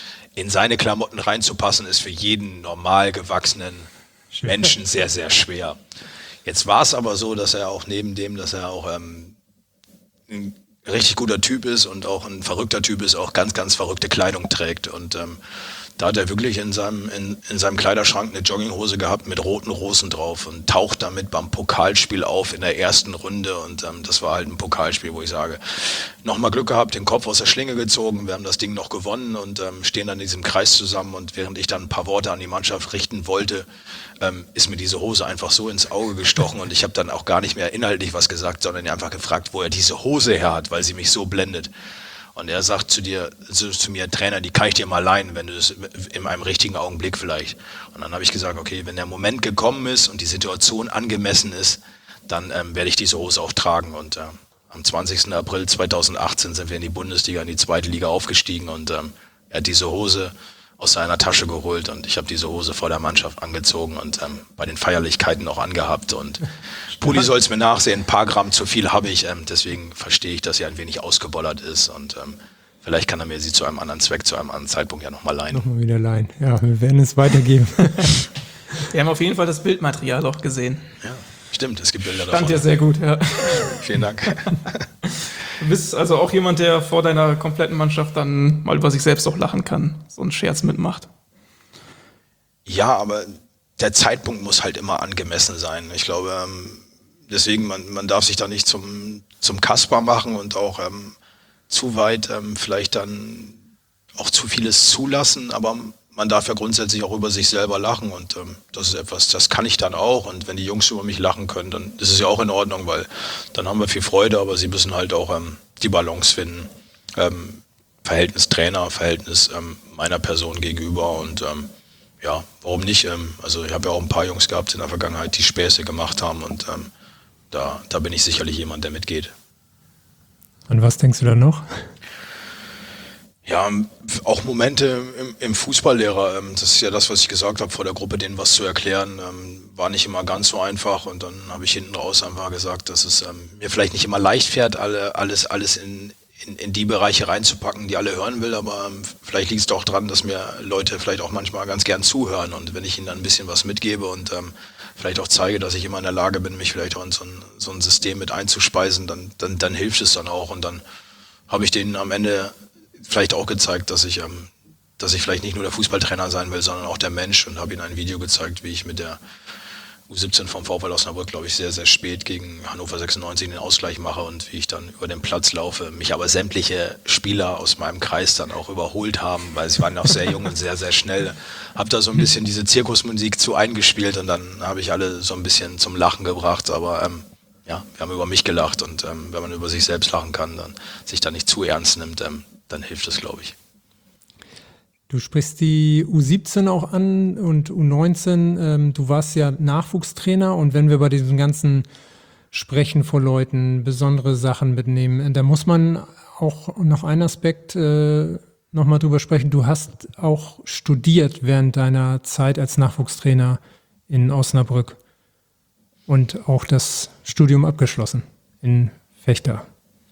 in seine Klamotten reinzupassen, ist für jeden normal gewachsenen Menschen sehr, sehr schwer. Jetzt war es aber so, dass er auch neben dem, dass er auch ähm, ein richtig guter Typ ist und auch ein verrückter Typ ist, auch ganz, ganz verrückte Kleidung trägt. Und ähm, da hat er wirklich in seinem, in, in seinem Kleiderschrank eine Jogginghose gehabt mit roten Rosen drauf und taucht damit beim Pokalspiel auf in der ersten Runde. Und ähm, das war halt ein Pokalspiel, wo ich sage, nochmal Glück gehabt, den Kopf aus der Schlinge gezogen, wir haben das Ding noch gewonnen und ähm, stehen dann in diesem Kreis zusammen. Und während ich dann ein paar Worte an die Mannschaft richten wollte, ähm, ist mir diese Hose einfach so ins Auge gestochen und ich habe dann auch gar nicht mehr inhaltlich was gesagt, sondern ihn einfach gefragt, wo er diese Hose her hat, weil sie mich so blendet. Und er sagt zu dir, zu, zu mir, Trainer, die kann ich dir mal leihen, wenn du das in einem richtigen Augenblick vielleicht. Und dann habe ich gesagt, okay, wenn der Moment gekommen ist und die Situation angemessen ist, dann ähm, werde ich diese Hose auch tragen. Und äh, am zwanzigsten April zweitausendachtzehn sind wir in die Bundesliga, in die zweite Liga aufgestiegen und ähm, er hat diese Hose aus seiner Tasche geholt und ich habe diese Hose vor der Mannschaft angezogen und ähm, bei den Feierlichkeiten noch angehabt und Puli soll es mir nachsehen, ein paar Gramm zu viel habe ich, ähm, deswegen verstehe ich, dass sie ein wenig ausgebollert ist und ähm, vielleicht kann er mir sie zu einem anderen Zweck, zu einem anderen Zeitpunkt ja nochmal leihen. Nochmal wieder leihen, ja, wir werden es weitergeben. Wir haben auf jeden Fall das Bildmaterial auch gesehen. Ja, stimmt, es gibt Bilder Stand davon. ja sehr gut, ja. Vielen Dank. Du bist also auch jemand, der vor deiner kompletten Mannschaft dann mal über sich selbst auch lachen kann, so einen Scherz mitmacht. Ja, aber der Zeitpunkt muss halt immer angemessen sein. Ich glaube, ähm, deswegen, man, man darf sich da nicht zum, zum Kasper machen und auch ähm, zu weit ähm, vielleicht dann auch zu vieles zulassen, aber man darf ja grundsätzlich auch über sich selber lachen und ähm, das ist etwas, das kann ich dann auch und wenn die Jungs über mich lachen können, dann ist es ja auch in Ordnung, weil dann haben wir viel Freude, aber sie müssen halt auch ähm, die Balance finden. Ähm, Verhältnis Trainer, Verhältnis ähm, meiner Person gegenüber und ähm, ja, warum nicht? Ähm, also ich habe ja auch ein paar Jungs gehabt in der Vergangenheit, die Späße gemacht haben und ähm, da, da bin ich sicherlich jemand, der mitgeht. An was denkst du da noch? Ja, auch Momente im, im Fußballlehrer, das ist ja das, was ich gesagt habe, vor der Gruppe denen was zu erklären, war nicht immer ganz so einfach und dann habe ich hinten raus einfach gesagt, dass es ähm, mir vielleicht nicht immer leicht fährt, alle, alles, alles in, in, in die Bereiche reinzupacken, die alle hören will, aber ähm, vielleicht liegt es doch dran, dass mir Leute vielleicht auch manchmal ganz gern zuhören und wenn ich ihnen dann ein bisschen was mitgebe und ähm, vielleicht auch zeige, dass ich immer in der Lage bin, mich vielleicht auch in so ein, so ein System mit einzuspeisen, dann, dann, dann hilft es dann auch und dann habe ich denen am Ende vielleicht auch gezeigt, dass ich, ähm, dass ich vielleicht nicht nur der Fußballtrainer sein will, sondern auch der Mensch und habe ihnen ein Video gezeigt, wie ich mit der U siebzehn vom VfL Osnabrück, glaube ich, sehr, sehr spät gegen Hannover sechsundneunzig den Ausgleich mache und wie ich dann über den Platz laufe, mich aber sämtliche Spieler aus meinem Kreis dann auch überholt haben, weil sie waren noch sehr jung und sehr, sehr schnell. Hab da so ein bisschen diese Zirkusmusik zu eingespielt und dann habe ich alle so ein bisschen zum Lachen gebracht, aber ähm, ja, wir haben über mich gelacht und ähm, wenn man über sich selbst lachen kann, dann sich da nicht zu ernst nimmt, ähm, dann hilft es, glaube ich. Du sprichst die U siebzehn auch an und U neunzehn. Ähm, du warst ja Nachwuchstrainer und wenn wir bei diesem ganzen Sprechen vor Leuten besondere Sachen mitnehmen, da muss man auch noch einen Aspekt äh, nochmal drüber sprechen. Du hast auch studiert während deiner Zeit als Nachwuchstrainer in Osnabrück und auch das Studium abgeschlossen in Vechta.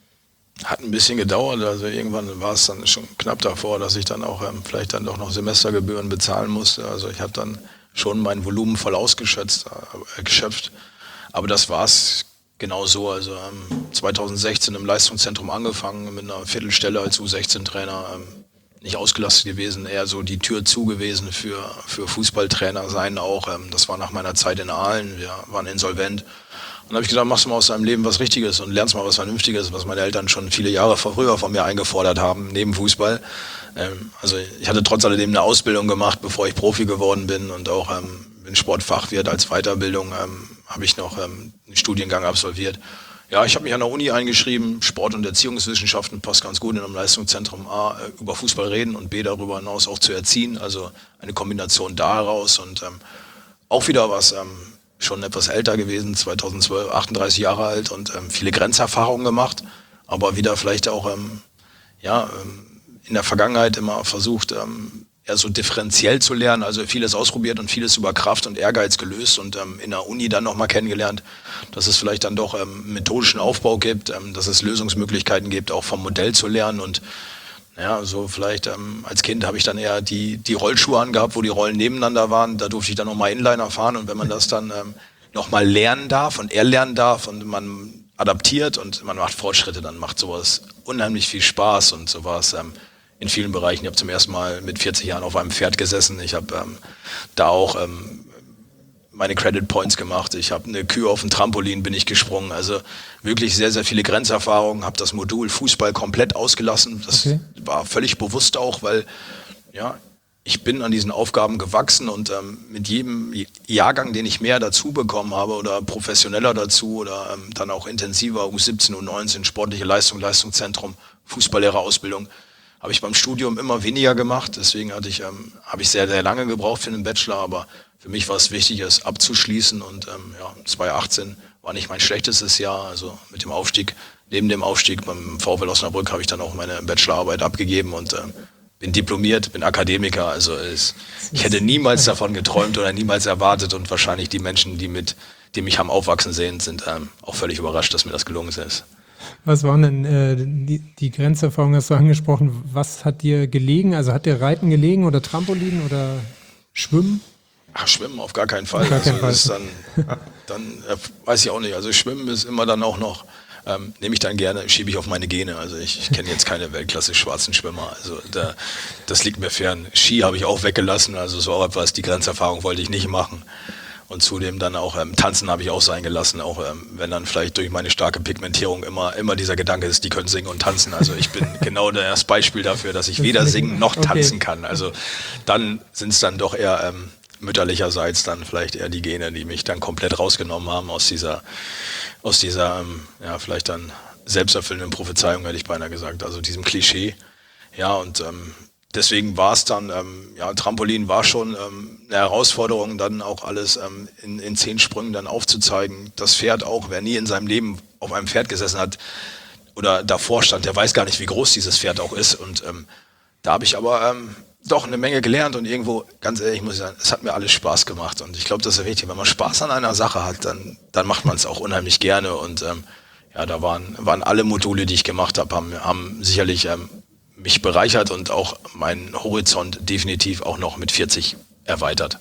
Hat ein bisschen gedauert, also irgendwann war es dann schon knapp davor, dass ich dann auch ähm, vielleicht dann doch noch Semestergebühren bezahlen musste. Also ich habe dann schon mein Volumen voll ausgeschöpft, äh, geschöpft. Aber das war es genau so. Also ähm, zweitausendsechzehn im Leistungszentrum angefangen mit einer Viertelstelle als U sechzehn Trainer. Ähm, nicht ausgelastet gewesen, eher so die Tür zu gewesen für, für Fußballtrainer sein auch. Ähm, das war nach meiner Zeit in Aalen, wir waren insolvent. Und dann habe ich gedacht, machst du mal aus deinem Leben was Richtiges und lernst mal was Vernünftiges, was meine Eltern schon viele Jahre früher von mir eingefordert haben, neben Fußball. Ähm, also ich hatte trotz alledem eine Ausbildung gemacht, bevor ich Profi geworden bin und auch ähm, bin Sportfachwirt als Weiterbildung, ähm, habe ich noch ähm, einen Studiengang absolviert. Ja, ich habe mich an der Uni eingeschrieben, Sport- und Erziehungswissenschaften passt ganz gut in einem Leistungszentrum. A, über Fußball reden und B, darüber hinaus auch zu erziehen, also eine Kombination daraus und ähm, auch wieder was... Ähm, schon etwas älter gewesen, zweitausendzwölf, achtunddreißig Jahre alt und ähm, viele Grenzerfahrungen gemacht, aber wieder vielleicht auch ähm, ja, ähm, in der Vergangenheit immer versucht, ähm, eher so differenziell zu lernen, also vieles ausprobiert und vieles über Kraft und Ehrgeiz gelöst und ähm, in der Uni dann nochmal kennengelernt, dass es vielleicht dann doch ähm, methodischen Aufbau gibt, ähm, dass es Lösungsmöglichkeiten gibt, auch vom Modell zu lernen und ja, so vielleicht ähm, als Kind habe ich dann eher die, die Rollschuhe angehabt, wo die Rollen nebeneinander waren. Da durfte ich dann nochmal Inliner fahren. Und wenn man das dann ähm, nochmal lernen darf und er lernen darf und man adaptiert und man macht Fortschritte, dann macht sowas unheimlich viel Spaß und sowas ähm, in vielen Bereichen. Ich habe zum ersten Mal mit vierzig Jahren auf einem Pferd gesessen. Ich habe ähm, da auch ähm, meine Credit Points gemacht. Ich habe eine Kühe auf dem Trampolin, bin ich gesprungen. Also wirklich sehr, sehr viele Grenzerfahrungen. Habe das Modul Fußball komplett ausgelassen. Das okay. war völlig bewusst auch, weil ja, ich bin an diesen Aufgaben gewachsen und ähm, mit jedem Jahrgang, den ich mehr dazu bekommen habe oder professioneller dazu oder ähm, dann auch intensiver, U siebzehn, U neunzehn, sportliche Leistung, Leistungszentrum, Fußballlehrerausbildung, habe ich beim Studium immer weniger gemacht. Deswegen hatte ich, ähm, habe ich sehr, sehr lange gebraucht für einen Bachelor, aber für mich war es wichtig, es abzuschließen und ähm, ja, zweitausendachtzehn war nicht mein schlechtestes Jahr, also mit dem Aufstieg, neben dem Aufstieg beim VfL Osnabrück habe ich dann auch meine Bachelorarbeit abgegeben und ähm, bin diplomiert, bin Akademiker, also es, ich hätte niemals davon geträumt oder niemals erwartet und wahrscheinlich die Menschen, die mit, die mich haben aufwachsen sehen, sind ähm, auch völlig überrascht, dass mir das gelungen ist. Was waren denn äh, die, die Grenzerfahrungen, hast du angesprochen, was hat dir gelegen, also hat dir Reiten gelegen oder Trampolin oder Schwimmen? Ach, Schwimmen auf gar keinen Fall. Gar also keinen Fall. Ist dann, dann äh, weiß ich auch nicht. Also Schwimmen ist immer dann auch noch, ähm, nehme ich dann gerne, schiebe ich auf meine Gene. Also ich, ich kenne jetzt keine Weltklasse schwarzen Schwimmer. Also da, das liegt mir fern. Ski habe ich auch weggelassen. Also so auch etwas, die Grenzerfahrung wollte ich nicht machen. Und zudem dann auch ähm, Tanzen habe ich auch sein gelassen, auch ähm, wenn dann vielleicht durch meine starke Pigmentierung immer immer dieser Gedanke ist, die können singen und tanzen. Also ich bin genau das Beispiel dafür, dass ich weder singen noch tanzen okay. kann. Also dann sind es dann doch eher ähm, mütterlicherseits dann vielleicht eher die Gene, die mich dann komplett rausgenommen haben aus dieser, aus dieser, ähm, ja, vielleicht dann selbsterfüllenden Prophezeiung, hätte ich beinahe gesagt, also diesem Klischee. Ja, und ähm, deswegen war es dann, ähm, ja, Trampolin war schon ähm, eine Herausforderung, dann auch alles ähm, in, in zehn Sprüngen dann aufzuzeigen. Das Pferd auch, wer nie in seinem Leben auf einem Pferd gesessen hat oder davor stand, der weiß gar nicht, wie groß dieses Pferd auch ist. Und ähm, da habe ich aber ähm, doch eine Menge gelernt und irgendwo, ganz ehrlich muss ich sagen, es hat mir alles Spaß gemacht. Und ich glaube, das ist wichtig, wenn man Spaß an einer Sache hat, dann, dann macht man es auch unheimlich gerne. Und ähm, ja, da waren, waren alle Module, die ich gemacht habe, haben, haben sicherlich ähm, mich bereichert und auch meinen Horizont definitiv auch noch mit vierzig erweitert.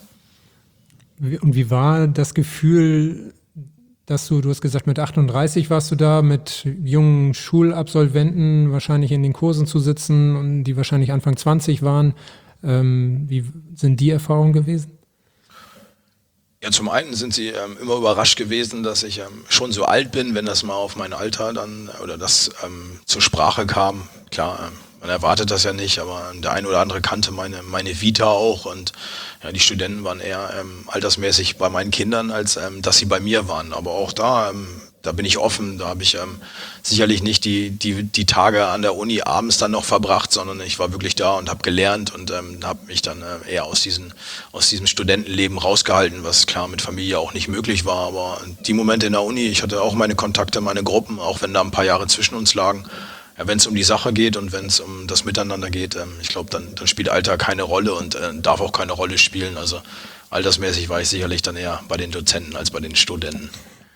Und wie war das Gefühl, dass du, du hast gesagt, mit achtunddreißig warst du da, mit jungen Schulabsolventen wahrscheinlich in den Kursen zu sitzen und die wahrscheinlich Anfang zwanzig waren. Ähm, wie sind die Erfahrungen gewesen? Ja, zum einen sind sie ähm, immer überrascht gewesen, dass ich ähm, schon so alt bin, wenn das mal auf mein Alter dann oder das ähm, zur Sprache kam. Klar, ähm, man erwartet das ja nicht, aber der eine oder andere kannte meine meine Vita auch und ja, die Studenten waren eher ähm, altersmäßig bei meinen Kindern, als ähm, dass sie bei mir waren. Aber auch da, ähm, da bin ich offen. Da habe ich ähm, sicherlich nicht die die die Tage an der Uni abends dann noch verbracht, sondern ich war wirklich da und habe gelernt und ähm, habe mich dann äh, eher aus diesen aus diesem Studentenleben rausgehalten, was klar mit Familie auch nicht möglich war. Aber die Momente in der Uni, ich hatte auch meine Kontakte, meine Gruppen, auch wenn da ein paar Jahre zwischen uns lagen. Ja, wenn es um die Sache geht und wenn es um das Miteinander geht, ähm, ich glaube, dann, dann spielt Alter keine Rolle und äh, darf auch keine Rolle spielen. Also altersmäßig war ich sicherlich dann eher bei den Dozenten als bei den Studenten.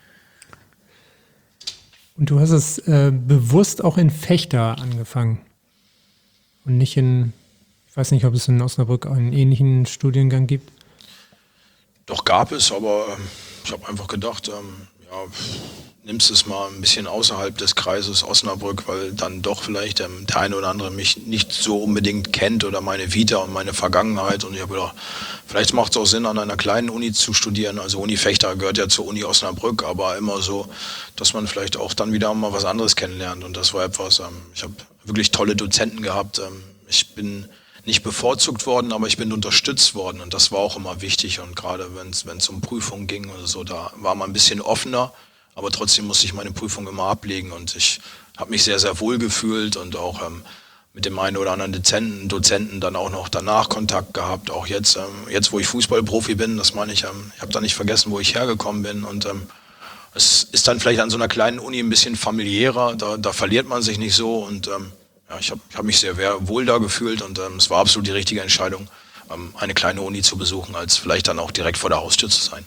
Und du hast es äh, bewusst auch in Vechta angefangen und nicht in, ich weiß nicht, ob es in Osnabrück einen ähnlichen Studiengang gibt. Doch gab es, aber ähm, ich habe einfach gedacht, ähm, ja, nimmst es mal ein bisschen außerhalb des Kreises Osnabrück, weil dann doch vielleicht ähm, der eine oder andere mich nicht so unbedingt kennt oder meine Vita und meine Vergangenheit. Und ich habe gedacht, vielleicht macht es auch Sinn, an einer kleinen Uni zu studieren. Also Uni Vechta gehört ja zur Uni Osnabrück, aber immer so, dass man vielleicht auch dann wieder mal was anderes kennenlernt. Und das war etwas, ähm, ich habe wirklich tolle Dozenten gehabt. Ähm, ich bin nicht bevorzugt worden, aber ich bin unterstützt worden. Und das war auch immer wichtig. Und gerade wenn es um Prüfungen ging oder so, da war man ein bisschen offener. Aber trotzdem musste ich meine Prüfung immer ablegen und ich habe mich sehr, sehr wohl gefühlt und auch ähm, mit dem einen oder anderen Dozenten, Dozenten dann auch noch danach Kontakt gehabt. Auch jetzt, ähm, jetzt wo ich Fußballprofi bin, das meine ich, ähm, ich habe da nicht vergessen, wo ich hergekommen bin. Und ähm, es ist dann vielleicht an so einer kleinen Uni ein bisschen familiärer, da, da verliert man sich nicht so. Und ähm, ja, ich habe ich hab mich sehr wohl da gefühlt und ähm, es war absolut die richtige Entscheidung, ähm, eine kleine Uni zu besuchen, als vielleicht dann auch direkt vor der Haustür zu sein.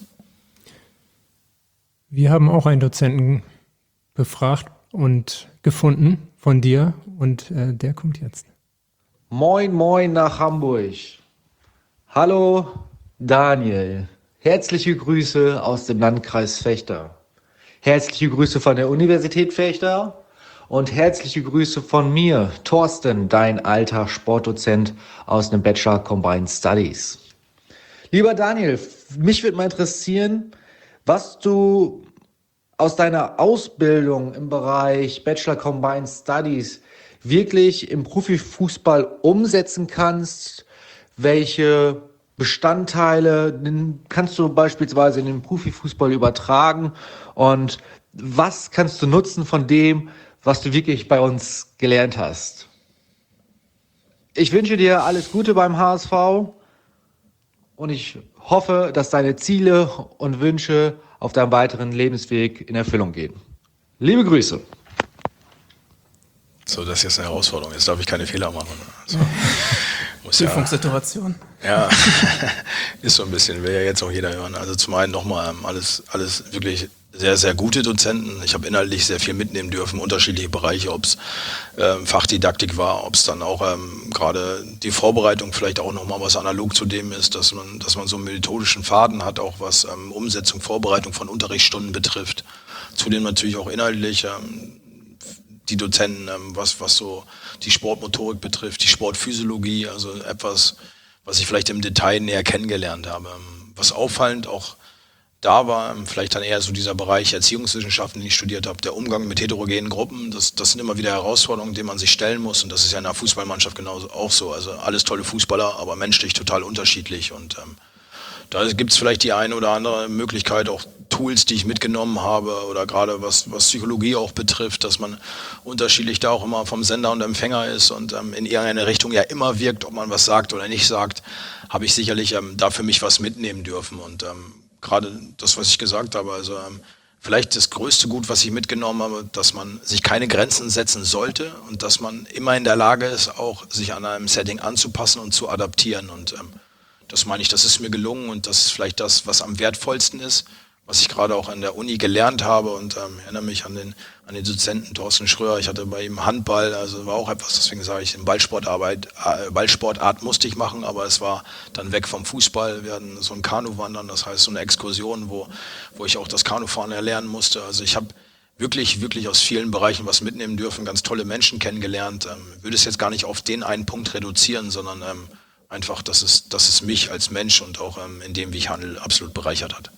Wir haben auch einen Dozenten befragt und gefunden von dir und äh, der kommt jetzt. Moin, moin nach Hamburg. Hallo Daniel. Herzliche Grüße aus dem Landkreis Vechta. Herzliche Grüße von der Universität Vechta und herzliche Grüße von mir, Thorsten, dein alter Sportdozent aus dem Bachelor Combined Studies. Lieber Daniel, mich würde mal interessieren, was du aus deiner Ausbildung im Bereich Bachelor Combined Studies wirklich im Profifußball umsetzen kannst, welche Bestandteile kannst du beispielsweise in den Profifußball übertragen und was kannst du nutzen von dem, was du wirklich bei uns gelernt hast. Ich wünsche dir alles Gute beim H S V und ich hoffe, dass deine Ziele und Wünsche auf deinem weiteren Lebensweg in Erfüllung gehen. Liebe Grüße. So, das ist jetzt eine Herausforderung. Jetzt darf ich keine Fehler machen. Also, muss Prüfungssituation. Ja, ja ist so ein bisschen, will ja jetzt auch jeder hören. Also zum einen nochmal ähm, alles, alles wirklich sehr, sehr gute Dozenten. Ich habe inhaltlich sehr viel mitnehmen dürfen, unterschiedliche Bereiche, ob es ähm, Fachdidaktik war, ob es dann auch ähm, gerade die Vorbereitung vielleicht auch nochmal was analog zu dem ist, dass man, dass man so einen methodischen Faden hat, auch was ähm, Umsetzung, Vorbereitung von Unterrichtsstunden betrifft. Zudem natürlich auch inhaltlich ähm, die Dozenten, ähm, was, was so die Sportmotorik betrifft, die Sportphysiologie, also etwas, was ich vielleicht im Detail näher kennengelernt habe. Ähm, was auffallend auch da war, vielleicht dann eher so dieser Bereich Erziehungswissenschaften, den ich studiert habe, der Umgang mit heterogenen Gruppen, das, das sind immer wieder Herausforderungen, denen man sich stellen muss und das ist ja in der Fußballmannschaft genauso auch so. Also alles tolle Fußballer, aber menschlich total unterschiedlich und ähm, da gibt es vielleicht die eine oder andere Möglichkeit, auch Tools, die ich mitgenommen habe oder gerade was, was Psychologie auch betrifft, dass man unterschiedlich da auch immer vom Sender und Empfänger ist und ähm, in irgendeine Richtung ja immer wirkt, ob man was sagt oder nicht sagt, habe ich sicherlich ähm, da für mich was mitnehmen dürfen und ähm, gerade das, was ich gesagt habe, also ähm, vielleicht das größte Gut, was ich mitgenommen habe, dass man sich keine Grenzen setzen sollte und dass man immer in der Lage ist, auch sich an einem Setting anzupassen und zu adaptieren. Und ähm, das meine ich, das ist mir gelungen und das ist vielleicht das, was am wertvollsten ist, was ich gerade auch an der Uni gelernt habe und ähm, erinnere mich an den, an den Dozenten Thorsten Schröer. Ich hatte bei ihm Handball, also war auch etwas, deswegen sage ich, in Ballsportarbeit, äh, Ballsportart musste ich machen, aber es war dann weg vom Fußball. Wir hatten so ein Kanuwandern, das heißt so eine Exkursion, wo, wo ich auch das Kanufahren erlernen musste. Also ich habe wirklich, wirklich aus vielen Bereichen was mitnehmen dürfen, ganz tolle Menschen kennengelernt. Ähm, würde es jetzt gar nicht auf den einen Punkt reduzieren, sondern ähm, einfach, dass es, dass es mich als Mensch und auch ähm, in dem, wie ich handle, absolut bereichert hat.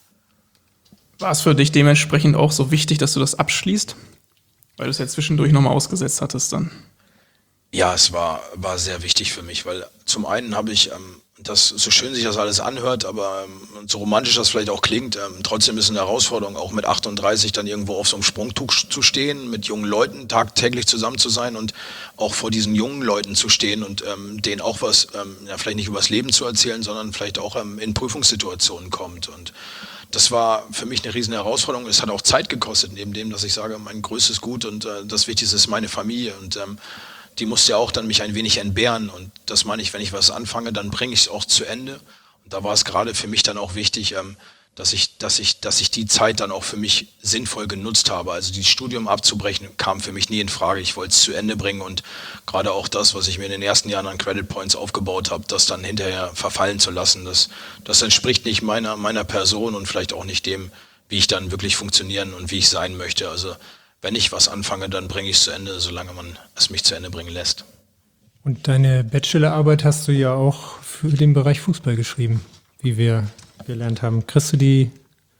War es für dich dementsprechend auch so wichtig, dass du das abschließt? Weil du es ja zwischendurch nochmal ausgesetzt hattest dann. Ja, es war, war sehr wichtig für mich, weil zum einen habe ich, ähm, das, so schön sich das alles anhört, aber ähm, so romantisch das vielleicht auch klingt, ähm, trotzdem ist es eine Herausforderung, auch mit achtunddreißig dann irgendwo auf so einem Sprungtuch zu stehen, mit jungen Leuten tagtäglich zusammen zu sein und auch vor diesen jungen Leuten zu stehen und ähm, denen auch was, ähm, ja, vielleicht nicht übers Leben zu erzählen, sondern vielleicht auch ähm, in Prüfungssituationen kommt. Und das war für mich eine riesen Herausforderung. Es hat auch Zeit gekostet, neben dem, dass ich sage, mein größtes Gut und äh, das Wichtigste ist meine Familie. Und ähm, die musste ja auch dann mich ein wenig entbehren. Und das meine ich, wenn ich was anfange, dann bringe ich es auch zu Ende. Und da war es gerade für mich dann auch wichtig, ähm, dass ich, dass ich, dass ich die Zeit dann auch für mich sinnvoll genutzt habe. Also dieses Studium abzubrechen kam für mich nie in Frage. Ich wollte es zu Ende bringen und gerade auch das, was ich mir in den ersten Jahren an Credit Points aufgebaut habe, das dann hinterher verfallen zu lassen, das, das entspricht nicht meiner, meiner Person und vielleicht auch nicht dem, wie ich dann wirklich funktionieren und wie ich sein möchte. Also wenn ich was anfange, dann bringe ich es zu Ende, solange man es mich zu Ende bringen lässt. Und deine Bachelorarbeit hast du ja auch für den Bereich Fußball geschrieben, wie wir gelernt haben. Kriegst du die,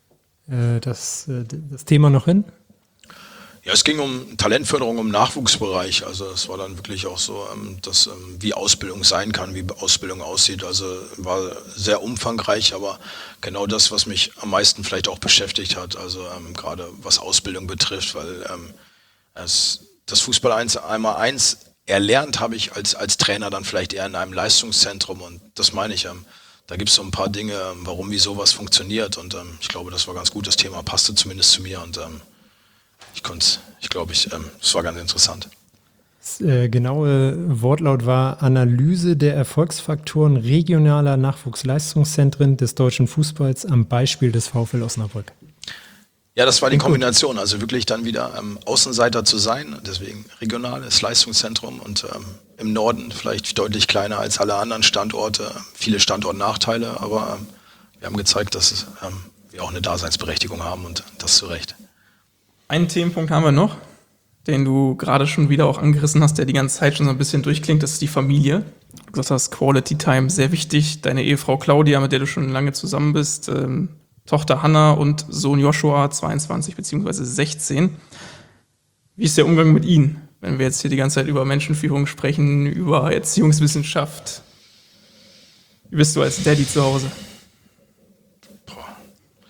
äh, das, äh, das Thema noch hin? Ja, es ging um Talentförderung im Nachwuchsbereich. Also es war dann wirklich auch so, ähm, dass, ähm, wie Ausbildung sein kann, wie Ausbildung aussieht. Also war sehr umfangreich, aber genau das, was mich am meisten vielleicht auch beschäftigt hat. Also ähm, gerade was Ausbildung betrifft, weil ähm, es, das Fußball eins einmal eins erlernt habe ich als, als Trainer dann vielleicht eher in einem Leistungszentrum und das meine ich. Ähm, Da gibt es so ein paar Dinge, warum, wie sowas funktioniert und ähm, ich glaube, das war ganz gut. Das Thema passte zumindest zu mir und ähm, ich konnte, ich glaube, ich, ähm, das war ganz interessant. Das äh, genaue Wortlaut war Analyse der Erfolgsfaktoren regionaler Nachwuchsleistungszentren des deutschen Fußballs am Beispiel des VfL Osnabrück. Ja, das war die Kombination, also wirklich dann wieder ähm, Außenseiter zu sein, deswegen regionales Leistungszentrum und ähm, im Norden vielleicht deutlich kleiner als alle anderen Standorte, viele Standortnachteile, aber ähm, wir haben gezeigt, dass es, ähm, wir auch eine Daseinsberechtigung haben und das zu Recht. Einen Themenpunkt haben wir noch, den du gerade schon wieder auch angerissen hast, der die ganze Zeit schon so ein bisschen durchklingt, das ist die Familie. Du gesagt hast, Quality Time, sehr wichtig. Deine Ehefrau Claudia, mit der du schon lange zusammen bist, ähm, Tochter Hannah und Sohn Joshua, zweiundzwanzig bzw. sechzehn. Wie ist der Umgang mit ihnen, wenn wir jetzt hier die ganze Zeit über Menschenführung sprechen, über Erziehungswissenschaft? Wie bist du als Daddy zu Hause? Boah.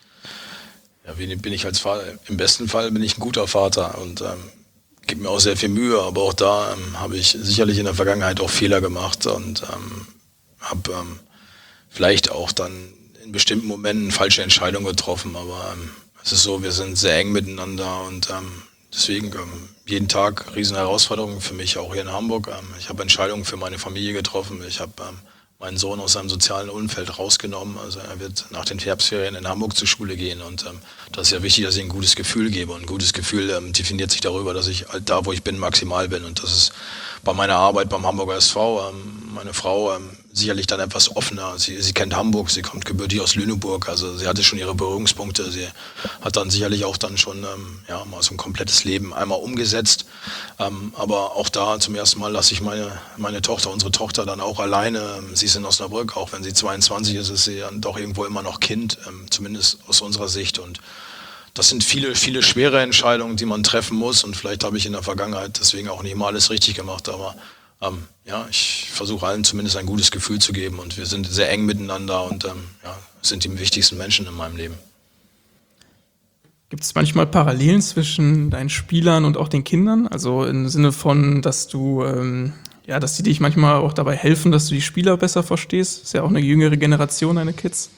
Ja, wie bin ich als Vater? Im besten Fall bin ich ein guter Vater und ähm, gebe mir auch sehr viel Mühe, aber auch da ähm, habe ich sicherlich in der Vergangenheit auch Fehler gemacht und ähm, habe ähm, vielleicht auch dann in bestimmten Momenten falsche Entscheidungen getroffen, aber ähm, es ist so, wir sind sehr eng miteinander und ähm, deswegen ähm, jeden Tag riesen Herausforderungen für mich, auch hier in Hamburg. Ähm, ich habe Entscheidungen für meine Familie getroffen, ich habe ähm, meinen Sohn aus seinem sozialen Umfeld rausgenommen, also er wird nach den Herbstferien in Hamburg zur Schule gehen und ähm, das ist ja wichtig, dass ich ihm ein gutes Gefühl gebe und ein gutes Gefühl ähm, definiert sich darüber, dass ich halt da, wo ich bin, maximal bin und das ist bei meiner Arbeit beim Hamburger S V, ähm, meine Frau ähm, sicherlich dann etwas offener. Sie, sie kennt Hamburg, sie kommt gebürtig aus Lüneburg, also sie hatte schon ihre Berührungspunkte. Sie hat dann sicherlich auch dann schon ähm, ja, mal so ein komplettes Leben einmal umgesetzt. Ähm, aber auch da zum ersten Mal lasse ich meine, meine Tochter, unsere Tochter dann auch alleine. Sie ist in Osnabrück, auch wenn sie zweiundzwanzig ist, ist sie dann doch irgendwo immer noch Kind, ähm, zumindest aus unserer Sicht. Und das sind viele, viele schwere Entscheidungen, die man treffen muss. Und vielleicht habe ich in der Vergangenheit deswegen auch nicht mal alles richtig gemacht, aber Ähm, ja, ich versuche allen zumindest ein gutes Gefühl zu geben und wir sind sehr eng miteinander und ähm, ja, sind die wichtigsten Menschen in meinem Leben. Gibt es manchmal Parallelen zwischen deinen Spielern und auch den Kindern? Also im Sinne von, dass du, ähm, ja, dass die dich manchmal auch dabei helfen, dass du die Spieler besser verstehst? Ist ja auch eine jüngere Generation, deine Kids.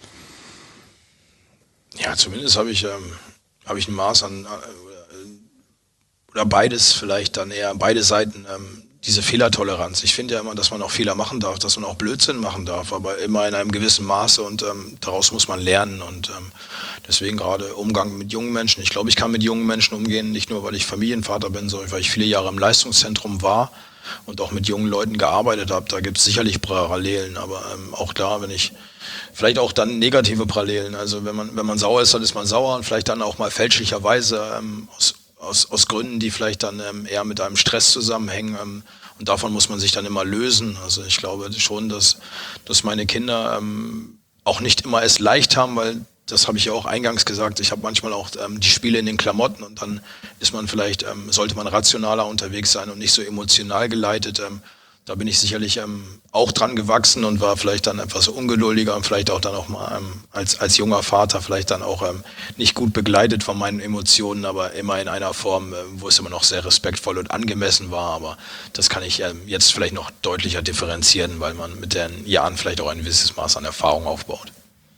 Ja, zumindest habe ich, ähm, habe ich ein Maß an, äh, oder beides vielleicht dann eher, beide Seiten, ähm, diese Fehlertoleranz. Ich finde ja immer, dass man auch Fehler machen darf, dass man auch Blödsinn machen darf, aber immer in einem gewissen Maße und ähm, daraus muss man lernen und ähm, deswegen gerade Umgang mit jungen Menschen. Ich glaube, ich kann mit jungen Menschen umgehen, nicht nur, weil ich Familienvater bin, sondern weil ich viele Jahre im Leistungszentrum war und auch mit jungen Leuten gearbeitet habe. Da gibt es sicherlich Parallelen, aber ähm, auch da, wenn ich vielleicht auch dann negative Parallelen. Also wenn man wenn man sauer ist, dann ist man sauer und vielleicht dann auch mal fälschlicherweise ähm, aus Aus, aus Gründen, die vielleicht dann ähm, eher mit einem Stress zusammenhängen. Ähm, und davon muss man sich dann immer lösen. Also ich glaube schon, dass, dass meine Kinder ähm, auch nicht immer es leicht haben, weil das habe ich ja auch eingangs gesagt, ich habe manchmal auch ähm, die Spiele in den Klamotten und dann ist man vielleicht, ähm, sollte man rationaler unterwegs sein und nicht so emotional geleitet. Ähm, da bin ich sicherlich ähm, auch dran gewachsen und war vielleicht dann etwas ungeduldiger und vielleicht auch dann auch mal ähm, als, als junger Vater vielleicht dann auch ähm, nicht gut begleitet von meinen Emotionen, aber immer in einer Form, äh, wo es immer noch sehr respektvoll und angemessen war. Aber das kann ich ähm, jetzt vielleicht noch deutlicher differenzieren, weil man mit den Jahren vielleicht auch ein gewisses Maß an Erfahrung aufbaut.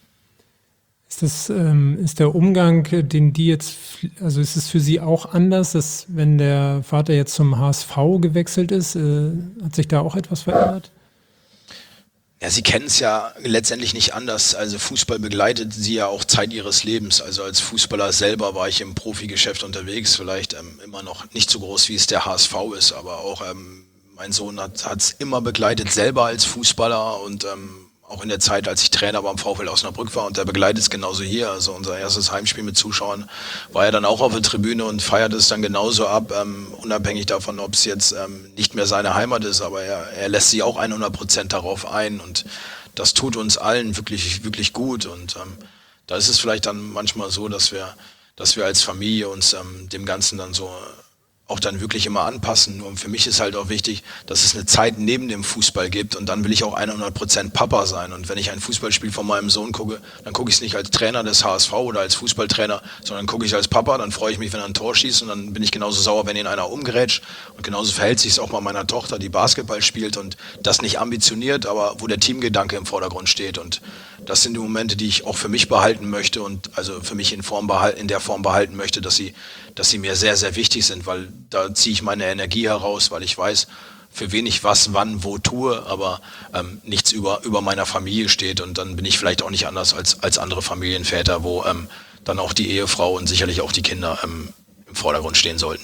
Ist das, ähm, ist der Umgang, äh, den die jetzt, also ist es für Sie auch anders, dass wenn der Vater jetzt zum H S V gewechselt ist, äh, hat sich da auch etwas verändert? Ja, Sie kennen es ja letztendlich nicht anders. Also Fußball begleitet Sie ja auch Zeit Ihres Lebens. Also als Fußballer selber war ich im Profigeschäft unterwegs, vielleicht ähm, immer noch nicht so groß, wie es der H S V ist, aber auch ähm, mein Sohn hat es immer begleitet, selber als Fußballer und ähm, auch in der Zeit, als ich Trainer beim VfL Osnabrück war und der begleitet es genauso hier. Also unser erstes Heimspiel mit Zuschauern war er dann auch auf der Tribüne und feiert es dann genauso ab, ähm, unabhängig davon, ob es jetzt ähm, nicht mehr seine Heimat ist, aber er, er lässt sich auch hundert Prozent darauf ein und das tut uns allen wirklich, wirklich gut und ähm, da ist es vielleicht dann manchmal so, dass wir, dass wir als Familie uns ähm, dem Ganzen dann so auch dann wirklich immer anpassen. Nur für mich ist halt auch wichtig, dass es eine Zeit neben dem Fußball gibt und dann will ich auch hundert Prozent Papa sein. Und wenn ich ein Fußballspiel von meinem Sohn gucke, dann gucke ich es nicht als Trainer des H S V oder als Fußballtrainer, sondern gucke ich als Papa, dann freue ich mich, wenn er ein Tor schießt und dann bin ich genauso sauer, wenn ihn einer umgrätscht. Und genauso verhält sich es auch bei meiner Tochter, die Basketball spielt und das nicht ambitioniert, aber wo der Teamgedanke im Vordergrund steht. Und das sind die Momente, die ich auch für mich behalten möchte und also für mich in Form behalten, in der Form behalten möchte, dass sie, dass sie mir sehr, sehr wichtig sind, weil da ziehe ich meine Energie heraus, weil ich weiß, für wen ich was, wann, wo tue, aber ähm, nichts über, über meiner Familie steht und dann bin ich vielleicht auch nicht anders als, als andere Familienväter, wo ähm, dann auch die Ehefrau und sicherlich auch die Kinder ähm, im Vordergrund stehen sollten.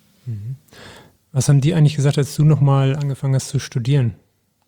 Was haben die eigentlich gesagt, als du nochmal angefangen hast zu studieren?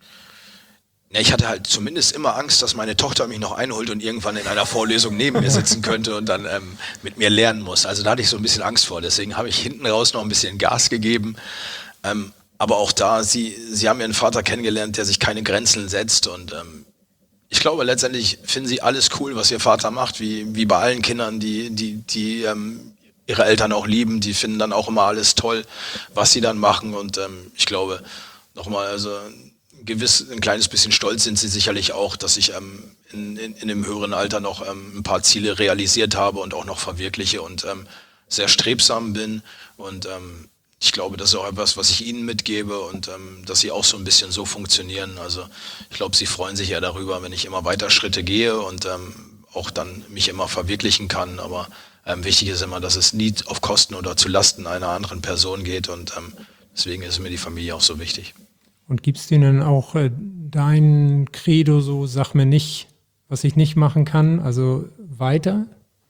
Ja, ich hatte halt zumindest immer Angst, dass meine Tochter mich noch einholt und irgendwann in einer Vorlesung neben mir sitzen könnte und dann ähm, mit mir lernen muss. Also da hatte ich so ein bisschen Angst vor. Deswegen habe ich hinten raus noch ein bisschen Gas gegeben. Ähm, aber auch da, sie, sie haben ihren Vater kennengelernt, der sich keine Grenzen setzt. Und ähm, ich glaube, letztendlich finden sie alles cool, was ihr Vater macht, wie, wie bei allen Kindern, die, die, die ähm, ihre Eltern auch lieben. Die finden dann auch immer alles toll, was sie dann machen. Und ähm, ich glaube, nochmal, also gewiss, ein kleines bisschen stolz sind sie sicherlich auch, dass ich ähm, in, in, in dem höheren Alter noch ähm, ein paar Ziele realisiert habe und auch noch verwirkliche und ähm, sehr strebsam bin und ähm, ich glaube, das ist auch etwas, was ich ihnen mitgebe und ähm, dass sie auch so ein bisschen so funktionieren. Also ich glaube, sie freuen sich ja darüber, wenn ich immer weiter Schritte gehe und ähm, auch dann mich immer verwirklichen kann, aber ähm, wichtig ist immer, dass es nie auf Kosten oder zu Lasten einer anderen Person geht und ähm, deswegen ist mir die Familie auch so wichtig. Und gibst du denn auch äh, dein Credo so, sag mir nicht, was ich nicht machen kann, also weiter?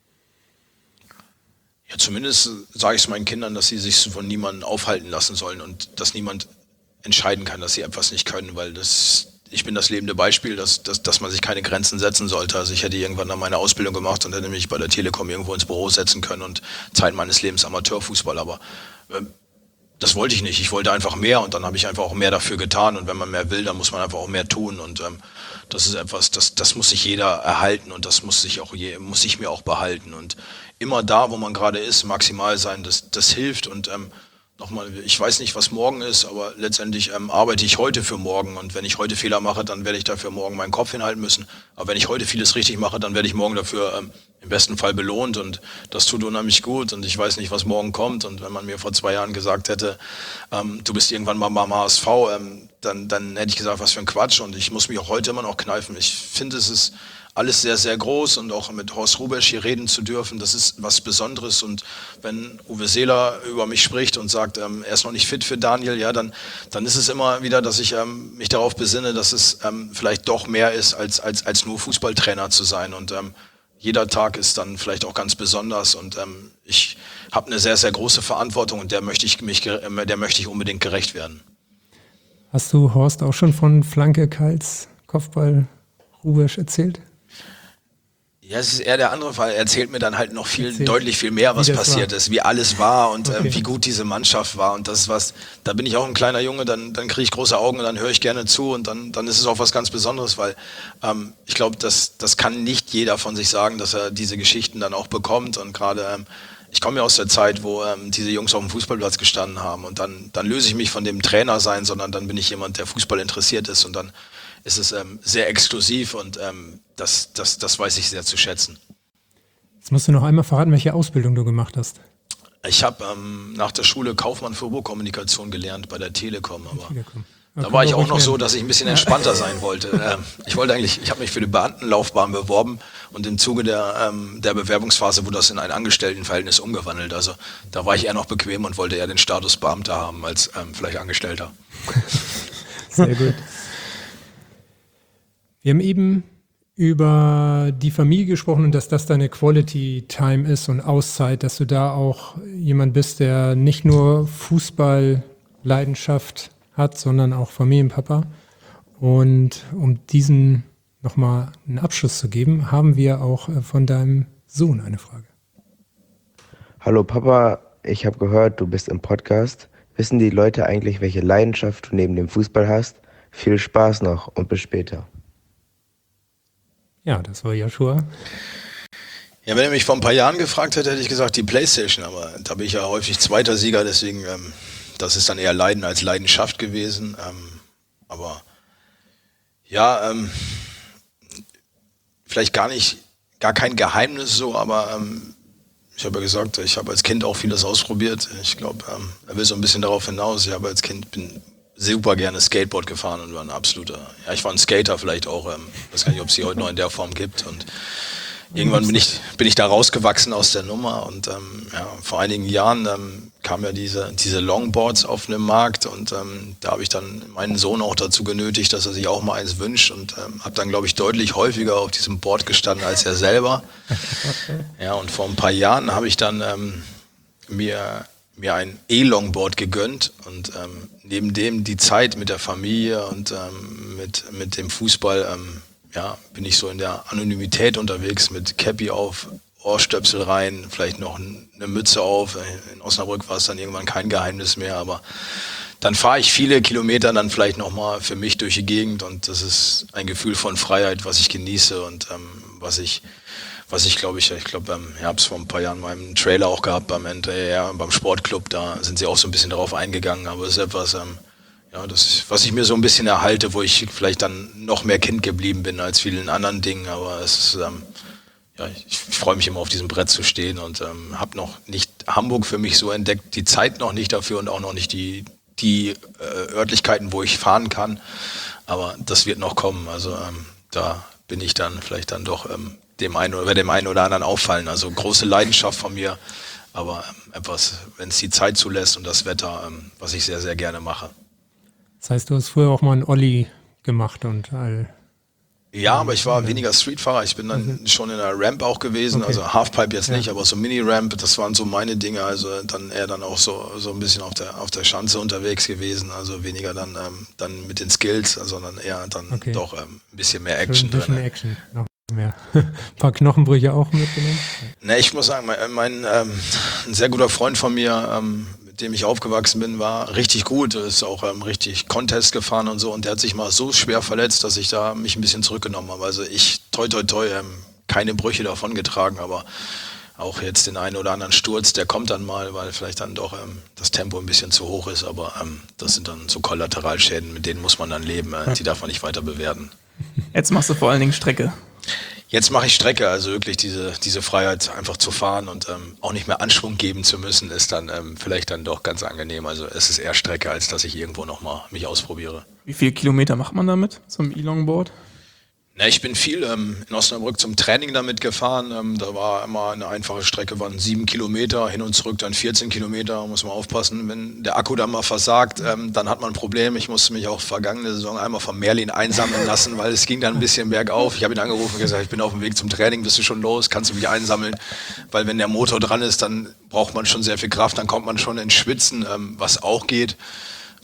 Ja, zumindest sage ich es meinen Kindern, dass sie sich von niemandem aufhalten lassen sollen und dass niemand entscheiden kann, dass sie etwas nicht können, weil das, ich bin das lebende Beispiel, dass, dass, dass man sich keine Grenzen setzen sollte. Also ich hätte irgendwann dann meine Ausbildung gemacht und hätte mich bei der Telekom irgendwo ins Büro setzen können und Zeit meines Lebens Amateurfußball, aber äh, das wollte ich nicht. Ich wollte einfach mehr und dann habe ich einfach auch mehr dafür getan. Und wenn man mehr will, dann muss man einfach auch mehr tun. Und ähm, das ist etwas, das, das muss sich jeder erhalten und das muss sich auch je, muss ich mir auch behalten. Und immer da, wo man gerade ist, maximal sein, das, das hilft. Und ähm, nochmal, ich weiß nicht, was morgen ist, aber letztendlich ähm, arbeite ich heute für morgen. Und wenn ich heute Fehler mache, dann werde ich dafür morgen meinen Kopf hinhalten müssen. Aber wenn ich heute vieles richtig mache, dann werde ich morgen dafür ähm, im besten Fall belohnt und das tut unheimlich gut und ich weiß nicht, was morgen kommt und wenn man mir vor zwei Jahren gesagt hätte, ähm, du bist irgendwann mal beim H S V, ähm, dann, dann hätte ich gesagt, was für ein Quatsch und ich muss mich auch heute immer noch kneifen. Ich finde, es ist alles sehr, sehr groß und auch mit Horst Hrubesch hier reden zu dürfen, das ist was Besonderes und wenn Uwe Seeler über mich spricht und sagt, ähm, er ist noch nicht fit für Daniel, ja, dann, dann ist es immer wieder, dass ich ähm, mich darauf besinne, dass es ähm, vielleicht doch mehr ist, als, als, als nur Fußballtrainer zu sein und ähm, jeder Tag ist dann vielleicht auch ganz besonders und ähm, ich habe eine sehr, sehr große Verantwortung und der möchte ich mich, der möchte ich unbedingt gerecht werden. Hast du Horst auch schon von Flanke, Kals, Kopfball, Hrubesch erzählt? Ja, es ist eher der andere Fall. Er erzählt mir dann halt noch viel, Erzähl, deutlich viel mehr, was wie das passiert war. ist, wie alles war und Okay. ähm, wie gut diese Mannschaft war. Und das ist was, da bin ich auch ein kleiner Junge, dann, dann kriege ich große Augen und dann höre ich gerne zu und dann, dann ist es auch was ganz Besonderes, weil ähm, ich glaube, das, das kann nicht jeder von sich sagen, dass er diese Geschichten dann auch bekommt. Und gerade, ähm, ich komme ja aus der Zeit, wo ähm, diese Jungs auf dem Fußballplatz gestanden haben und dann, dann löse ich mich von dem Trainer sein, sondern dann bin ich jemand, der Fußball interessiert ist und dann ist es ähm, sehr exklusiv und ähm, das, das, das weiß ich sehr zu schätzen. Jetzt musst du noch einmal verraten, welche Ausbildung du gemacht hast. Ich habe ähm, nach der Schule Kaufmann für Rohkommunikation gelernt bei der Telekom, aber Telekom. da können war wir ich auch ruhig noch so, lernen. dass ich ein bisschen entspannter sein wollte. Ähm, ich wollte eigentlich, ich habe mich für die Beamtenlaufbahn beworben und im Zuge der, ähm, der Bewerbungsphase wurde das in ein Angestelltenverhältnis umgewandelt. Also da war ich eher noch bequem und wollte eher den Status Beamter haben als ähm, vielleicht Angestellter. Sehr gut. Wir haben eben über die Familie gesprochen und dass das deine Quality Time ist und Auszeit, dass du da auch jemand bist, der nicht nur Fußball-Leidenschaft hat, sondern auch Familienpapa. Und um diesen nochmal einen Abschluss zu geben, haben wir auch äh, von deinem Sohn eine Frage. Hallo Papa, ich habe gehört, du bist im Podcast. Wissen die Leute eigentlich, welche Leidenschaft du neben dem Fußball hast? Viel Spaß noch und bis später. Ja, das war Joshua. Ja, wenn er mich vor ein paar Jahren gefragt hätte, hätte ich gesagt, die Playstation, aber da bin ich ja häufig zweiter Sieger, deswegen, ähm, das ist dann eher Leiden als Leidenschaft gewesen. Ähm, aber ja, ähm, vielleicht gar nicht, gar kein Geheimnis so, aber ähm, ich habe ja gesagt, ich habe als Kind auch vieles ausprobiert. Ich glaube, ähm, er will so ein bisschen darauf hinaus. Ich habe als Kind, bin super gerne Skateboard gefahren und war ein absoluter, ja, ich war ein Skater vielleicht auch, ähm, weiß gar nicht, ob es sie heute noch in der Form gibt und irgendwann bin ich, bin ich da rausgewachsen aus der Nummer und ähm, ja, vor einigen Jahren ähm, kamen ja diese, diese Longboards auf den Markt und ähm, da habe ich dann meinen Sohn auch dazu genötigt, dass er sich auch mal eins wünscht und ähm, habe dann, glaube ich, deutlich häufiger auf diesem Board gestanden als er selber. Ja, und vor ein paar Jahren habe ich dann ähm, mir mir ein E-Longboard gegönnt und ähm, neben dem die Zeit mit der Familie und ähm, mit, mit dem Fußball, ähm, ja, bin ich so in der Anonymität unterwegs mit Cappy auf, Ohrstöpsel rein, vielleicht noch eine Mütze auf. In Osnabrück war es dann irgendwann kein Geheimnis mehr, aber dann fahre ich viele Kilometer dann vielleicht nochmal für mich durch die Gegend und das ist ein Gefühl von Freiheit, was ich genieße und ähm, was ich Was ich glaube ich, ich glaube, ähm, ich habe es vor ein paar Jahren mal im Trailer auch gehabt beim N T R, beim Sportclub, da sind sie auch so ein bisschen darauf eingegangen, aber es ist etwas, ähm, ja, das ist, was ich mir so ein bisschen erhalte, wo ich vielleicht dann noch mehr Kind geblieben bin als vielen anderen Dingen, aber es ist, ähm, ja, ich, ich freue mich immer auf diesem Brett zu stehen und ähm, habe noch nicht Hamburg für mich so entdeckt, die Zeit noch nicht dafür und auch noch nicht die, die äh, Örtlichkeiten, wo ich fahren kann, aber das wird noch kommen, also ähm, da bin ich dann vielleicht dann doch ähm, dem einen oder dem einen oder anderen auffallen. Also große Leidenschaft von mir, aber ähm, etwas, wenn es die Zeit zulässt und das Wetter, ähm, was ich sehr, sehr gerne mache. Das heißt, du hast früher auch mal einen Olli gemacht und all. Ja, aber ich war weniger Streetfahrer. Ich bin dann schon in der Ramp auch gewesen, Okay. also Halfpipe jetzt Ja. nicht, aber so Mini-Ramp, das waren so meine Dinge. Also dann eher dann auch so so ein bisschen auf der auf der Schanze unterwegs gewesen. Also weniger dann ähm, dann mit den Skills, sondern eher dann Okay. doch ähm, ein bisschen mehr Schon Action ein bisschen drin. Action. Noch mehr. Ein paar Knochenbrüche auch mitgenommen. Ne, ich muss sagen, mein, mein ähm, ein sehr guter Freund von mir, ähm, mit dem ich aufgewachsen bin, war richtig gut. Er ist auch ähm, richtig Contest gefahren und so. Und der hat sich mal so schwer verletzt, dass ich da mich ein bisschen zurückgenommen habe. Also ich, toi, toi, toi, ähm, keine Brüche davon getragen, aber auch jetzt den einen oder anderen Sturz, der kommt dann mal, weil vielleicht dann doch ähm, das Tempo ein bisschen zu hoch ist. Aber ähm, das sind dann so Kollateralschäden, mit denen muss man dann leben. Äh, die darf man nicht weiter bewerten. Jetzt machst du vor allen Dingen Strecke. Jetzt mache ich Strecke, also wirklich diese, diese Freiheit einfach zu fahren und ähm, auch nicht mehr Anschwung geben zu müssen, ist dann ähm, vielleicht dann doch ganz angenehm. Also es ist eher Strecke, als dass ich irgendwo nochmal mich ausprobiere. Wie viele Kilometer macht man damit, zum E-Longboard? Na, ich bin viel ähm, in Osnabrück zum Training damit gefahren. Ähm, da war immer eine einfache Strecke, waren sieben Kilometer, hin und zurück dann vierzehn Kilometer. Muss man aufpassen, wenn der Akku dann mal versagt, ähm, dann hat man ein Problem. Ich musste mich auch vergangene Saison einmal von Merlin einsammeln lassen, weil es ging dann ein bisschen bergauf. Ich habe ihn angerufen und gesagt, ich bin auf dem Weg zum Training, bist du schon los, kannst du mich einsammeln? Weil wenn der Motor dran ist, dann braucht man schon sehr viel Kraft, dann kommt man schon ins Schwitzen, ähm, was auch geht.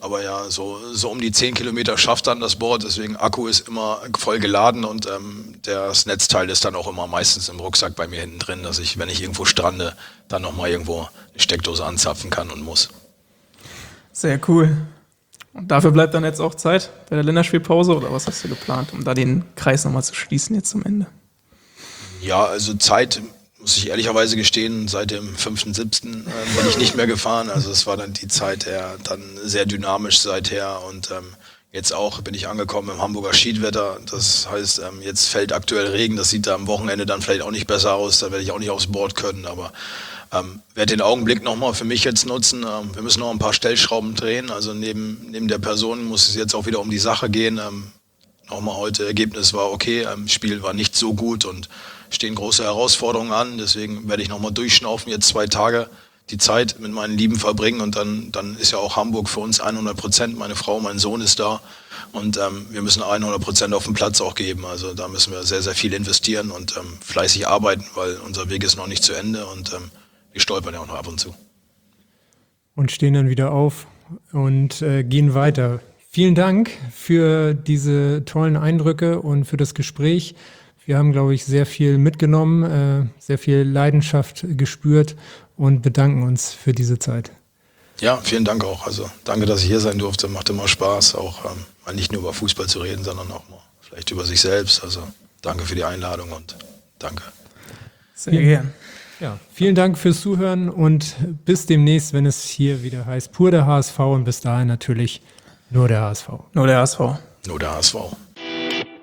aber ja, so, so um die zehn Kilometer schafft dann das Board, deswegen Akku ist immer voll geladen und ähm, das Netzteil ist dann auch immer meistens im Rucksack bei mir hinten drin, dass ich, wenn ich irgendwo strande, dann nochmal irgendwo eine Steckdose anzapfen kann und muss. Sehr cool. Und dafür bleibt dann jetzt auch Zeit bei der Länderspielpause oder was hast du geplant, um da den Kreis nochmal zu schließen jetzt zum Ende? Ja, also Zeit, muss ich ehrlicherweise gestehen, seit dem fünften siebten äh, bin ich nicht mehr gefahren. Also es war dann die Zeit eher dann sehr dynamisch seither und ähm, jetzt auch bin ich angekommen im Hamburger Schiedwetter. Das heißt, ähm, jetzt fällt aktuell Regen, das sieht da am Wochenende dann vielleicht auch nicht besser aus, da werde ich auch nicht aufs Board können, aber ähm, werde den Augenblick nochmal für mich jetzt nutzen. Ähm, wir müssen noch ein paar Stellschrauben drehen, also neben, neben der Person muss es jetzt auch wieder um die Sache gehen. Ähm, nochmal heute, Ergebnis war okay, ähm, Spiel war nicht so gut und stehen große Herausforderungen an, deswegen werde ich nochmal durchschnaufen, jetzt zwei Tage die Zeit mit meinen Lieben verbringen und dann, dann ist ja auch Hamburg für uns hundert Prozent, meine Frau, mein Sohn ist da und ähm, wir müssen hundert Prozent auf den Platz auch geben, also da müssen wir sehr, sehr viel investieren und ähm, fleißig arbeiten, weil unser Weg ist noch nicht zu Ende und ähm, wir stolpern ja auch noch ab und zu. Und stehen dann wieder auf und äh, gehen weiter. Vielen Dank für diese tollen Eindrücke und für das Gespräch. Wir haben, glaube ich, sehr viel mitgenommen, äh, sehr viel Leidenschaft gespürt und bedanken uns für diese Zeit. Ja, vielen Dank auch. Also danke, dass ich hier sein durfte. Macht immer Spaß, auch ähm, mal nicht nur über Fußball zu reden, sondern auch mal vielleicht über sich selbst. Also danke für die Einladung und danke. Sehr gern. Ja, vielen Dank fürs Zuhören und bis demnächst, wenn es hier wieder heißt Pur der H S V und bis dahin natürlich nur der H S V. Nur der H S V. Nur der H S V.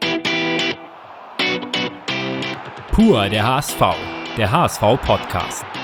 Pur der H S V, der H S V Podcast.